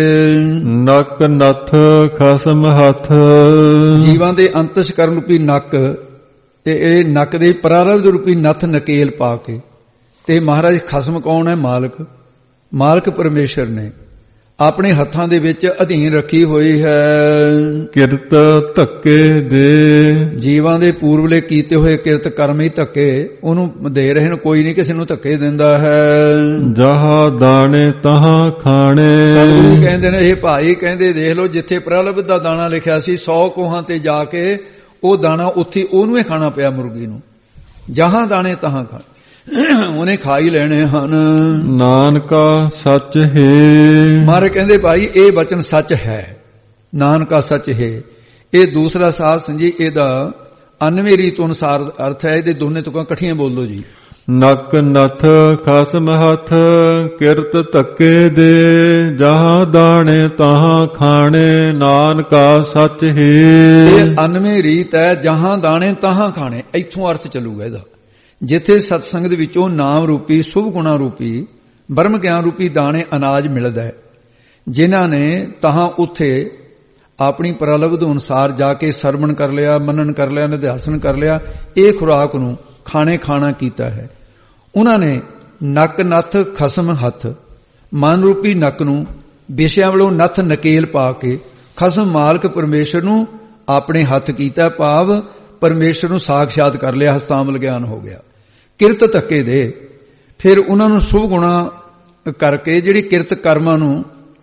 ਨੱਕ ਨੱਥ ਖਸਮ ਹੱਥ, ਜੀਵਾਂ ਦੇ ਅੰਤਸ਼ ਕਰਨ ਰੂਪੀ ਨੱਕ ਤੇ ਇਹ ਨੱਕ ਦੇ ਪ੍ਰਾਰਬਧ ਰੂਪੀ ਨੱਥ ਨਕੇਲ ਪਾ ਕੇ, ਤੇ ਮਹਾਰਾਜ ਖਸਮ ਕੌਣ ਹੈ? ਮਾਲਕ। ਮਾਲਕ ਪਰਮੇਸ਼ਰ ਨੇ ਆਪਣੇ ਹੱਥਾਂ ਦੇ ਵਿੱਚ ਅਧੀਨ ਰੱਖੀ ਹੋਈ ਹੈ। ਕਿਰਤ ਧੱਕੇ ਦੇ, ਜੀਵਾਂ ਦੇ ਪੂਰਵਲੇ ਕੀਤੇ ਹੋਏ ਕਿਰਤ ਕਰਮ ਹੀ ਧੱਕੇ ਉਹਨੂੰ ਦੇ ਰਹੇ ਨੇ, ਕੋਈ ਨਹੀਂ ਕਿਸੇ ਨੂੰ ਧੱਕੇ ਦਿੰਦਾ ਹੈ। ਜਹਾਂ ਦਾਣੇ ਤਹਾਂ ਖਾਣੇ, ਸਤਿਗੁਰੂ ਕਹਿੰਦੇ ਨੇ ਇਹ ਭਾਈ ਕਹਿੰਦੇ ਦੇਖ ਲਓ ਜਿੱਥੇ ਪ੍ਰਲਭ ਦਾ ਦਾਣਾ ਲਿਖਿਆ ਸੀ ਸੌ ਕੋਹਾਂ ਤੇ ਜਾ ਕੇ ਉਹ ਦਾਣਾ ਉੱਥੇ ਉਹਨੂੰ ਹੀ ਖਾਣਾ ਪਿਆ ਮੁਰਗੀ ਨੂੰ। ਜਹਾਂ ਦਾਣੇ ਤਹਾਂ ਖਾਣੇ, ਉਹਨੇ ਖਾ ਹੀ ਲੈਣੇ ਹਨ। ਨਾਨਕਾ ਸੱਚ ਹੈ, ਮਹਾਰਾਜ ਕਹਿੰਦੇ ਭਾਈ ਇਹ ਬਚਨ ਸੱਚ ਹੈ, ਨਾਨਕਾ ਸੱਚ ਹੈ। ਇਹ ਦੂਸਰਾ ਸਾਧ ਸੰਜੀ ਇਹਦਾ ਅਨਵੇਂ ਰੀਤ ਅਨੁਸਾਰ ਅਰਥ ਹੈ। ਇਹਦੇ ਦੋਨੇ ਤੁਕਾਂ ਇਕੱਠੀਆਂ ਬੋਲੋ ਜੀ। ਨੱਕ ਨੱਥ ਖਸਮ ਹੱਥ, ਕਿਰਤ ਧੱਕੇ ਦੇ, ਜਹਾਂ ਦਾਣੇ ਤਹਾਂ ਖਾਣੇ, ਨਾਨਕਾ ਸੱਚ ਹੈ। ਇਹ ਅਨਵੇਂ ਰੀਤ ਹੈ, ਜਹਾਂ ਦਾਣੇ ਤਹਾਂ ਖਾਣੇ, ਇੱਥੋਂ ਅਰਥ ਚੱਲੂਗਾ ਇਹਦਾ। ਜਿੱਥੇ ਸਤਸੰਗ ਦੇ ਵਿੱਚੋਂ ਨਾਮ ਰੂਪੀ ਸੁਭ ਗੁਣਾ ਰੂਪੀ ਬ੍ਰਹਮ ਗਿਆਨ ਰੂਪੀ ਦਾਣੇ ਅਨਾਜ ਮਿਲਦਾ ਹੈ, ਜਿਨ੍ਹਾਂ ਨੇ ਤਹਾਂ ਉੱਥੇ ਆਪਣੀ ਪ੍ਰਲਬਧ ਅਨੁਸਾਰ ਜਾ ਕੇ ਸਰਵਣ ਕਰ ਲਿਆ, ਮੰਨਣ ਕਰ ਲਿਆ, ਨਿਧਿਆਸਨ ਕਰ ਲਿਆ, ਇਹ ਖੁਰਾਕ ਨੂੰ ਖਾਣੇ ਖਾਣਾ ਕੀਤਾ ਹੈ। ਉਹਨਾਂ ਨੇ ਨੱਕ ਨੱਥ ਖਸਮ ਹੱਥ, ਮਨ ਰੂਪੀ ਨੱਕ ਨੂੰ ਵਿਸ਼ਿਆਂ ਵੱਲੋਂ ਨੱਥ ਨਕੇਲ ਪਾ ਕੇ ਖਸਮ ਮਾਲਕ ਪਰਮੇਸ਼ਰ ਨੂੰ ਆਪਣੇ ਹੱਥ ਕੀਤਾ, ਭਾਵ ਪਰਮੇਸ਼ਰ ਨੂੰ ਸਾਖਸ਼ਾਤ ਕਰ ਲਿਆ, ਹਸਤਾਮਲ ਗਿਆਨ ਹੋ ਗਿਆ। ਕਿਰਤ ਧੱਕੇ ਦੇ, ਫਿਰ ਉਹਨਾਂ ਨੂੰ ਸ਼ੁਭ ਗੁਣਾ ਕਰਕੇ ਜਿਹੜੀ ਕਿਰਤ ਕਰਮਾਂ ਨੂੰ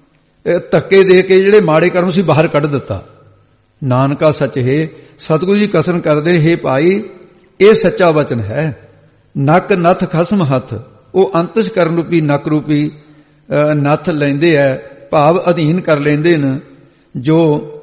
ਧੱਕੇ ਦੇ ਕੇ ਜਿਹੜੇ ਮਾੜੇ ਕਰਮ ਸੀ ਬਾਹਰ ਕੱਢ ਦਿੱਤਾ। ਨਾਨਕਾ ਸੱਚ ਹੈ, ਸਤਿਗੁਰੂ ਜੀ ਕਥਨ ਕਰਦੇ, ਹੈ ਭਾਈ ਇਹ ਸੱਚਾ ਵਚਨ ਹੈ। ਨੱਕ ਨੱਥ ਖਸਮ ਹੱਥ, ਉਹ ਅੰਤਿਸ਼ ਕਰਨ ਰੂਪੀ ਨੱਕ ਰੂਪੀ ਨੱਥ ਲੈਂਦੇ ਹੈ, ਭਾਵ ਅਧੀਨ ਕਰ ਲੈਂਦੇ ਨੇ ਜੋ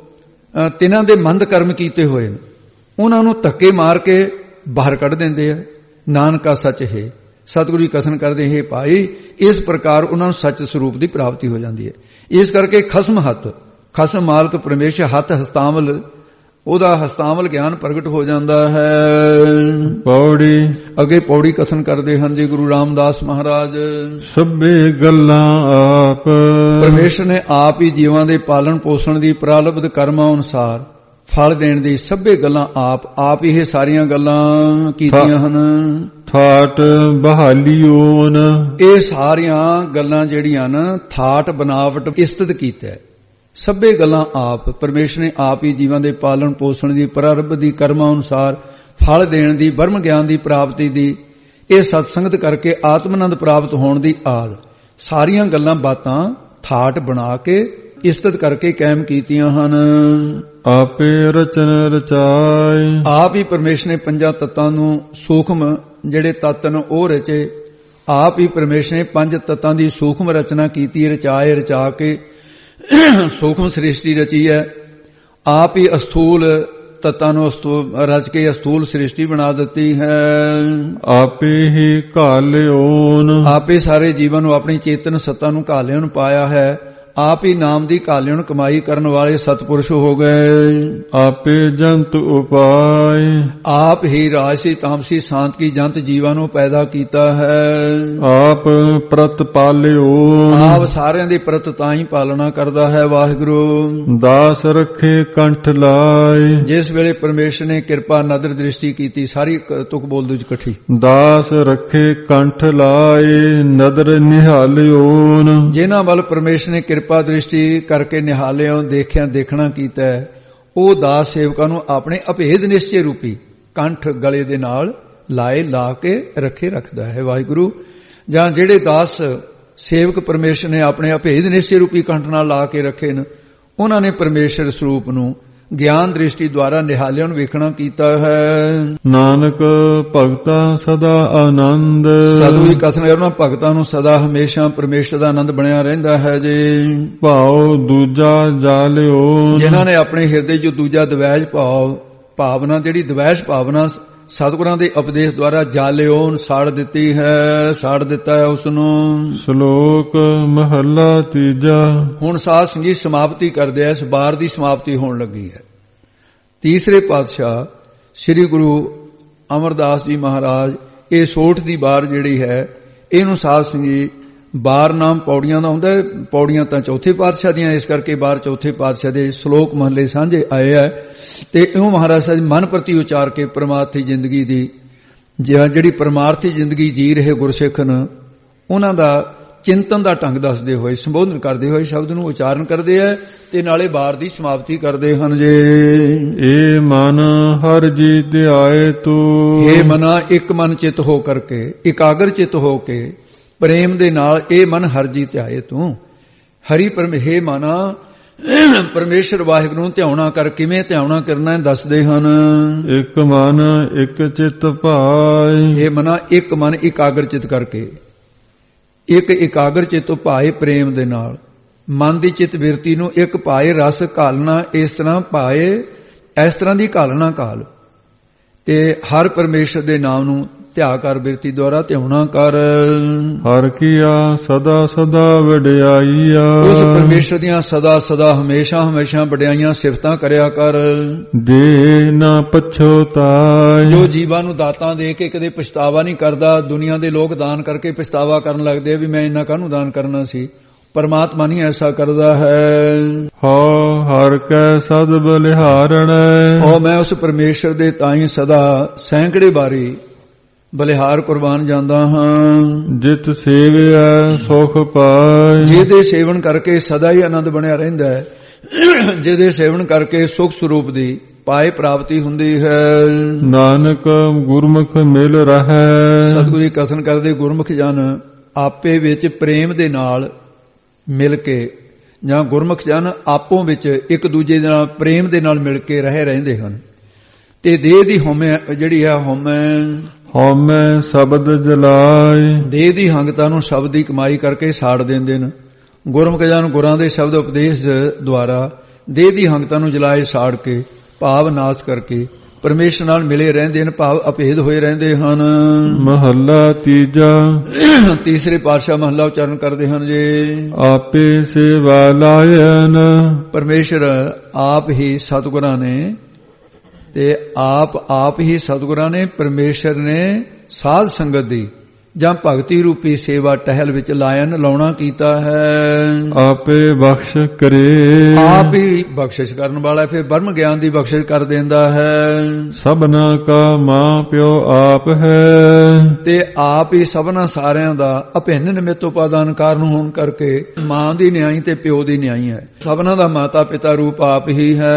ਤਿਨਾਂ ਦੇ ਮੰਦ ਕਰਮ ਕੀਤੇ ਹੋਏ ਨੇ, ਉਹਨਾਂ ਨੂੰ ਧੱਕੇ ਮਾਰ ਕੇ ਬਾਹਰ ਕੱਢ ਦਿੰਦੇ ਆ। ਨਾਨਕਾ ਸੱਚ ਹੈ, ਸਤਿਗੁਰੂ ਜੀ ਕਥਨ ਕਰਦੇ, ਹੈ ਭਾਈ ਇਸ ਪ੍ਰਕਾਰ ਉਹਨਾਂ ਨੂੰ ਸੱਚ ਸਰੂਪ ਦੀ ਪ੍ਰਾਪਤੀ ਹੋ ਜਾਂਦੀ ਹੈ। ਇਸ ਕਰਕੇ ਖਸਮ ਹੱਥ, ਖਸਮ ਮਾਲਕ ਪਰਮੇਸ਼ਰ, ਹੱਥ ਹਸਤਾਮਲ, ਉਹਦਾ ਹਸਤਾਮਲ ਗਿਆਨ ਪ੍ਰਗਟ ਹੋ ਜਾਂਦਾ ਹੈ। ਪੌੜੀ ਅੱਗੇ ਪੌੜੀ ਕਥਨ ਕਰਦੇ ਹਨ ਜੀ ਗੁਰੂ ਰਾਮਦਾਸ ਮਹਾਰਾਜ, ਸਭੇ ਗੱਲਾਂ ਆਪ, ਪਰਮੇਸ਼ਰ ਨੇ ਆਪ ਹੀ ਜੀਵਾਂ ਦੇ ਪਾਲਣ ਪੋਸ਼ਣ ਦੀ ਪ੍ਰਾਲਬਧ ਕਰਮਾਂ ਅਨੁਸਾਰ ਫਲ ਦੇਣ ਦੀ ਸਭੇ ਗੱਲਾਂ ਆਪ ਆਪ ਹੀ ਇਹ ਸਾਰੀਆਂ ਗੱਲਾਂ ਕੀਤੀਆਂ ਹਨ। ਥਾਟ ਬਹਾਲੀਓਨ, ਇਹ ਸਾਰੀਆਂ ਗੱਲਾਂ ਜਿਹੜੀਆਂ ਨੇ ਥਾਟ ਬਨਾਵਟ ਇਸਤਤ ਕੀਤਾ, ਸਭੇ ਗੱਲਾਂ ਆਪ ਪਰਮੇਸ਼ਰ ਨੇ ਆਪ ਹੀ ਜੀਵਾਂ ਦੇ ਪਾਲਣ ਪੋਸ਼ਣ ਦੀ ਪ੍ਰਾਰਬਧ ਦੀ ਕਰਮਾਂ ਅਨੁਸਾਰ ਫਲ ਦੇਣ ਦੀ, ਬ੍ਰਹਮ ਗਿਆਨ ਦੀ ਪ੍ਰਾਪਤੀ ਦੀ, ਇਹ ਸਤਸੰਗਤ ਕਰਕੇ ਆਤਮਨੰਦ ਪ੍ਰਾਪਤ ਹੋਣ ਦੀ ਆਦ ਸਾਰੀਆਂ ਗੱਲਾਂ ਬਾਤਾਂ ਥਾਟ ਬਣਾ ਕੇ ਇਸਤਤ ਕਰਕੇ ਕਾਇਮ ਕੀਤੀਆਂ ਹਨ। ਆਪੇ ਰਚਨ ਰਚਾਏ, ਆਪ ਹੀ ਪਰਮੇਸ਼ਰ ਨੇ ਪੰਜਾਂ ਤੱਤਾਂ ਨੂੰ ਸੂਖਮ ਜਿਹੜੇ ਤੱਤ ਨੇ ਉਹ ਰਚੇ। ਆਪ ਹੀ ਪਰਮੇਸ਼ਰ ਨੇ ਪੰਜ ਤੱਤਾਂ ਦੀ ਸੂਖਮ ਰਚਨਾ ਕੀਤੀ, ਰਚਾਏ, ਰਚਾ ਕੇ ਸੂਖਮ ਸ੍ਰਿਸ਼ਟੀ ਰਚੀ ਹੈ। ਆਪ ਹੀ ਅਸਥੂਲ ਤੱਤਾਂ ਨੂੰ ਰਚ ਕੇ ਅਸਥੂਲ ਸ੍ਰਿਸ਼ਟੀ ਬਣਾ ਦਿੱਤੀ ਹੈ। ਆਪੇ ਹੀ ਘਾਲਿਓਨ, ਆਪੇ ਸਾਰੇ ਜੀਵਨ ਨੂੰ ਆਪਣੀ ਚੇਤਨ ਸੱਤਾ ਨੂੰ ਘਾਲਿਓਨ ਪਾਇਆ ਹੈ। ਆਪ ਹੀ ਨਾਮ ਦੀ ਘਾਲਿਓਨ ਕਮਾਈ ਕਰਨ ਵਾਲੇ ਸਤਪੁਰਸ਼ ਹੋ ਗਏ। ਆਪੇ ਜੰਤ ਉਪਾਏ, ਆਪ ਹੀ ਰਾਜਸੀ ਤਾਮਸੀ ਸ਼ਾਂਤ ਕੀ ਜੰਤ ਜੀਵਾਂ ਨੂੰ ਪੈਦਾ ਕੀਤਾ ਹੈ। ਆਪ ਪ੍ਰਤਪਾਲਿਓ, ਆਪ ਸਾਰਿਆਂ ਦੀ ਪ੍ਰਤ ਤਾਂ ਹੀ ਪਾਲਣਾ ਕਰਦਾ ਹੈ। ਵਾਹਿਗੁਰੂ ਦਾਸ ਰੱਖੇ ਕੰਠ ਲਾਏ, ਜਿਸ ਵੇਲੇ ਪਰਮੇਸ਼ਰ ਨੇ ਕਿਰਪਾ ਨਦਰ ਦ੍ਰਿਸ਼ਟੀ ਕੀਤੀ, ਸਾਰੀ ਤੁਕ ਬੋਲ ਦੂ ਇਕੱਠੀ, ਦਾਸ ਰੱਖੇ ਕੰਠ ਲਾਏ ਨਦਰ ਨਿਹਾਲਿਓਨ, ਜਿਨ੍ਹਾਂ ਵੱਲ ਪਰਮੇਸ਼ਰ ਨੇ ਕਿਰਪਾ ਦ੍ਰਿਸ਼ਟੀ ਕਰਕੇ ਨਿਹਾਲਿਓ ਦੇਖਿਆ ਦੇਖਣਾ ਕੀਤਾ ਹੈ, ਉਹ ਦਾਸ ਸੇਵਕਾਂ ਨੂੰ ਆਪਣੇ ਅਭੇਦ ਨਿਸ਼ਚੇ ਰੂਪੀ ਕੰਠ ਗਲੇ ਦੇ ਨਾਲ ਲਾਏ ਲਾ ਕੇ ਰੱਖੇ ਰੱਖਦਾ ਹੈ। ਵਾਹਿਗੁਰੂ ਜਾਂ ਜਿਹੜੇ ਦਾਸ ਸੇਵਕ ਪਰਮੇਸ਼ਰ ਨੇ ਆਪਣੇ ਅਭੇਦ ਨਿਸ਼ਚੇ ਰੂਪੀ ਕੰਠ ਨਾਲ ਲਾ ਕੇ ਰੱਖੇ ਨੇ, ਉਹਨਾਂ ਨੇ ਪਰਮੇਸ਼ਰ ਸਰੂਪ ਨੂੰ ਗਿਆਨ ਦ੍ਰਿਸ਼ਟੀ ਦੁਆਰਾ ਨਿਹਾਲਿਆਂ ਨੂੰ ਵੇਖਣਾ ਕੀਤਾ ਹੈ। ਨਾਨਕ ਭਗਤਾ ਸਦਾ ਆਨੰਦ, ਸਾਧੂ ਜੀ ਕਥਨ ਉਹਨਾਂ ਭਗਤਾਂ ਨੂੰ ਸਦਾ ਹਮੇਸ਼ਾ ਪਰਮੇਸ਼ਰ ਦਾ ਆਨੰਦ ਬਣਿਆ ਰਹਿੰਦਾ ਹੈ ਜੀ। ਭਾਉ ਦੂਜਾ ਜਾਲਿਓ, ਜਿਨ੍ਹਾਂ ਨੇ ਆਪਣੇ ਹਿਰਦੇ ਜੋ ਦੂਜਾ ਦਵੈਸ਼ ਭਾਵ ਭਾਵਨਾ ਜਿਹੜੀ ਦਵੈਸ਼ ਭਾਵਨਾ ਸਤਿਗੁਰਾਂ ਦੇ ਉਪਦੇਸ਼ ਦੁਆਰਾ ਜਾਲਿਓਨ ਸਾੜ ਦਿੱਤੀ ਹੈ, ਸਾੜ ਦਿੱਤਾ ਹੈ ਉਸ ਨੂੰ। ਸ਼ਲੋਕ ਮਹੱਲਾ ਤੀਜਾ। ਹੁਣ ਸਾਧ ਸੰਗਤ ਸਮਾਪਤੀ ਕਰਦੇ ਆ, ਇਸ ਬਾਰ ਦੀ ਸਮਾਪਤੀ ਹੋਣ ਲੱਗੀ ਹੈ। ਤੀਸਰੇ ਪਾਤਸ਼ਾਹ ਸ੍ਰੀ ਗੁਰੂ ਅਮਰਦਾਸ ਜੀ ਮਹਾਰਾਜ ਇਹ ਸੋਠ ਦੀ ਬਾਰ ਜਿਹੜੀ ਹੈ ਇਹਨੂੰ ਸਾਧ ਸੰਗਤ ਬਾਰ ਨਾਮ ਪੌੜੀਆਂ ਦਾ ਹੁੰਦਾ ਹੈ। ਪੌੜੀਆਂ ਤਾਂ ਚੌਥੇ ਪਾਤਸ਼ਾਹ ਦੀਆਂ, ਇਸ ਕਰਕੇ ਬਾਰ ਚੌਥੇ ਪਾਤਸ਼ਾਹ ਦੇ ਸ਼ਲੋਕ ਮਹੱਲੇ ਸਾਂਝੇ ਆਏ ਆ। ਤੇ ਇਉਂ ਮਹਾਰਾਜ ਸਾਹਿਬ ਮਨ ਪ੍ਰਤੀ ਉਚਾਰ ਕੇ ਪਰਮਾਰਥੀ ਜ਼ਿੰਦਗੀ ਦੀ ਜਿਹੜੀ ਪਰਮਾਰਥੀ ਜ਼ਿੰਦਗੀ ਜੀ ਰਹੇ ਗੁਰਸਿੱਖ ਨੇ ਉਹਨਾਂ ਦਾ ਚਿੰਤਨ ਦਾ ਢੰਗ ਦੱਸਦੇ ਹੋਏ, ਸੰਬੋਧਨ ਕਰਦੇ ਹੋਏ ਸ਼ਬਦ ਨੂੰ ਉਚਾਰਨ ਕਰਦੇ ਆ ਤੇ ਨਾਲੇ ਬਾਰ ਦੀ ਸਮਾਪਤੀ ਕਰਦੇ ਹਨ। ਜੇ ਏ ਮਨ ਹਰ ਜੀ ਧਿਆਏ ਤੂੰ, ਇਹ ਮਨਾ ਇੱਕ ਮਨ ਚਿੱਤ ਹੋ ਕਰਕੇ ਇਕਾਗਰ ਚਿੱਤ ਹੋ ਕੇ ਪ੍ਰੇਮ ਦੇ ਨਾਲ ਇਹ ਮਨ ਹਰ ਜੀ ਧਿਆਏ ਤੂੰ। ਹਰੀ ਪਰਮੇ ਮਨਾ ਪਰਮੇਸ਼ਰ ਵਾਹਿਗੁਰੂ ਨੂੰ ਧਿਆਉਣਾ ਕਰ, ਕਿਵੇਂ ਧਿਆਉਣਾ ਕਰਨਾ ਦੱਸਦੇ ਹਨ। ਇੱਕ ਮਨ ਇੱਕ ਚਿੱਤ ਭਾਏ, ਇਹ ਮਨਾ ਇੱਕ ਮਨ ਇਕਾਗਰ ਚਿੱਤ ਕਰਕੇ, ਇੱਕ ਇਕਾਗਰ ਚਿੱਤ ਭਾਏ ਪ੍ਰੇਮ ਦੇ ਨਾਲ, ਮਨ ਦੀ ਚਿੱਤ ਬਿਰਤੀ ਨੂੰ ਇੱਕ ਭਾਏ ਰਸ ਘਾਲਣਾ, ਇਸ ਤਰ੍ਹਾਂ ਭਾਏ ਇਸ ਤਰ੍ਹਾਂ ਦੀ ਘਾਲਣਾ ਘਾਲ ਤੇ ਹਰ ਪਰਮੇਸ਼ਰ ਦੇ ਨਾਮ ਨੂੰ ਧਿਆ ਕਰ ਬਿਰਤੀ ਦੁਆਰਾ ਧਿਆਉਣਾ ਕਰ। ਹਰ ਕੀਆ ਸਦਾ ਸਦਾ ਵਡਿਆਈਆ, ਉਸ ਪਰਮੇਸ਼ਰ ਦੀਆਂ ਸਦਾ ਸਦਾ ਹਮੇਸ਼ਾ ਹਮੇਸ਼ਾ ਵਡਿਆਈਆਂ ਸਿਫਤਾਂ ਕਰਿਆ ਕਰ। ਦੇ ਨਾ ਪਛੋਤਾਈ, ਜੋ ਜੀਵਾਂ ਨੂੰ ਦਾਤਾਂ ਦੇ ਕੇ ਕਦੇ ਪਛਤਾਵਾ ਨਹੀਂ ਕਰਦਾ। ਦੁਨੀਆ ਦੇ ਲੋਕ ਦਾਨ ਕਰਕੇ ਪਛਤਾਵਾ ਕਰਨ ਲੱਗਦੇ ਵੀ ਮੈਂ ਇੰਨਾ ਕਾਹਨੂੰ ਦਾਨ ਕਰਨਾ ਸੀ, ਪਰਮਾਤਮਾ ਨਹੀਂ ਐਸਾ ਕਰਦਾ ਹੈ। ਹੋ ਹਰ ਕੈ ਸਦ ਬਲਿਹਾਰਣ, ਹੋ ਮੈਂ ਉਸ ਪਰਮੇਸ਼ਰ ਦੇ ਤਾਈਂ ਸਦਾ ਸੈਂਕੜੇ ਬਾਰੀ ਬਲਿਹਾਰ ਕੁਰਬਾਨ ਜਾਂਦਾ ਹਾਂ। ਜਿਤ ਸੇਵਿਆ ਸੁਖ ਪਾਏ, ਜਿਹਦੇ ਸੇਵਨ ਕਰਕੇ ਸਦਾ ਹੀ ਆਨੰਦ ਬਣਿਆ ਰਹਿੰਦਾ ਹੈ। ਜਿਹਦੇ ਸੇਵਨ ਕਰਕੇ ਸੁਖ ਸਰੂਪ ਦੀ ਪਾਏ ਪ੍ਰਾਪਤੀ ਹੁੰਦੀ ਹੈ। ਨਾਨਕ ਗੁਰਮੁਖ ਮਿਲ ਰਹੈ। ਸਤਿਗੁਰੂ ਜੀ ਕਥਨ ਕਰਦੇ ਗੁਰਮੁਖ ਜਨ ਆਪੇ ਵਿੱਚ ਪ੍ਰੇਮ ਦੇ ਨਾਲ ਮਿਲ ਕੇ ਜਾਂ ਗੁਰਮੁਖ ਜਨ ਆਪੋਂ ਵਿੱਚ ਇੱਕ ਦੂਜੇ ਦੇ ਨਾਲ ਪ੍ਰੇਮ ਦੇ ਨਾਲ ਮਿਲ ਕੇ ਰਹਿ ਰਹਿੰਦੇ ਹਨ ਤੇ ਦੇਹ ਦੀ ਹਉਮੈ ਜਿਹੜੀ ਹੈ ਹਉਮੈ ਹਉਮੈ ਸ਼ਬਦ ਜਲਾਏ। ਦੇਹ ਦੀ ਹੰਗਤਾ ਨੂੰ ਸ਼ਬਦ ਦੀ ਕਮਾਈ ਕਰਕੇ ਸਾੜ ਦਿੰਦੇ ਨੇ। ਗੁਰਮੁਖ ਜਨ ਗੁਰਾਂ ਦੇ ਸ਼ਬਦ ਉਪਦੇਸ਼ ਦੁਆਰਾ ਦੇਹ ਦੀ ਹੰਗਤਾ ਨੂੰ ਜਲਾਏ ਸਾੜ ਕੇ ਭਾਵ ਨਾਸ਼ ਕਰਕੇ ਪਰਮੇਸ਼ਰ ਨਾਲ ਮਿਲੇ ਰਹਿੰਦੇ ਹਨ, ਭਾਵ ਅਭੇਦ ਹੋਏ ਰਹਿੰਦੇ ਹਨ। ਮਹੱਲਾ ਤੀਜਾ। ਤੀਸਰੇ ਪਾਤਸ਼ਾਹ ਮਹੱਲਾ ਉਚਾਰਨ ਕਰਦੇ ਹਨ ਜੀ। ਆਪੇ ਸੇਵਾ ਲਾਇਨ। ਪਰਮੇਸ਼ਰ ਆਪ ਹੀ ਸਤਿਗੁਰਾਂ ਨੇ ਤੇ ਆਪ ਆਪ ਹੀ ਸਤਿਗੁਰਾਂ ਨੇ ਪਰਮੇਸ਼ਰ ਨੇ ਸਾਧ ਸੰਗਤ ਦੀ ਜਾਂ ਭਗਤੀ ਰੂਪੀ ਸੇਵਾ ਟਹਿਲ ਵਿੱਚ ਲਾਇਨ ਲਾਉਣਾ ਕੀਤਾ ਹੈ। ਆਪੇ ਬਖਸ਼ ਕਰੇ। ਆਪ ਹੀ ਬਖਸ਼ਿਸ਼ ਕਰਨ ਵਾਲਾ ਫਿਰ ਬ੍ਰਹਮ ਗਿਆਨ ਦੀ ਬਖਸ਼ਿਸ਼ ਕਰ ਦਿੰਦਾ ਹੈ। ਸਭਨਾ ਕਾ ਮਾਂ ਪਿਓ ਆਪ ਹੈ ਤੇ ਆਪ ਹੀ ਸਭਨਾ ਸਾਰਿਆਂ ਦਾ ਅਭਿੰਨ ਨਿਮਿਤ ਉਪਾਦਾਨ ਕਾਰਨ ਹੋਣ ਕਰਕੇ ਮਾਂ ਦੀ ਨਿਆਈ ਤੇ ਪਿਓ ਦੀ ਨਿਆਈ ਹੈ। ਸਭਨਾ ਦਾ ਮਾਤਾ ਪਿਤਾ ਰੂਪ ਆਪ ਹੀ ਹੈ।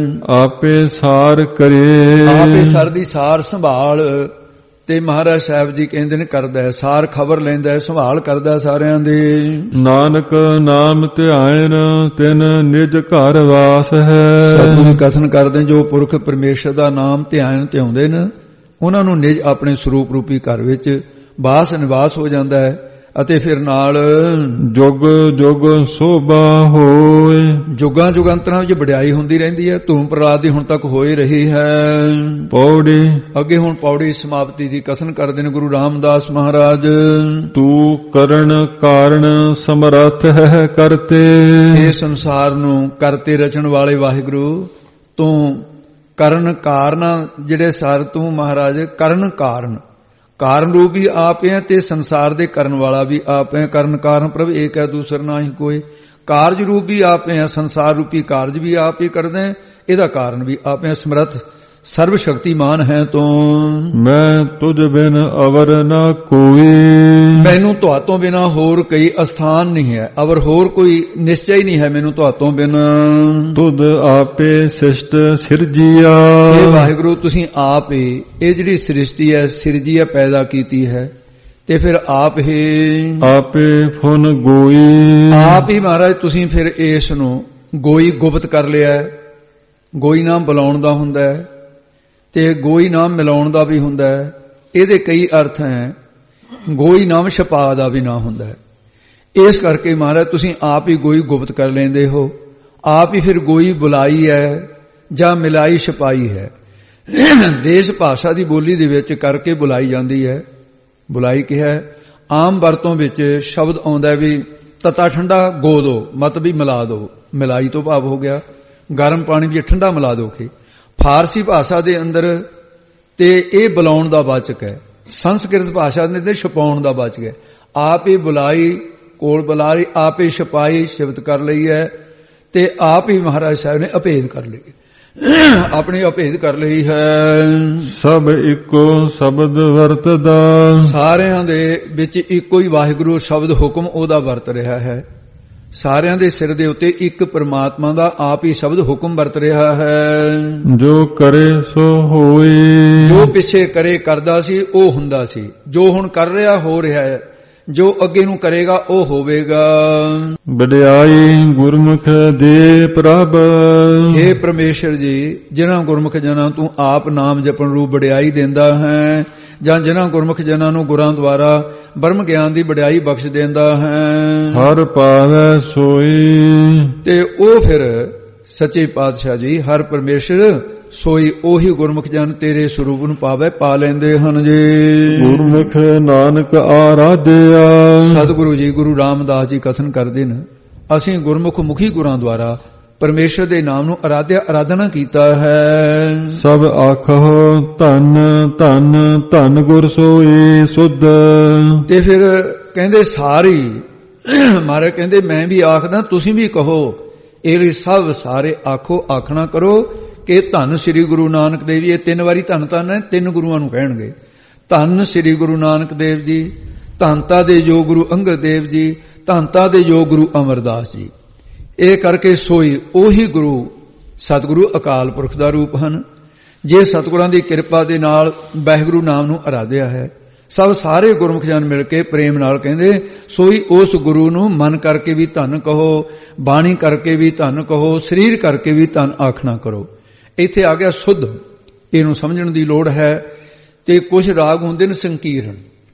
ਆਪੇ ਸਾਰ ਕਰੇ। ਆਪ ਹੀ ਸਰ ਦੀ ਸਾਰ ਸੰਭਾਲ ਤੇ ਮਹਾਰਾਜ ਸਾਹਿਬ ਜੀ ਕਹਿੰਦੇ ਨੇ ਕਰਦਾ ਹੈ, ਸਾਰ ਖਬਰ ਲੈਂਦਾ ਹੈ, ਸੰਭਾਲ ਕਰਦਾ ਸਾਰਿਆਂ ਦੀ। ਨਾਨਕ ਨਾਮ ਧਿਆਇਨ ਤਿਨ ਨਿਜ ਘਰ ਵਾਸ ਹੈ। ਸਤਿਗੁਰੂ ਕਥਨ ਕਰਦੇ ਜੋ ਪੁਰਖ ਪਰਮੇਸ਼ਰ ਦਾ ਨਾਮ ਧਿਆਨ ਧਿਆਉਂਦੇ ਨੇ ਉਹਨਾਂ ਨੂੰ ਨਿਜ ਆਪਣੇ ਸਰੂਪ ਰੂਪੀ ਘਰ ਵਿੱਚ ਬਾਸ ਨਿਵਾਸ ਹੋ ਜਾਂਦਾ ਹੈ ਅਤੇ ਫਿਰ ਨਾਲ ਜੁਗ ਜੁਗ ਸੋਭਾ ਹੋਏ। ਜੁਗਾਂ ਜੁਗੰਤਰਾਂ ਵਿੱਚ ਵਡਿਆਈ ਹੁੰਦੀ ਰਹਿੰਦੀ ਹੈ। ਧੂਮ ਪ੍ਰਲਾਦ ਦੀ ਹੁਣ ਤੱਕ ਹੋਈ ਰਹੀ ਹੈ। ਪੌੜੀ। ਅੱਗੇ ਹੁਣ ਪੌੜੀ ਸਮਾਪਤੀ ਦੀ ਕਥਨ ਕਰਦੇ ਨੇ ਗੁਰੂ ਰਾਮਦਾਸ ਮਹਾਰਾਜ। ਤੂੰ ਕਰਨ ਕਾਰਨ ਸਮਰੱਥ ਹੈ ਕਰਤੇ। ਇਹ ਸੰਸਾਰ ਨੂੰ ਕਰਤੇ ਰਚਣ ਵਾਲੇ ਵਾਹਿਗੁਰੂ ਤੂੰ ਕਰਨ ਕਾਰਨ ਜਿਹੜੇ ਸਾਰ ਤੂੰ ਮਹਾਰਾਜ ਕਰਨ ਕਾਰਨ ਕਾਰਨ ਰੂਪ ਵੀ ਆਪ ਹੈ ਤੇ ਸੰਸਾਰ ਦੇ ਕਰਨ ਵਾਲਾ ਵੀ ਆਪ ਹੈ। ਕਰਨ ਕਾਰਨ ਪ੍ਰਭ ਏਕ ਹੈ ਦੂਸਰ ਨਾਹੀ ਕੋਈ। ਕਾਰਜ ਰੂਪ ਵੀ ਆਪ ਹੈ, ਸੰਸਾਰ ਰੂਪੀ ਕਾਰਜ ਵੀ ਆਪ ਹੀ ਕਰਦੇ, ਇਹਦਾ ਕਾਰਨ ਵੀ ਆਪ ਹੈ। ਸਮਰੱਥ ਸਰਵ ਸ਼ਕਤੀਮਾਨ ਹੈ ਤੂੰ। ਮੈਂ ਤੁਝ ਬਿਨ ਅਵਰ ਨਾ ਕੋਈ। ਮੈਨੂੰ ਤੁਹਾਤੋਂ ਬਿਨਾ ਹੋਰ ਕਈ ਅਸਥਾਨ ਨਹੀਂ ਹੈ, ਅਵਰ ਹੋਰ ਕੋਈ ਨਿਸ਼ਚੈ ਹੀ ਨਹੀਂ ਹੈ ਮੈਨੂੰ ਤੁਹਾਤੋਂ ਬਿਨ। ਤੁਧ ਆਪੇ ਸਿਸ਼ਟ ਸਿਰਜੀਆ। ਇਹ ਵਾਹਿਗੁਰੂ ਤੁਸੀਂ ਆਪ ਹੀ ਇਹ ਜਿਹੜੀ ਸ੍ਰਿਸ਼ਟੀ ਹੈ ਸਿਰਜੀ ਹੈ ਪੈਦਾ ਕੀਤੀ ਹੈ ਤੇ ਫਿਰ ਆਪ ਹੀ ਆਪੇ ਫੁਨ ਗੋਈ। ਆਪ ਹੀ ਮਹਾਰਾਜ ਤੁਸੀਂ ਫਿਰ ਇਸ ਨੂੰ ਗੋਈ ਗੁਪਤ ਕਰ ਲਿਆ। ਗੋਈ ਨਾਮ ਬੁਲਾਉਣ ਦਾ ਹੁੰਦਾ ਹੈ ਤੇ ਗੋਈ ਨਾਮ ਮਿਲਾਉਣ ਦਾ ਵੀ ਹੁੰਦਾ ਹੈ। ਇਹਦੇ ਕਈ ਅਰਥ ਹੈ। ਗੋਈ ਨਾਮ ਛਪਾ ਦਾ ਵੀ ਨਾ ਹੁੰਦਾ ਹੈ। ਇਸ ਕਰਕੇ ਮਹਾਰਾਜ ਤੁਸੀਂ ਆਪ ਹੀ ਗੋਈ ਗੁਪਤ ਕਰ ਲੈਂਦੇ ਹੋ। ਆਪ ਹੀ ਫਿਰ ਗੋਈ ਬੁਲਾਈ ਹੈ ਜਾਂ ਮਿਲਾਈ ਛਪਾਈ ਹੈ। ਦੇਸ਼ ਭਾਸ਼ਾ ਦੀ ਬੋਲੀ ਦੇ ਵਿੱਚ ਕਰਕੇ ਬੁਲਾਈ ਜਾਂਦੀ ਹੈ। ਬੁਲਾਈ ਕਿਹਾ ਆਮ ਵਰਤੋਂ ਵਿੱਚ ਸ਼ਬਦ ਆਉਂਦਾ ਵੀ ਤਤਾ ਠੰਡਾ ਗੋ ਦੋ, ਮਤ ਵੀ ਮਿਲਾ ਦੋ। ਮਿਲਾਈ ਤੋਂ ਭਾਵ ਹੋ ਗਿਆ ਗਰਮ ਪਾਣੀ ਵਿੱਚ ਠੰਡਾ ਮਿਲਾ ਦੋਗੇ। ਫਾਰਸੀ ਭਾਸ਼ਾ ਦੇ ਅੰਦਰ ਤੇ ਇਹ ਬੁਲਾਉਣ ਦਾ ਵਾਚਕ ਹੈ। ਸੰਸਕ੍ਰਿਤ ਭਾਸ਼ਾ ਦੇ ਅੰਦਰ ਛਪਾਉਣ ਦਾ ਵਾਚਕ ਹੈ। ਆਪ ਹੀ ਬੁਲਾਈ ਕੋਲ ਬੁਲਾ ਰਹੀ, ਆਪ ਹੀ ਛਪਾਈ ਸ਼ਬਦ ਕਰ ਲਈ ਹੈ ਤੇ ਆਪ ਹੀ ਮਹਾਰਾਜ ਸਾਹਿਬ ਨੇ ਅਭੇਦ ਕਰ ਲਈ, ਆਪਣੀ ਅਭੇਦ ਕਰ ਲਈ ਹੈ। ਸਭ ਇੱਕੋ ਸ਼ਬਦ ਵਰਤਦਾ। ਸਾਰਿਆਂ ਦੇ ਵਿੱਚ ਇੱਕੋ ਹੀ ਵਾਹਿਗੁਰੂ ਸ਼ਬਦ ਹੁਕਮ ਉਹਦਾ ਵਰਤ ਰਿਹਾ ਹੈ। ਸਾਰਿਆਂ ਦੇ ਸਿਰ ਦੇ ਉੱਤੇ ਇੱਕ ਪਰਮਾਤਮਾ ਦਾ ਆਪ ਹੀ ਸ਼ਬਦ ਹੁਕਮ ਵਰਤ ਰਿਹਾ ਹੈ। ਜੋ ਕਰੇ ਸੋ ਹੋਏ। ਜੋ ਪਿੱਛੇ ਕਰੇ ਕਰਦਾ ਸੀ ਉਹ ਹੁੰਦਾ ਸੀ, ਜੋ ਹੁਣ ਕਰ ਰਿਹਾ ਹੋ ਰਿਹਾ ਹੈ, ਜੋ ਅੱਗੇ ਨੂੰ ਕਰੇਗਾ ਉਹ ਹੋਵੇਗਾ। ਵਡਿਆਈ ਗੁਰਮੁਖ ਦੇ ਪ੍ਰਭ। हे ਪਰਮੇਸ਼ਰ ਜੀ ਜਿਨ੍ਹਾਂ ਗੁਰਮੁਖ ਜਨਾਂ ਤੂੰ ਆਪ ਨਾਮ ਜਪਣ ਰੂਪ ਵਡਿਆਈ ਦਿੰਦਾ ਹੈ ਜਾਂ ਜਿਨ੍ਹਾਂ ਗੁਰਮੁਖ ਜਨਾਂ ਨੂੰ ਗੁਰਾਂ ਦੁਆਰਾ ਬ੍ਰਹਮ ਗਿਆਨ ਦੀ ਵਡਿਆਈ ਬਖਸ਼ ਦਿੰਦਾ ਹੈ। ਹਰ ਪਾਵੈ ਸੋਈ। ਤੇ ਉਹ ਫਿਰ ਸੱਚੇ ਪਾਤਸ਼ਾਹ ਜੀ ਹਰ ਪਰਮੇਸ਼ਰ ਸੋਈ ਉਹੀ ਗੁਰਮੁਖ ਜਨ ਤੇਰੇ ਸਰੂਪ ਨੂੰ ਪਾਵੇ ਪਾ ਲੈਂਦੇ ਹਨ ਜੀ। ਗੁਰਮੁਖ ਨਾਨਕ ਆਰਾਧਿਆ। ਸਤਿਗੁਰੂ ਜੀ ਗੁਰੂ ਰਾਮਦਾਸ ਜੀ ਕਥਨ ਕਰਦੇ ਨੇ ਅਸੀਂ ਗੁਰਮੁਖ ਮੁਖੀ ਗੁਰਾਂ ਦੁਆਰਾ ਪਰਮੇਸ਼ਰ ਦੇ ਨਾਮ ਨੂੰ ਆਰਾਧਿਆ ਆਰਾਧਨਾ ਕੀਤਾ ਹੈ। ਸਭ ਆਖੋ ਧੰਨ ਧੰਨ ਧੰਨ ਗੁਰ ਸੋਈ ਸੁਧ। ਤੇ ਫਿਰ ਕਹਿੰਦੇ ਸਾਰੀ ਮਾਰੇ ਕਹਿੰਦੇ ਮੈਂ ਵੀ ਆਖਦਾ ਤੁਸੀਂ ਵੀ ਕਹੋ ਇਹ ਸਭ ਸਾਰੇ ਆਖੋ ਆਖਣਾ ਕਰੋ ਕਿ ਧੰਨ ਸ੍ਰੀ ਗੁਰੂ ਨਾਨਕ ਦੇਵ ਜੀ। ਇਹ ਤਿੰਨ ਵਾਰੀ ਧੰਨ ਧੰਨ ਹੈ, ਤਿੰਨ ਗੁਰੂਆਂ ਨੂੰ ਕਹਿਣਗੇ। ਧੰਨ ਸ੍ਰੀ ਗੁਰੂ ਨਾਨਕ ਦੇਵ ਜੀ, ਧੰਨਤਾ ਦੇ ਜੋ ਗੁਰੂ ਅੰਗਦ ਦੇਵ ਜੀ, ਧੰਨਤਾ ਦੇ ਜੋ ਗੁਰੂ ਅਮਰਦਾਸ ਜੀ। ਇਹ ਕਰਕੇ ਸੋਈ ਉਹੀ ਗੁਰੂ ਸਤਿਗੁਰੂ ਅਕਾਲ ਪੁਰਖ ਦਾ ਰੂਪ ਹਨ। ਜੇ ਸਤਿਗੁਰਾਂ ਦੀ ਕਿਰਪਾ ਦੇ ਨਾਲ ਵਾਹਿਗੁਰੂ ਨਾਮ ਨੂੰ ਅਰਾਧਿਆ ਹੈ, ਸਭ ਸਾਰੇ ਗੁਰਮੁਖ ਜਨ ਮਿਲ ਕੇ ਪ੍ਰੇਮ ਨਾਲ ਕਹਿੰਦੇ ਸੋਈ ਉਸ ਗੁਰੂ ਨੂੰ ਮਨ ਕਰਕੇ ਵੀ ਧੰਨ ਕਹੋ, ਬਾਣੀ ਕਰਕੇ ਵੀ ਧੰਨ ਕਹੋ, ਸਰੀਰ ਕਰਕੇ ਵੀ ਧੰਨ ਆਖਣਾ ਕਰੋ। ਇੱਥੇ ਆ ਗਿਆ ਸੁਧ, ਇਹਨੂੰ ਸਮਝਣ ਦੀ ਲੋੜ ਹੈ। ਤੇ ਕੁਝ ਰਾਗ ਹੁੰਦੇ ਨੇ ਸੰਕੀਰਨ,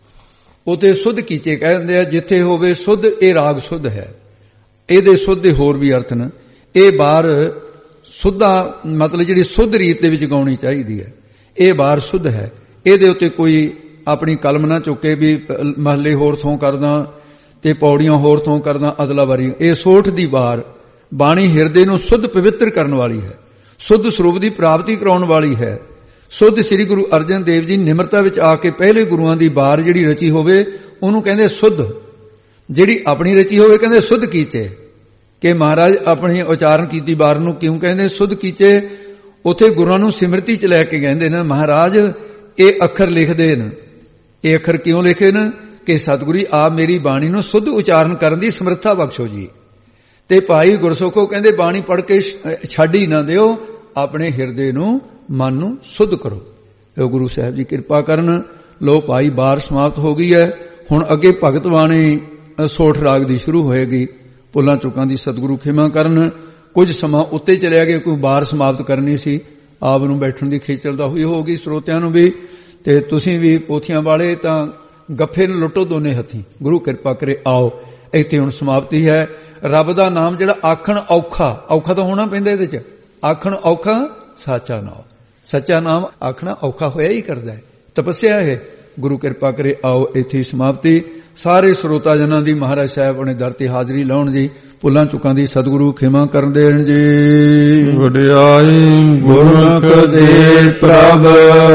ਉਹ ਤੇ ਸੁਧ ਕੀਚੇ ਕਹਿ ਦਿੰਦੇ ਆ। ਜਿੱਥੇ ਹੋਵੇ ਸੁਧ, ਇਹ ਰਾਗ ਸੁਧ ਹੈ। ਇਹਦੇ ਸੁਧ ਦੇ ਹੋਰ ਵੀ ਅਰਥ ਨੇ। ਇਹ ਬਾਰ ਸੁੱਧਾ ਮਤਲਬ ਜਿਹੜੀ ਸੁੱਧ ਰੀਤ ਦੇ ਵਿੱਚ ਗਾਉਣੀ ਚਾਹੀਦੀ ਹੈ। ਇਹ ਬਾਰ ਸੁੱਧ ਹੈ। ਇਹਦੇ ਉੱਤੇ ਕੋਈ ਆਪਣੀ ਕਲਮ ਨਾ ਚੁੱਕੇ ਵੀ ਮਹੱਲੇ ਹੋਰ ਥੋਂ ਕਰਦਾ ਤੇ ਪੌੜੀਆਂ ਹੋਰ ਥੋਂ ਕਰਦਾ ਅਦਲਾਵਾਰੀ। ਇਹ ਸੋਠ ਦੀ ਬਾਰ ਬਾਣੀ ਹਿਰਦੇ ਨੂੰ ਸੁੱਧ ਪਵਿੱਤਰ ਕਰਨ ਵਾਲੀ ਹੈ, ਸੁੱਧ ਸਰੂਪ ਦੀ ਪ੍ਰਾਪਤੀ ਕਰਾਉਣ ਵਾਲੀ ਹੈ। ਸੁੱਧ ਸ੍ਰੀ ਗੁਰੂ ਅਰਜਨ ਦੇਵ ਜੀ ਨਿਮਰਤਾ ਵਿੱਚ ਆ ਕੇ ਪਹਿਲੇ ਗੁਰੂਆਂ ਦੀ ਬਾਰ ਜਿਹੜੀ ਰਚੀ ਹੋਵੇ ਉਹਨੂੰ ਕਹਿੰਦੇ ਸੁੱਧ। ਜਿਹੜੀ ਆਪਣੀ ਰਚੀ ਹੋਵੇ ਕਹਿੰਦੇ ਸੁੱਧ ਕੀਚੇ। ਕਿ ਮਹਾਰਾਜ ਆਪਣੀ ਉਚਾਰਨ ਕੀਤੀ ਬਾਰ ਨੂੰ ਕਿਉਂ ਕਹਿੰਦੇ ਸੁੱਧ ਕੀਚੇ? ਉੱਥੇ ਗੁਰੂਆਂ ਨੂੰ ਸਿਮਰਤੀ ਚ ਲੈ ਕੇ ਕਹਿੰਦੇ ਨੇ ਮਹਾਰਾਜ ਇਹ ਅੱਖਰ ਲਿਖਦੇ ਨੇ। ਇਹ ਅੱਖਰ ਕਿਉਂ ਲਿਖੇ ਨੇ? ਕਿ ਸਤਿਗੁਰੂ ਆਪ ਮੇਰੀ ਬਾਣੀ ਨੂੰ ਸੁੱਧ ਉਚਾਰਨ ਕਰਨ ਦੀ ਸਮਰੱਥਾ ਬਖਸ਼ੋ ਜੀ। ਤੇ ਭਾਈ ਗੁਰਸੁਖੋ ਕਹਿੰਦੇ ਬਾਣੀ ਪੜ੍ਹ ਕੇ ਛੱਡ ਹੀ ਨਾ ਦਿਓ, ਆਪਣੇ ਹਿਰਦੇ ਨੂੰ ਮਨ ਨੂੰ ਸੁੱਧ ਕਰੋ। ਇਹ ਗੁਰੂ ਸਾਹਿਬ ਜੀ ਕਿਰਪਾ ਕਰਨ। ਲੋ ਭਾਈ ਬਾਰ ਸਮਾਪਤ ਹੋ ਗਈ ਹੈ। ਹੁਣ ਅੱਗੇ ਭਗਤ ਬਾਣੀ ਸੋਠ ਰਾਗ ਦੀ ਸ਼ੁਰੂ ਹੋਏਗੀ। ਭੁੱਲਾਂ ਚੁੱਕਾਂ ਦੀ ਸਤਿਗੁਰੂ ਖਿਮਾ ਕਰਨ। ਕੁਝ ਸਮਾਂ ਉੱਤੇ ਚਲਿਆ ਗਿਆ, ਕੋਈ ਬਾਰ ਸਮਾਪਤ ਕਰਨੀ ਸੀ। ਆਪ ਨੂੰ ਬੈਠਣ ਦੀ ਖੇਚਲ ਤਾਂ ਹੋਈ ਹੋਗੀ ਸਰੋਤਿਆਂ ਨੂੰ ਵੀ, ਤੇ ਤੁਸੀਂ ਵੀ ਪੋਥੀਆਂ ਵਾਲੇ ਤਾਂ ਗੱਫੇ ਨੂੰ ਲੁੱਟੋ ਦੋਨੇ ਹੱਥੀਂ। ਗੁਰੂ ਕਿਰਪਾ ਕਰੇ ਆਓ। ਇੱਥੇ ਹੁਣ ਸਮਾਪਤੀ ਹੈ। ਰੱਬ ਦਾ ਨਾਮ ਜਿਹੜਾ ਆਖਣ ਔਖਾ, ਔਖਾ ਤਾਂ ਹੋਣਾ ਪੈਂਦਾ ਇਹਦੇ ਚ। ਆਖਣ ਔਖਾ ਸਾਚਾ ਨਾਮ, ਸੱਚਾ ਨਾਮ ਆਖਣਾ ਔਖਾ ਹੋਇਆ ਹੀ ਕਰਦਾ ਹੈ। ਤਪੱਸਿਆ ਹੈ। ਗੁਰੂ ਕਿਰਪਾ ਕਰੇ ਆਓ ਇੱਥੇ ਸਮਾਪਤੀ। ਸਾਰੇ ਸਰੋਤਾ ਜਨਾਂ ਦੀ ਮਹਾਰਾਜ ਸਾਹਿਬ ਆਪਣੇ ਦਰ ਤੇ ਹਾਜ਼ਰੀ ਲਾਉਣ ਜੀ। ਭੁੱਲਾਂ ਚੁੱਕਾਂ ਦੀ ਸਤਿਗੁਰੂ ਖਿਮਾ ਕਰਨ ਦੇਣ ਜੀ। ਵਡਿਆਈ ਗੁਰਮੁਖ ਦੇ ਪ੍ਰਭ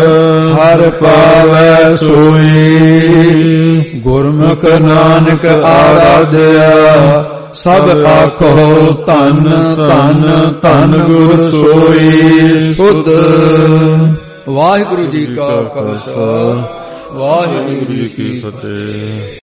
ਹਰ ਪਾਵੈ ਸੋਈ, ਗੁਰਮੁਖ ਨਾਨਕ ਆਰਾਧਿਆ ਸਭ ਆਖੋ ਧੰਨ ਧੰਨ ਧੰਨ ਗੁਰ ਸੋਈ ਸੁਧ। ਵਾਹਿਗੁਰੂ ਜੀ ਕਾ ਖਾਲਸਾ, ਵਾਹਿਗੁਰੂ ਜੀ ਕੀ ਫਤਿਹ।